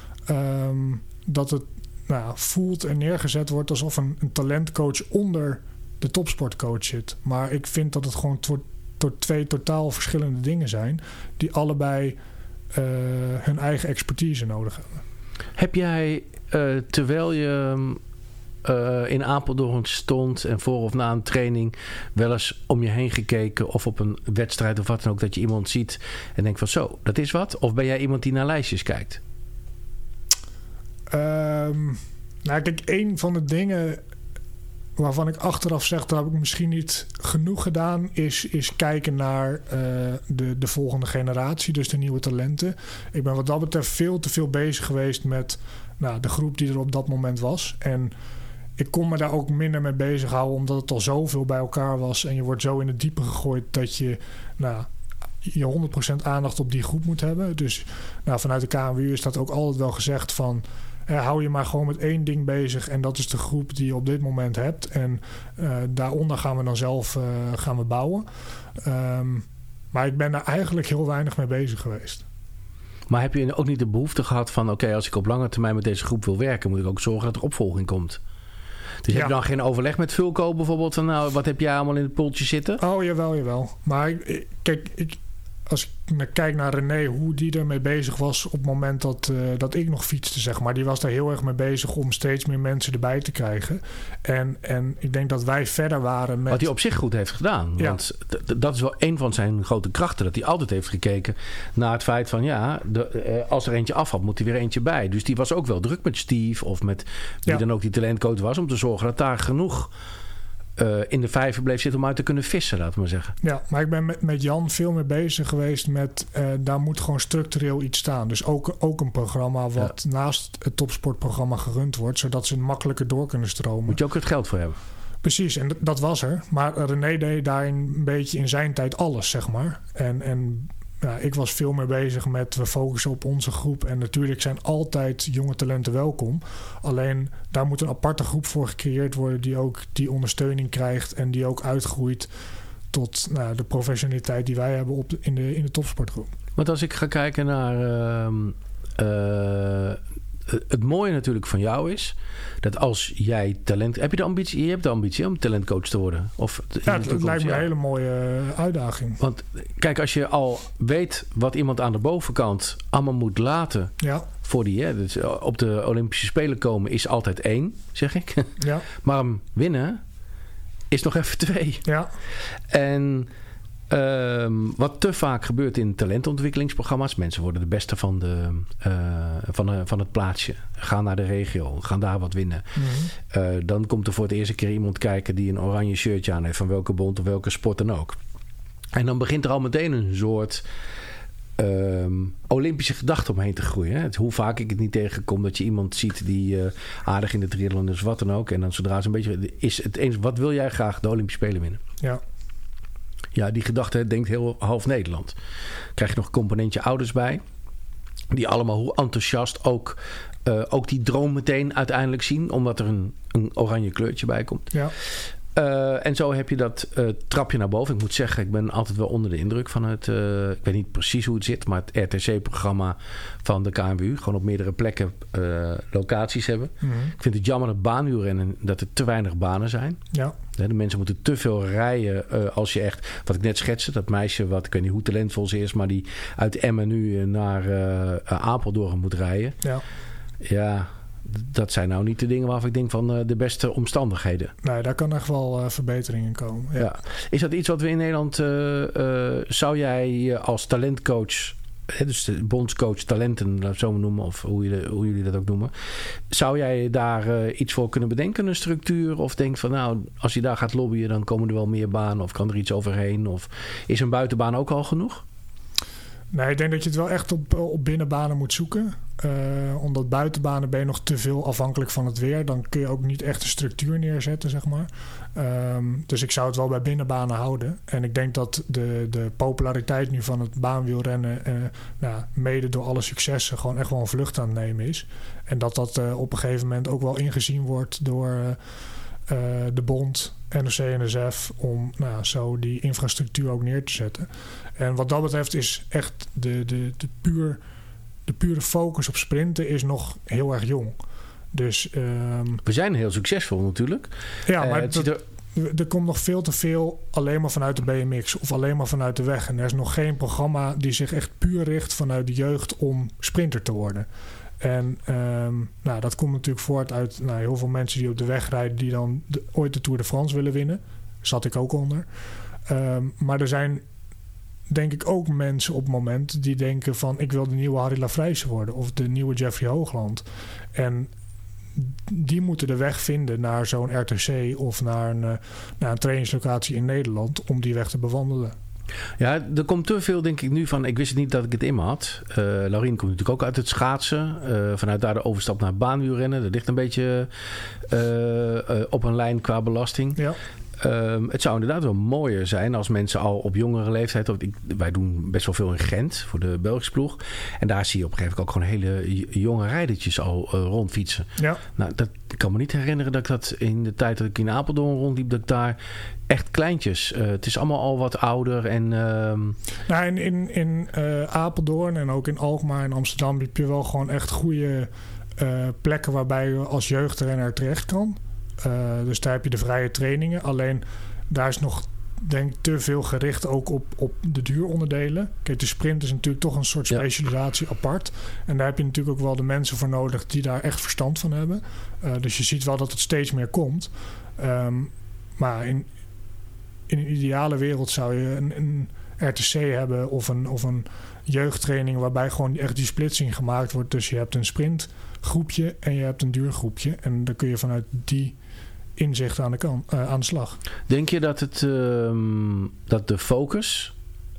Um, dat het nou, voelt en neergezet wordt alsof een, een talentcoach onder de topsportcoach zit. Maar ik vind dat het gewoon to- to- twee totaal verschillende dingen zijn die allebei uh, hun eigen expertise nodig hebben. Heb jij, uh, terwijl je uh, in Apeldoorn stond en voor of na een training wel eens om je heen gekeken of op een wedstrijd of wat dan ook, dat je iemand ziet en denkt van zo, dat is wat? Of ben jij iemand die naar lijstjes kijkt? Um, nou, kijk, een van de dingen waarvan ik achteraf zeg, dat heb ik misschien niet genoeg gedaan, is, is kijken naar uh, de, de volgende generatie, dus de nieuwe talenten. Ik ben wat dat betreft veel te veel bezig geweest met nou, de groep die er op dat moment was. En ik kon me daar ook minder mee bezighouden, omdat het al zoveel bij elkaar was en je wordt zo in het diepe gegooid dat je nou, je honderd procent aandacht op die groep moet hebben. Dus nou, vanuit de K N W U is dat ook altijd wel gezegd van Uh, hou je maar gewoon met één ding bezig en dat is de groep die je op dit moment hebt. En uh, daaronder gaan we dan zelf uh, gaan we bouwen. Um, maar ik ben daar eigenlijk heel weinig mee bezig geweest. Maar heb je ook niet de behoefte gehad van oké, okay, als ik op lange termijn met deze groep wil werken, moet ik ook zorgen dat er opvolging komt? Dus ja. Heb je dan geen overleg met Vulco bijvoorbeeld van nou, wat heb jij allemaal in het poeltje zitten? Oh, jawel, jawel. Maar ik, kijk, ik... als ik kijk naar René, hoe die ermee bezig was op het moment dat, uh, dat ik nog fietste, zeg maar. Die was daar heel erg mee bezig om steeds meer mensen erbij te krijgen. En, en ik denk dat wij verder waren met... Wat hij op zich goed heeft gedaan. Ja. Want d- dat is wel een van zijn grote krachten. Dat hij altijd heeft gekeken naar het feit van ja, de, uh, als er eentje afvalt, moet er weer eentje bij. Dus die was ook wel druk met Steve of met wie ja. dan ook die talentcoach was, om te zorgen dat daar genoeg Uh, in de vijver bleef zitten om uit te kunnen vissen, laten we maar zeggen. Ja, maar ik ben met, met Jan veel meer bezig geweest met uh, daar moet gewoon structureel iets staan. Dus ook, ook een programma wat ja. naast het topsportprogramma gerund wordt, zodat ze makkelijker door kunnen stromen. Moet je ook het geld voor hebben. Precies, en d- dat was er. Maar René deed daarin een beetje in zijn tijd alles, zeg maar. En, en ja, ik was veel meer bezig met we focussen op onze groep. En natuurlijk zijn altijd jonge talenten welkom. Alleen daar moet een aparte groep voor gecreëerd worden die ook die ondersteuning krijgt en die ook uitgroeit tot nou, de professionaliteit die wij hebben op de, in, de, in de topsportgroep. Want als ik ga kijken naar Uh, uh, het mooie natuurlijk van jou is dat als jij talent... Heb je de ambitie? Je hebt de ambitie om talentcoach te worden? Of ja, het, het lijkt me een hele mooie uitdaging. Want kijk, als je al weet wat iemand aan de bovenkant allemaal moet laten ja. voor die... Hè, dus op de Olympische Spelen komen is altijd één, zeg ik. Ja. Maar hem winnen is nog even twee. Ja. En Um, wat te vaak gebeurt in talentontwikkelingsprogramma's. Mensen worden de beste van, de, uh, van, de, van het plaatsje. Gaan naar de regio. Gaan daar wat winnen. Mm-hmm. Uh, dan komt er voor het eerste keer iemand kijken die een oranje shirtje aan heeft. Van welke bond of welke sport dan ook. En dan begint er al meteen een soort um, Olympische gedachte omheen te groeien. Hè? Het, hoe vaak ik het niet tegenkom dat je iemand ziet die uh, aardig in de triathlon is, wat dan ook. En dan zodra ze een beetje... Is het eens, wat wil jij graag de Olympische Spelen winnen? Ja. Ja, die gedachte denkt heel half Nederland. Krijg je nog een componentje ouders bij. Die allemaal hoe enthousiast ook, uh, ook die droom meteen uiteindelijk zien. Omdat er een, een oranje kleurtje bij komt. Ja. Uh, en zo heb je dat uh, trapje naar boven. Ik moet zeggen, ik ben altijd wel onder de indruk van het... Uh, ik weet niet precies hoe het zit, maar het R T C-programma van de K N W U. Gewoon op meerdere plekken uh, locaties hebben. Mm-hmm. Ik vind het jammer dat baanwielrennen, dat er te weinig banen zijn. Ja. De mensen moeten te veel rijden uh, als je echt... Wat ik net schetste, dat meisje, wat ik weet niet hoe talentvol ze is... maar die uit Emmen nu naar uh, Apeldoorn moet rijden. Ja. Ja... Dat zijn nou niet de dingen waarvan ik denk van uh, de beste omstandigheden. Nee, daar kan echt wel uh, verbeteringen komen. Ja. Ja. Is dat iets wat we in Nederland... Uh, uh, zou jij als talentcoach... Hè, dus de bondscoach talenten, laat het zo maar noemen... of hoe, je, hoe jullie dat ook noemen... zou jij daar uh, iets voor kunnen bedenken? Een structuur? Of denk van nou, als je daar gaat lobbyen... dan komen er wel meer banen of kan er iets overheen? Of is een buitenbaan ook al genoeg? Nee, ik denk dat je het wel echt op, op binnenbanen moet zoeken. Uh, omdat buitenbanen ben je nog te veel afhankelijk van het weer. Dan kun je ook niet echt een structuur neerzetten, zeg maar. Um, dus ik zou het wel bij binnenbanen houden. En ik denk dat de, de populariteit nu van het baanwielrennen... Uh, nou, mede door alle successen gewoon echt wel een vlucht aan het nemen is. En dat dat uh, op een gegeven moment ook wel ingezien wordt door... Uh, Uh, de bond, N O C N S F... om nou, zo die infrastructuur ook neer te zetten. En wat dat betreft is echt de, de, de, puur, de pure focus op sprinten... is nog heel erg jong. Dus, um, we zijn heel succesvol natuurlijk. Ja, maar uh, dat, er... er komt nog veel te veel alleen maar vanuit de B M X... of alleen maar vanuit de weg. En er is nog geen programma die zich echt puur richt... vanuit de jeugd om sprinter te worden... En um, nou, dat komt natuurlijk voort uit nou, heel veel mensen die op de weg rijden... die dan de, ooit de Tour de France willen winnen. Zat ik ook onder. Um, maar er zijn denk ik ook mensen op het moment die denken van... ik wil de nieuwe Harry Lafrijse worden of de nieuwe Jeffrey Hoogland. En die moeten de weg vinden naar zo'n R T C of naar een, naar een trainingslocatie in Nederland... om die weg te bewandelen. Ja, er komt te veel denk ik nu van... Ik wist niet dat ik het in me had. Uh, Laurien komt natuurlijk ook uit het schaatsen. Uh, vanuit daar de overstap naar baanwielrennen. Dat ligt een beetje uh, uh, op een lijn qua belasting. Ja. Um, het zou inderdaad wel mooier zijn als mensen al op jongere leeftijd... Of ik, wij doen best wel veel in Gent voor de Belgische ploeg. En daar zie je op een gegeven moment ook gewoon hele jonge rijdertjes al uh, rondfietsen. Ja. Nou, dat, ik kan me niet herinneren dat ik dat in de tijd dat ik in Apeldoorn rondliep... dat ik daar echt kleintjes... Uh, het is allemaal al wat ouder en... Uh... Nou, in in, in uh, Apeldoorn en ook in Alkmaar en Amsterdam... heb je wel gewoon echt goede uh, plekken waarbij je als jeugdrenner terecht kan... Uh, dus daar heb je de vrije trainingen. Alleen daar is nog denk ik te veel gericht ook op, op de duuronderdelen. Kijk, de sprint is natuurlijk toch een soort specialisatie ja. apart. En daar heb je natuurlijk ook wel de mensen voor nodig die daar echt verstand van hebben. Uh, dus je ziet wel dat het steeds meer komt. Um, maar in, in een ideale wereld zou je een, een R T C hebben of een, of een jeugdtraining waarbij gewoon echt die splitsing gemaakt wordt. Dus je hebt een sprintgroepje en je hebt een duurgroepje. En dan kun je vanuit die inzicht aan de, kan, uh, aan de slag. Denk je dat, het, uh, dat de focus...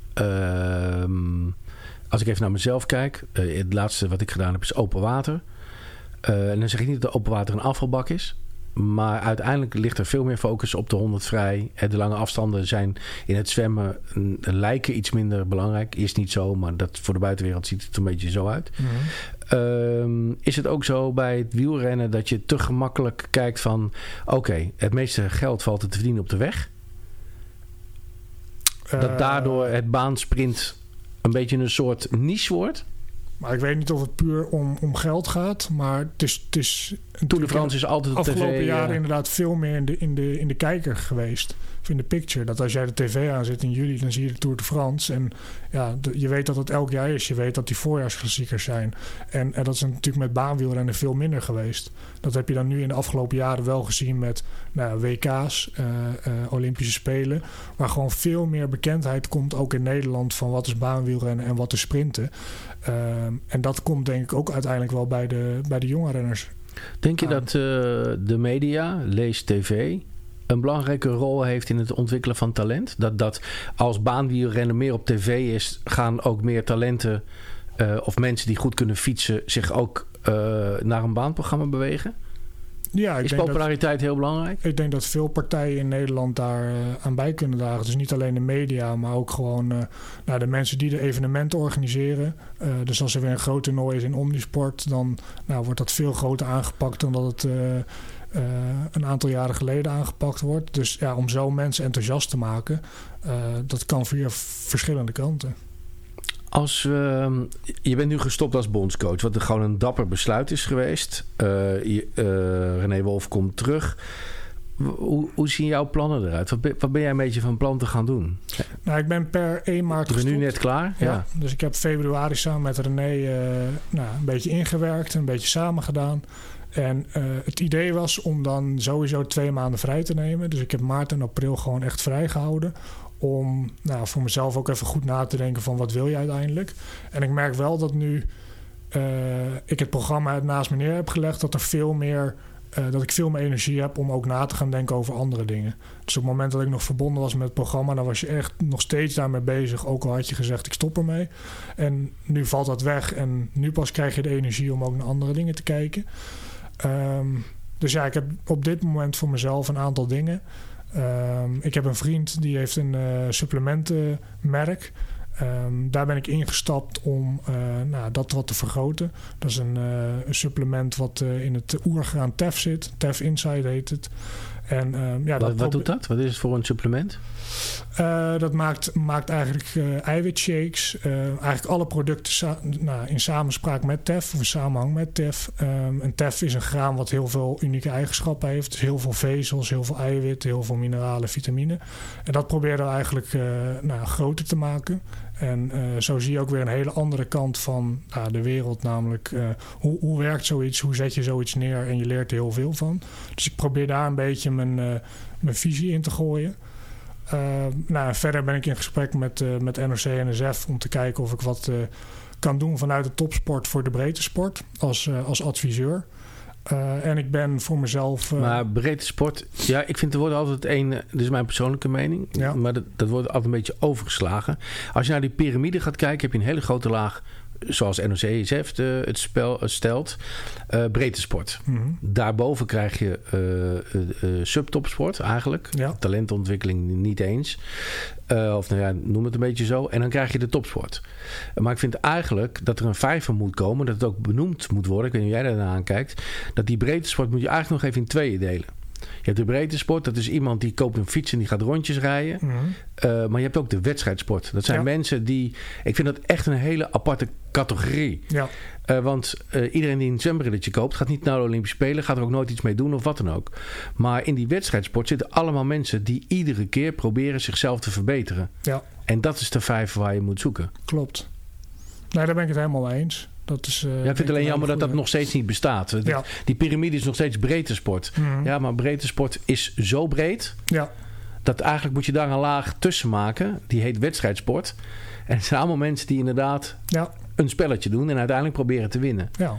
Uh, als ik even naar mezelf kijk... Uh, het laatste wat ik gedaan heb is open water. Uh, en dan zeg ik niet dat open water een afvalbak is... Maar uiteindelijk ligt er veel meer focus op de honderd vrij. De lange afstanden zijn in het zwemmen lijken iets minder belangrijk. Is niet zo, maar dat voor de buitenwereld ziet het een beetje zo uit. Mm-hmm. Um, is het ook zo bij het wielrennen dat je te gemakkelijk kijkt van... Oké, okay, het meeste geld valt te verdienen op de weg. Uh, dat daardoor het baansprint een beetje een soort niche wordt? Maar ik weet niet of het puur om, om geld gaat. Maar het is... Het is Tour de France is altijd op tv. Afgelopen jaren ja. inderdaad veel meer in de, in, de, in de kijker geweest. Of in de picture. Dat als jij de tv aanzet in juli, dan zie je de Tour de France. En ja, de, je weet dat het elk jaar is. Je weet dat die voorjaarsklassiekers zijn. En, en dat is natuurlijk met baanwielrennen veel minder geweest. Dat heb je dan nu in de afgelopen jaren wel gezien met nou, W K's, uh, uh, Olympische Spelen. Waar gewoon veel meer bekendheid komt, ook in Nederland, van wat is baanwielrennen en wat is sprinten. Uh, en dat komt denk ik ook uiteindelijk wel bij de, bij de jonge renners. Denk je aan. dat uh, de media, lees tv, een belangrijke rol heeft in het ontwikkelen van talent? Dat, dat als baanwielrennen meer op tv is, gaan ook meer talenten uh, of mensen die goed kunnen fietsen zich ook uh, naar een baanprogramma bewegen? Ja, ik is denk populariteit dat, heel belangrijk? Ik denk dat veel partijen in Nederland daar uh, aan bij kunnen dragen. Dus niet alleen de media, maar ook gewoon uh, nou, de mensen die de evenementen organiseren. Uh, dus als er weer een groot toernooi is in Omnisport, dan nou, wordt dat veel groter aangepakt dan dat het uh, uh, een aantal jaren geleden aangepakt wordt. Dus ja, om zo mensen enthousiast te maken, uh, dat kan via verschillende kanten. Als, uh, je bent nu gestopt als bondscoach, wat er gewoon een dapper besluit is geweest. Uh, je, uh, René Wolf komt terug. Hoe, hoe zien jouw plannen eruit? Wat ben, wat ben jij een beetje van plan te gaan doen? Nou, ik ben per één maart gestopt. Ben je nu net klaar? Ja. ja. Dus ik heb februari samen met René uh, nou, een beetje ingewerkt, een beetje samen gedaan. En uh, het idee was om dan sowieso twee maanden vrij te nemen. Dus ik heb maart en april gewoon echt vrijgehouden. Om nou, voor mezelf ook even goed na te denken van wat wil je uiteindelijk. En ik merk wel dat nu uh, ik het programma naast me neer heb gelegd, dat er veel meer, uh, dat ik veel meer energie heb om ook na te gaan denken over andere dingen. Dus op het moment dat ik nog verbonden was met het programma, dan was je echt nog steeds daarmee bezig. Ook al had je gezegd ik stop ermee. En nu valt dat weg en nu pas krijg je de energie om ook naar andere dingen te kijken. Um, dus ja, ik heb op dit moment voor mezelf een aantal dingen. Um, ik heb een vriend die heeft een uh, supplementenmerk. Um, daar ben ik ingestapt om uh, nou, dat wat te vergroten. Dat is een, uh, een supplement wat uh, in het oergraan T E F zit. T E F Inside heet het. En, um, ja, wat dat wat doet dat? Wat is het voor een supplement? Uh, dat maakt, maakt eigenlijk uh, eiwitshakes. Uh, eigenlijk alle producten sa- nou, in samenspraak met T E F. Of in samenhang met T E F. Um, en T E F is een graan wat heel veel unieke eigenschappen heeft. Dus heel veel vezels, heel veel eiwit, heel veel mineralen, vitamine. En dat proberen we eigenlijk uh, nou, groter te maken. En uh, zo zie je ook weer een hele andere kant van uh, de wereld. Namelijk, uh, hoe, hoe werkt zoiets? Hoe zet je zoiets neer? En je leert er heel veel van. Dus ik probeer daar een beetje mijn, uh, mijn visie in te gooien. Uh, nou, verder ben ik in gesprek met, uh, met N O C N S F om te kijken of ik wat uh, kan doen vanuit de topsport voor de breedte sport als, uh, als adviseur. Uh, en ik ben voor mezelf... Uh... Maar breedte sport, ja, ik vind er wordt altijd een... Dit is mijn persoonlijke mening, ja. maar dat, dat wordt altijd een beetje overgeslagen. Als je naar die piramide gaat kijken, heb je een hele grote laag, zoals N O C N S F uh, het spel uh, stelt, uh, breedte sport. Mm-hmm. Daarboven krijg je uh, uh, uh, subtopsport eigenlijk. Ja. Talentontwikkeling niet eens. Uh, of nou ja, noem het een beetje zo. En dan krijg je de topsport. Maar ik vind eigenlijk dat er een vijver moet komen, dat het ook benoemd moet worden. Ik weet niet hoe jij daarna aankijkt. Dat die breedte sport moet je eigenlijk nog even in tweeën delen. Je hebt de breedte sport, dat is iemand die koopt een fiets en die gaat rondjes rijden. Mm-hmm. Uh, maar je hebt ook de wedstrijdsport. Dat zijn ja. mensen die... Ik vind dat echt een hele aparte categorie. Ja. Uh, want uh, iedereen die een zwembrilletje koopt, gaat niet naar de Olympische Spelen, gaat er ook nooit iets mee doen of wat dan ook. Maar in die wedstrijdsport zitten allemaal mensen die iedere keer proberen zichzelf te verbeteren. Ja. En dat is de vijver waar je moet zoeken. Klopt. Nee, daar ben ik het helemaal mee eens. Dat is, uh, ja, ik vind het alleen jammer dat dat nog steeds niet bestaat. Ja. Die piramide is nog steeds breedte sport. Mm-hmm. Ja, maar breedte sport is zo breed. Ja. Dat eigenlijk moet je daar een laag tussen maken. Die heet wedstrijdsport. En het zijn allemaal mensen die inderdaad ja. een spelletje doen. En uiteindelijk proberen te winnen. Ja.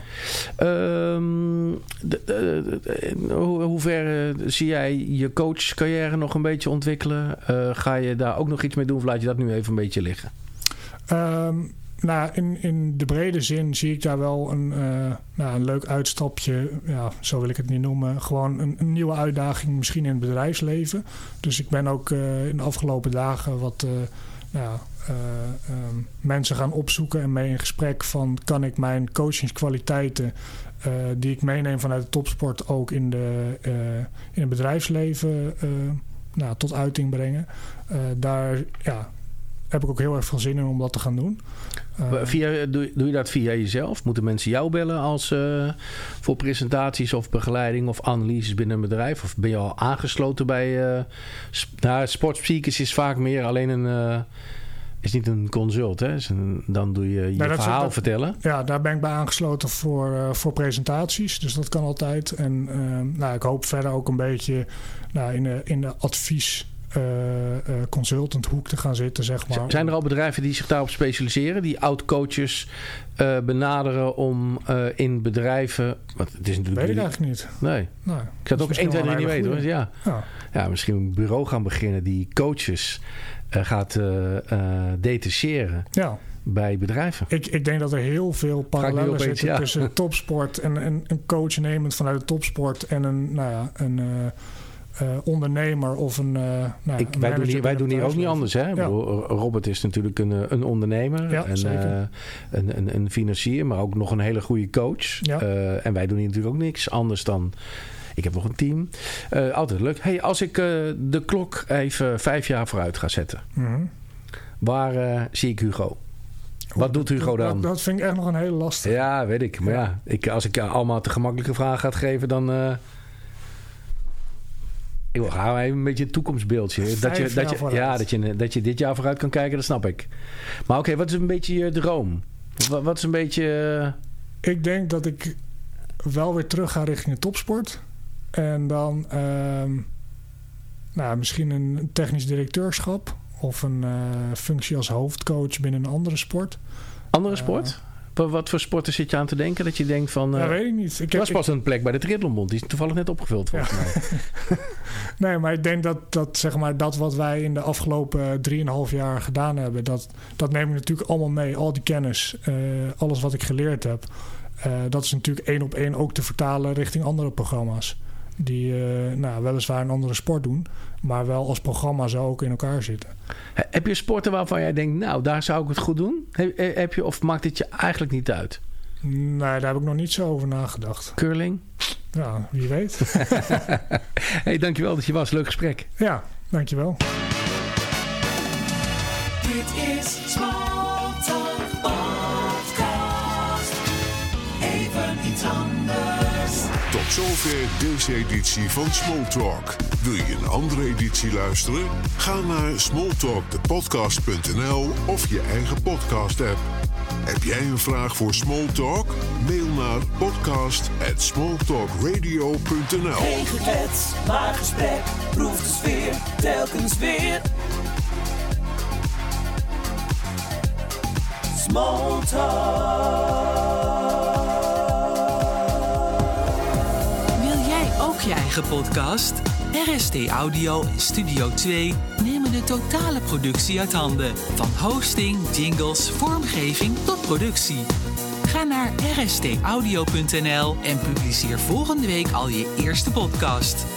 Um, de, de, de, hoe, hoe ver uh, zie jij je coachcarrière nog een beetje ontwikkelen? Uh, ga je daar ook nog iets mee doen? Of laat je dat nu even een beetje liggen? Um, Nou, in, in de brede zin zie ik daar wel een, uh, nou, een leuk uitstapje. Ja, zo wil ik het niet noemen. Gewoon een, een nieuwe uitdaging misschien in het bedrijfsleven. Dus ik ben ook uh, in de afgelopen dagen wat uh, nou, uh, um, mensen gaan opzoeken en mee in gesprek van kan ik mijn coachingskwaliteiten uh, die ik meeneem vanuit de topsport ook in, de, uh, in het bedrijfsleven uh, nou, tot uiting brengen. Uh, daar ja, heb ik ook heel erg veel zin in om dat te gaan doen. Uh, via, doe, doe je dat via jezelf? Moeten mensen jou bellen als uh, voor presentaties of begeleiding of analyses binnen een bedrijf? Of ben je al aangesloten bij... Uh, sp- nou, sportpsychicus is vaak meer alleen een... Uh, is niet een consult, hè? Is een, dan doe je je nou, verhaal dat, vertellen. Ja, daar ben ik bij aangesloten voor, uh, voor presentaties. Dus dat kan altijd. En uh, nou, ik hoop verder ook een beetje nou, in de, in de advies... uh, uh, consultant hoek te gaan zitten, zeg maar. Zijn er al bedrijven die zich daarop specialiseren? Die oud-coaches uh, benaderen om uh, in bedrijven... Want het is natuurlijk weet ik eigenlijk niet. Nee. nee. Ik zou het ook één, twee, drie niet weten. Hoor. Ja. Ja. ja, misschien een bureau gaan beginnen die coaches uh, gaat uh, uh, detacheren. Ja. Bij bedrijven. Ik, ik denk dat er heel veel parallellen opeens, zitten ja. tussen topsport en, en een coach nemend vanuit de topsport en een, nou ja, een uh, uh, ondernemer of een. Uh, nou, ik, een wij doen hier, wij doen hier ook niet anders. Hè? Ja. Robert is natuurlijk een, een ondernemer, ja, en, uh, een, een, een financier, maar ook nog een hele goede coach. Ja. Uh, en wij doen hier natuurlijk ook niks anders dan. Ik heb nog een team. Uh, altijd leuk. Hey, als ik uh, de klok even vijf jaar vooruit ga zetten, mm-hmm. waar uh, zie ik Hugo? Wat doet Hugo dan? Dat, dat vind ik echt nog een hele lastige. Ja, weet ik. Maar ja, ja ik, als ik allemaal te gemakkelijke vragen ga geven, dan... Uh, ik wil gaan even een beetje een toekomstbeeldje. Dat je, dat, je, ja, dat, je, dat je dit jaar vooruit kan kijken, dat snap ik. Maar oké, okay, wat is een beetje je droom? Wat, wat is een beetje... Uh... Ik denk dat ik wel weer terug ga richting de topsport. En dan uh, nou, misschien een technisch directeurschap. Of een uh, functie als hoofdcoach binnen een andere sport. Andere sport? Uh, Wat voor sporten zit je aan te denken? Dat je denkt van... Uh, ja, weet ik niet. Ik er was pas ik, een plek bij de Triathlonbond. Die is toevallig net opgevuld volgens ja. mij. Nee, maar ik denk dat, dat, zeg maar, dat wat wij in de afgelopen drieënhalf jaar gedaan hebben... Dat, dat neem ik natuurlijk allemaal mee. Al die kennis. Uh, alles wat ik geleerd heb. Uh, dat is natuurlijk één op één ook te vertalen richting andere programma's. Die uh, nou, weliswaar een andere sport doen, maar wel als programma zo ook in elkaar zitten. Heb je sporten waarvan jij denkt, nou, daar zou ik het goed doen? Heb, heb je, of maakt het je eigenlijk niet uit? Nee, daar heb ik nog niet zo over nagedacht. Curling? Ja, wie weet. Hey, dankjewel dat je was. Leuk gesprek. Ja, dankjewel. Dit is Smalltalk Podcast. Even iets anders. Tot zover deze editie van Smalltalk. Wil je een andere editie luisteren? Ga naar smalltalk de podcast punt n l of je eigen podcast app. Heb jij een vraag voor Smalltalk? Mail naar podcast at smalltalk radio punt n l. Geen geklets, maar gesprek. Proef de sfeer, telkens weer. Smalltalk. Je eigen podcast? R S T Audio en Studio twee nemen de totale productie uit handen. Van hosting, jingles, vormgeving tot productie. Ga naar r s t audio punt n l en publiceer volgende week al je eerste podcast.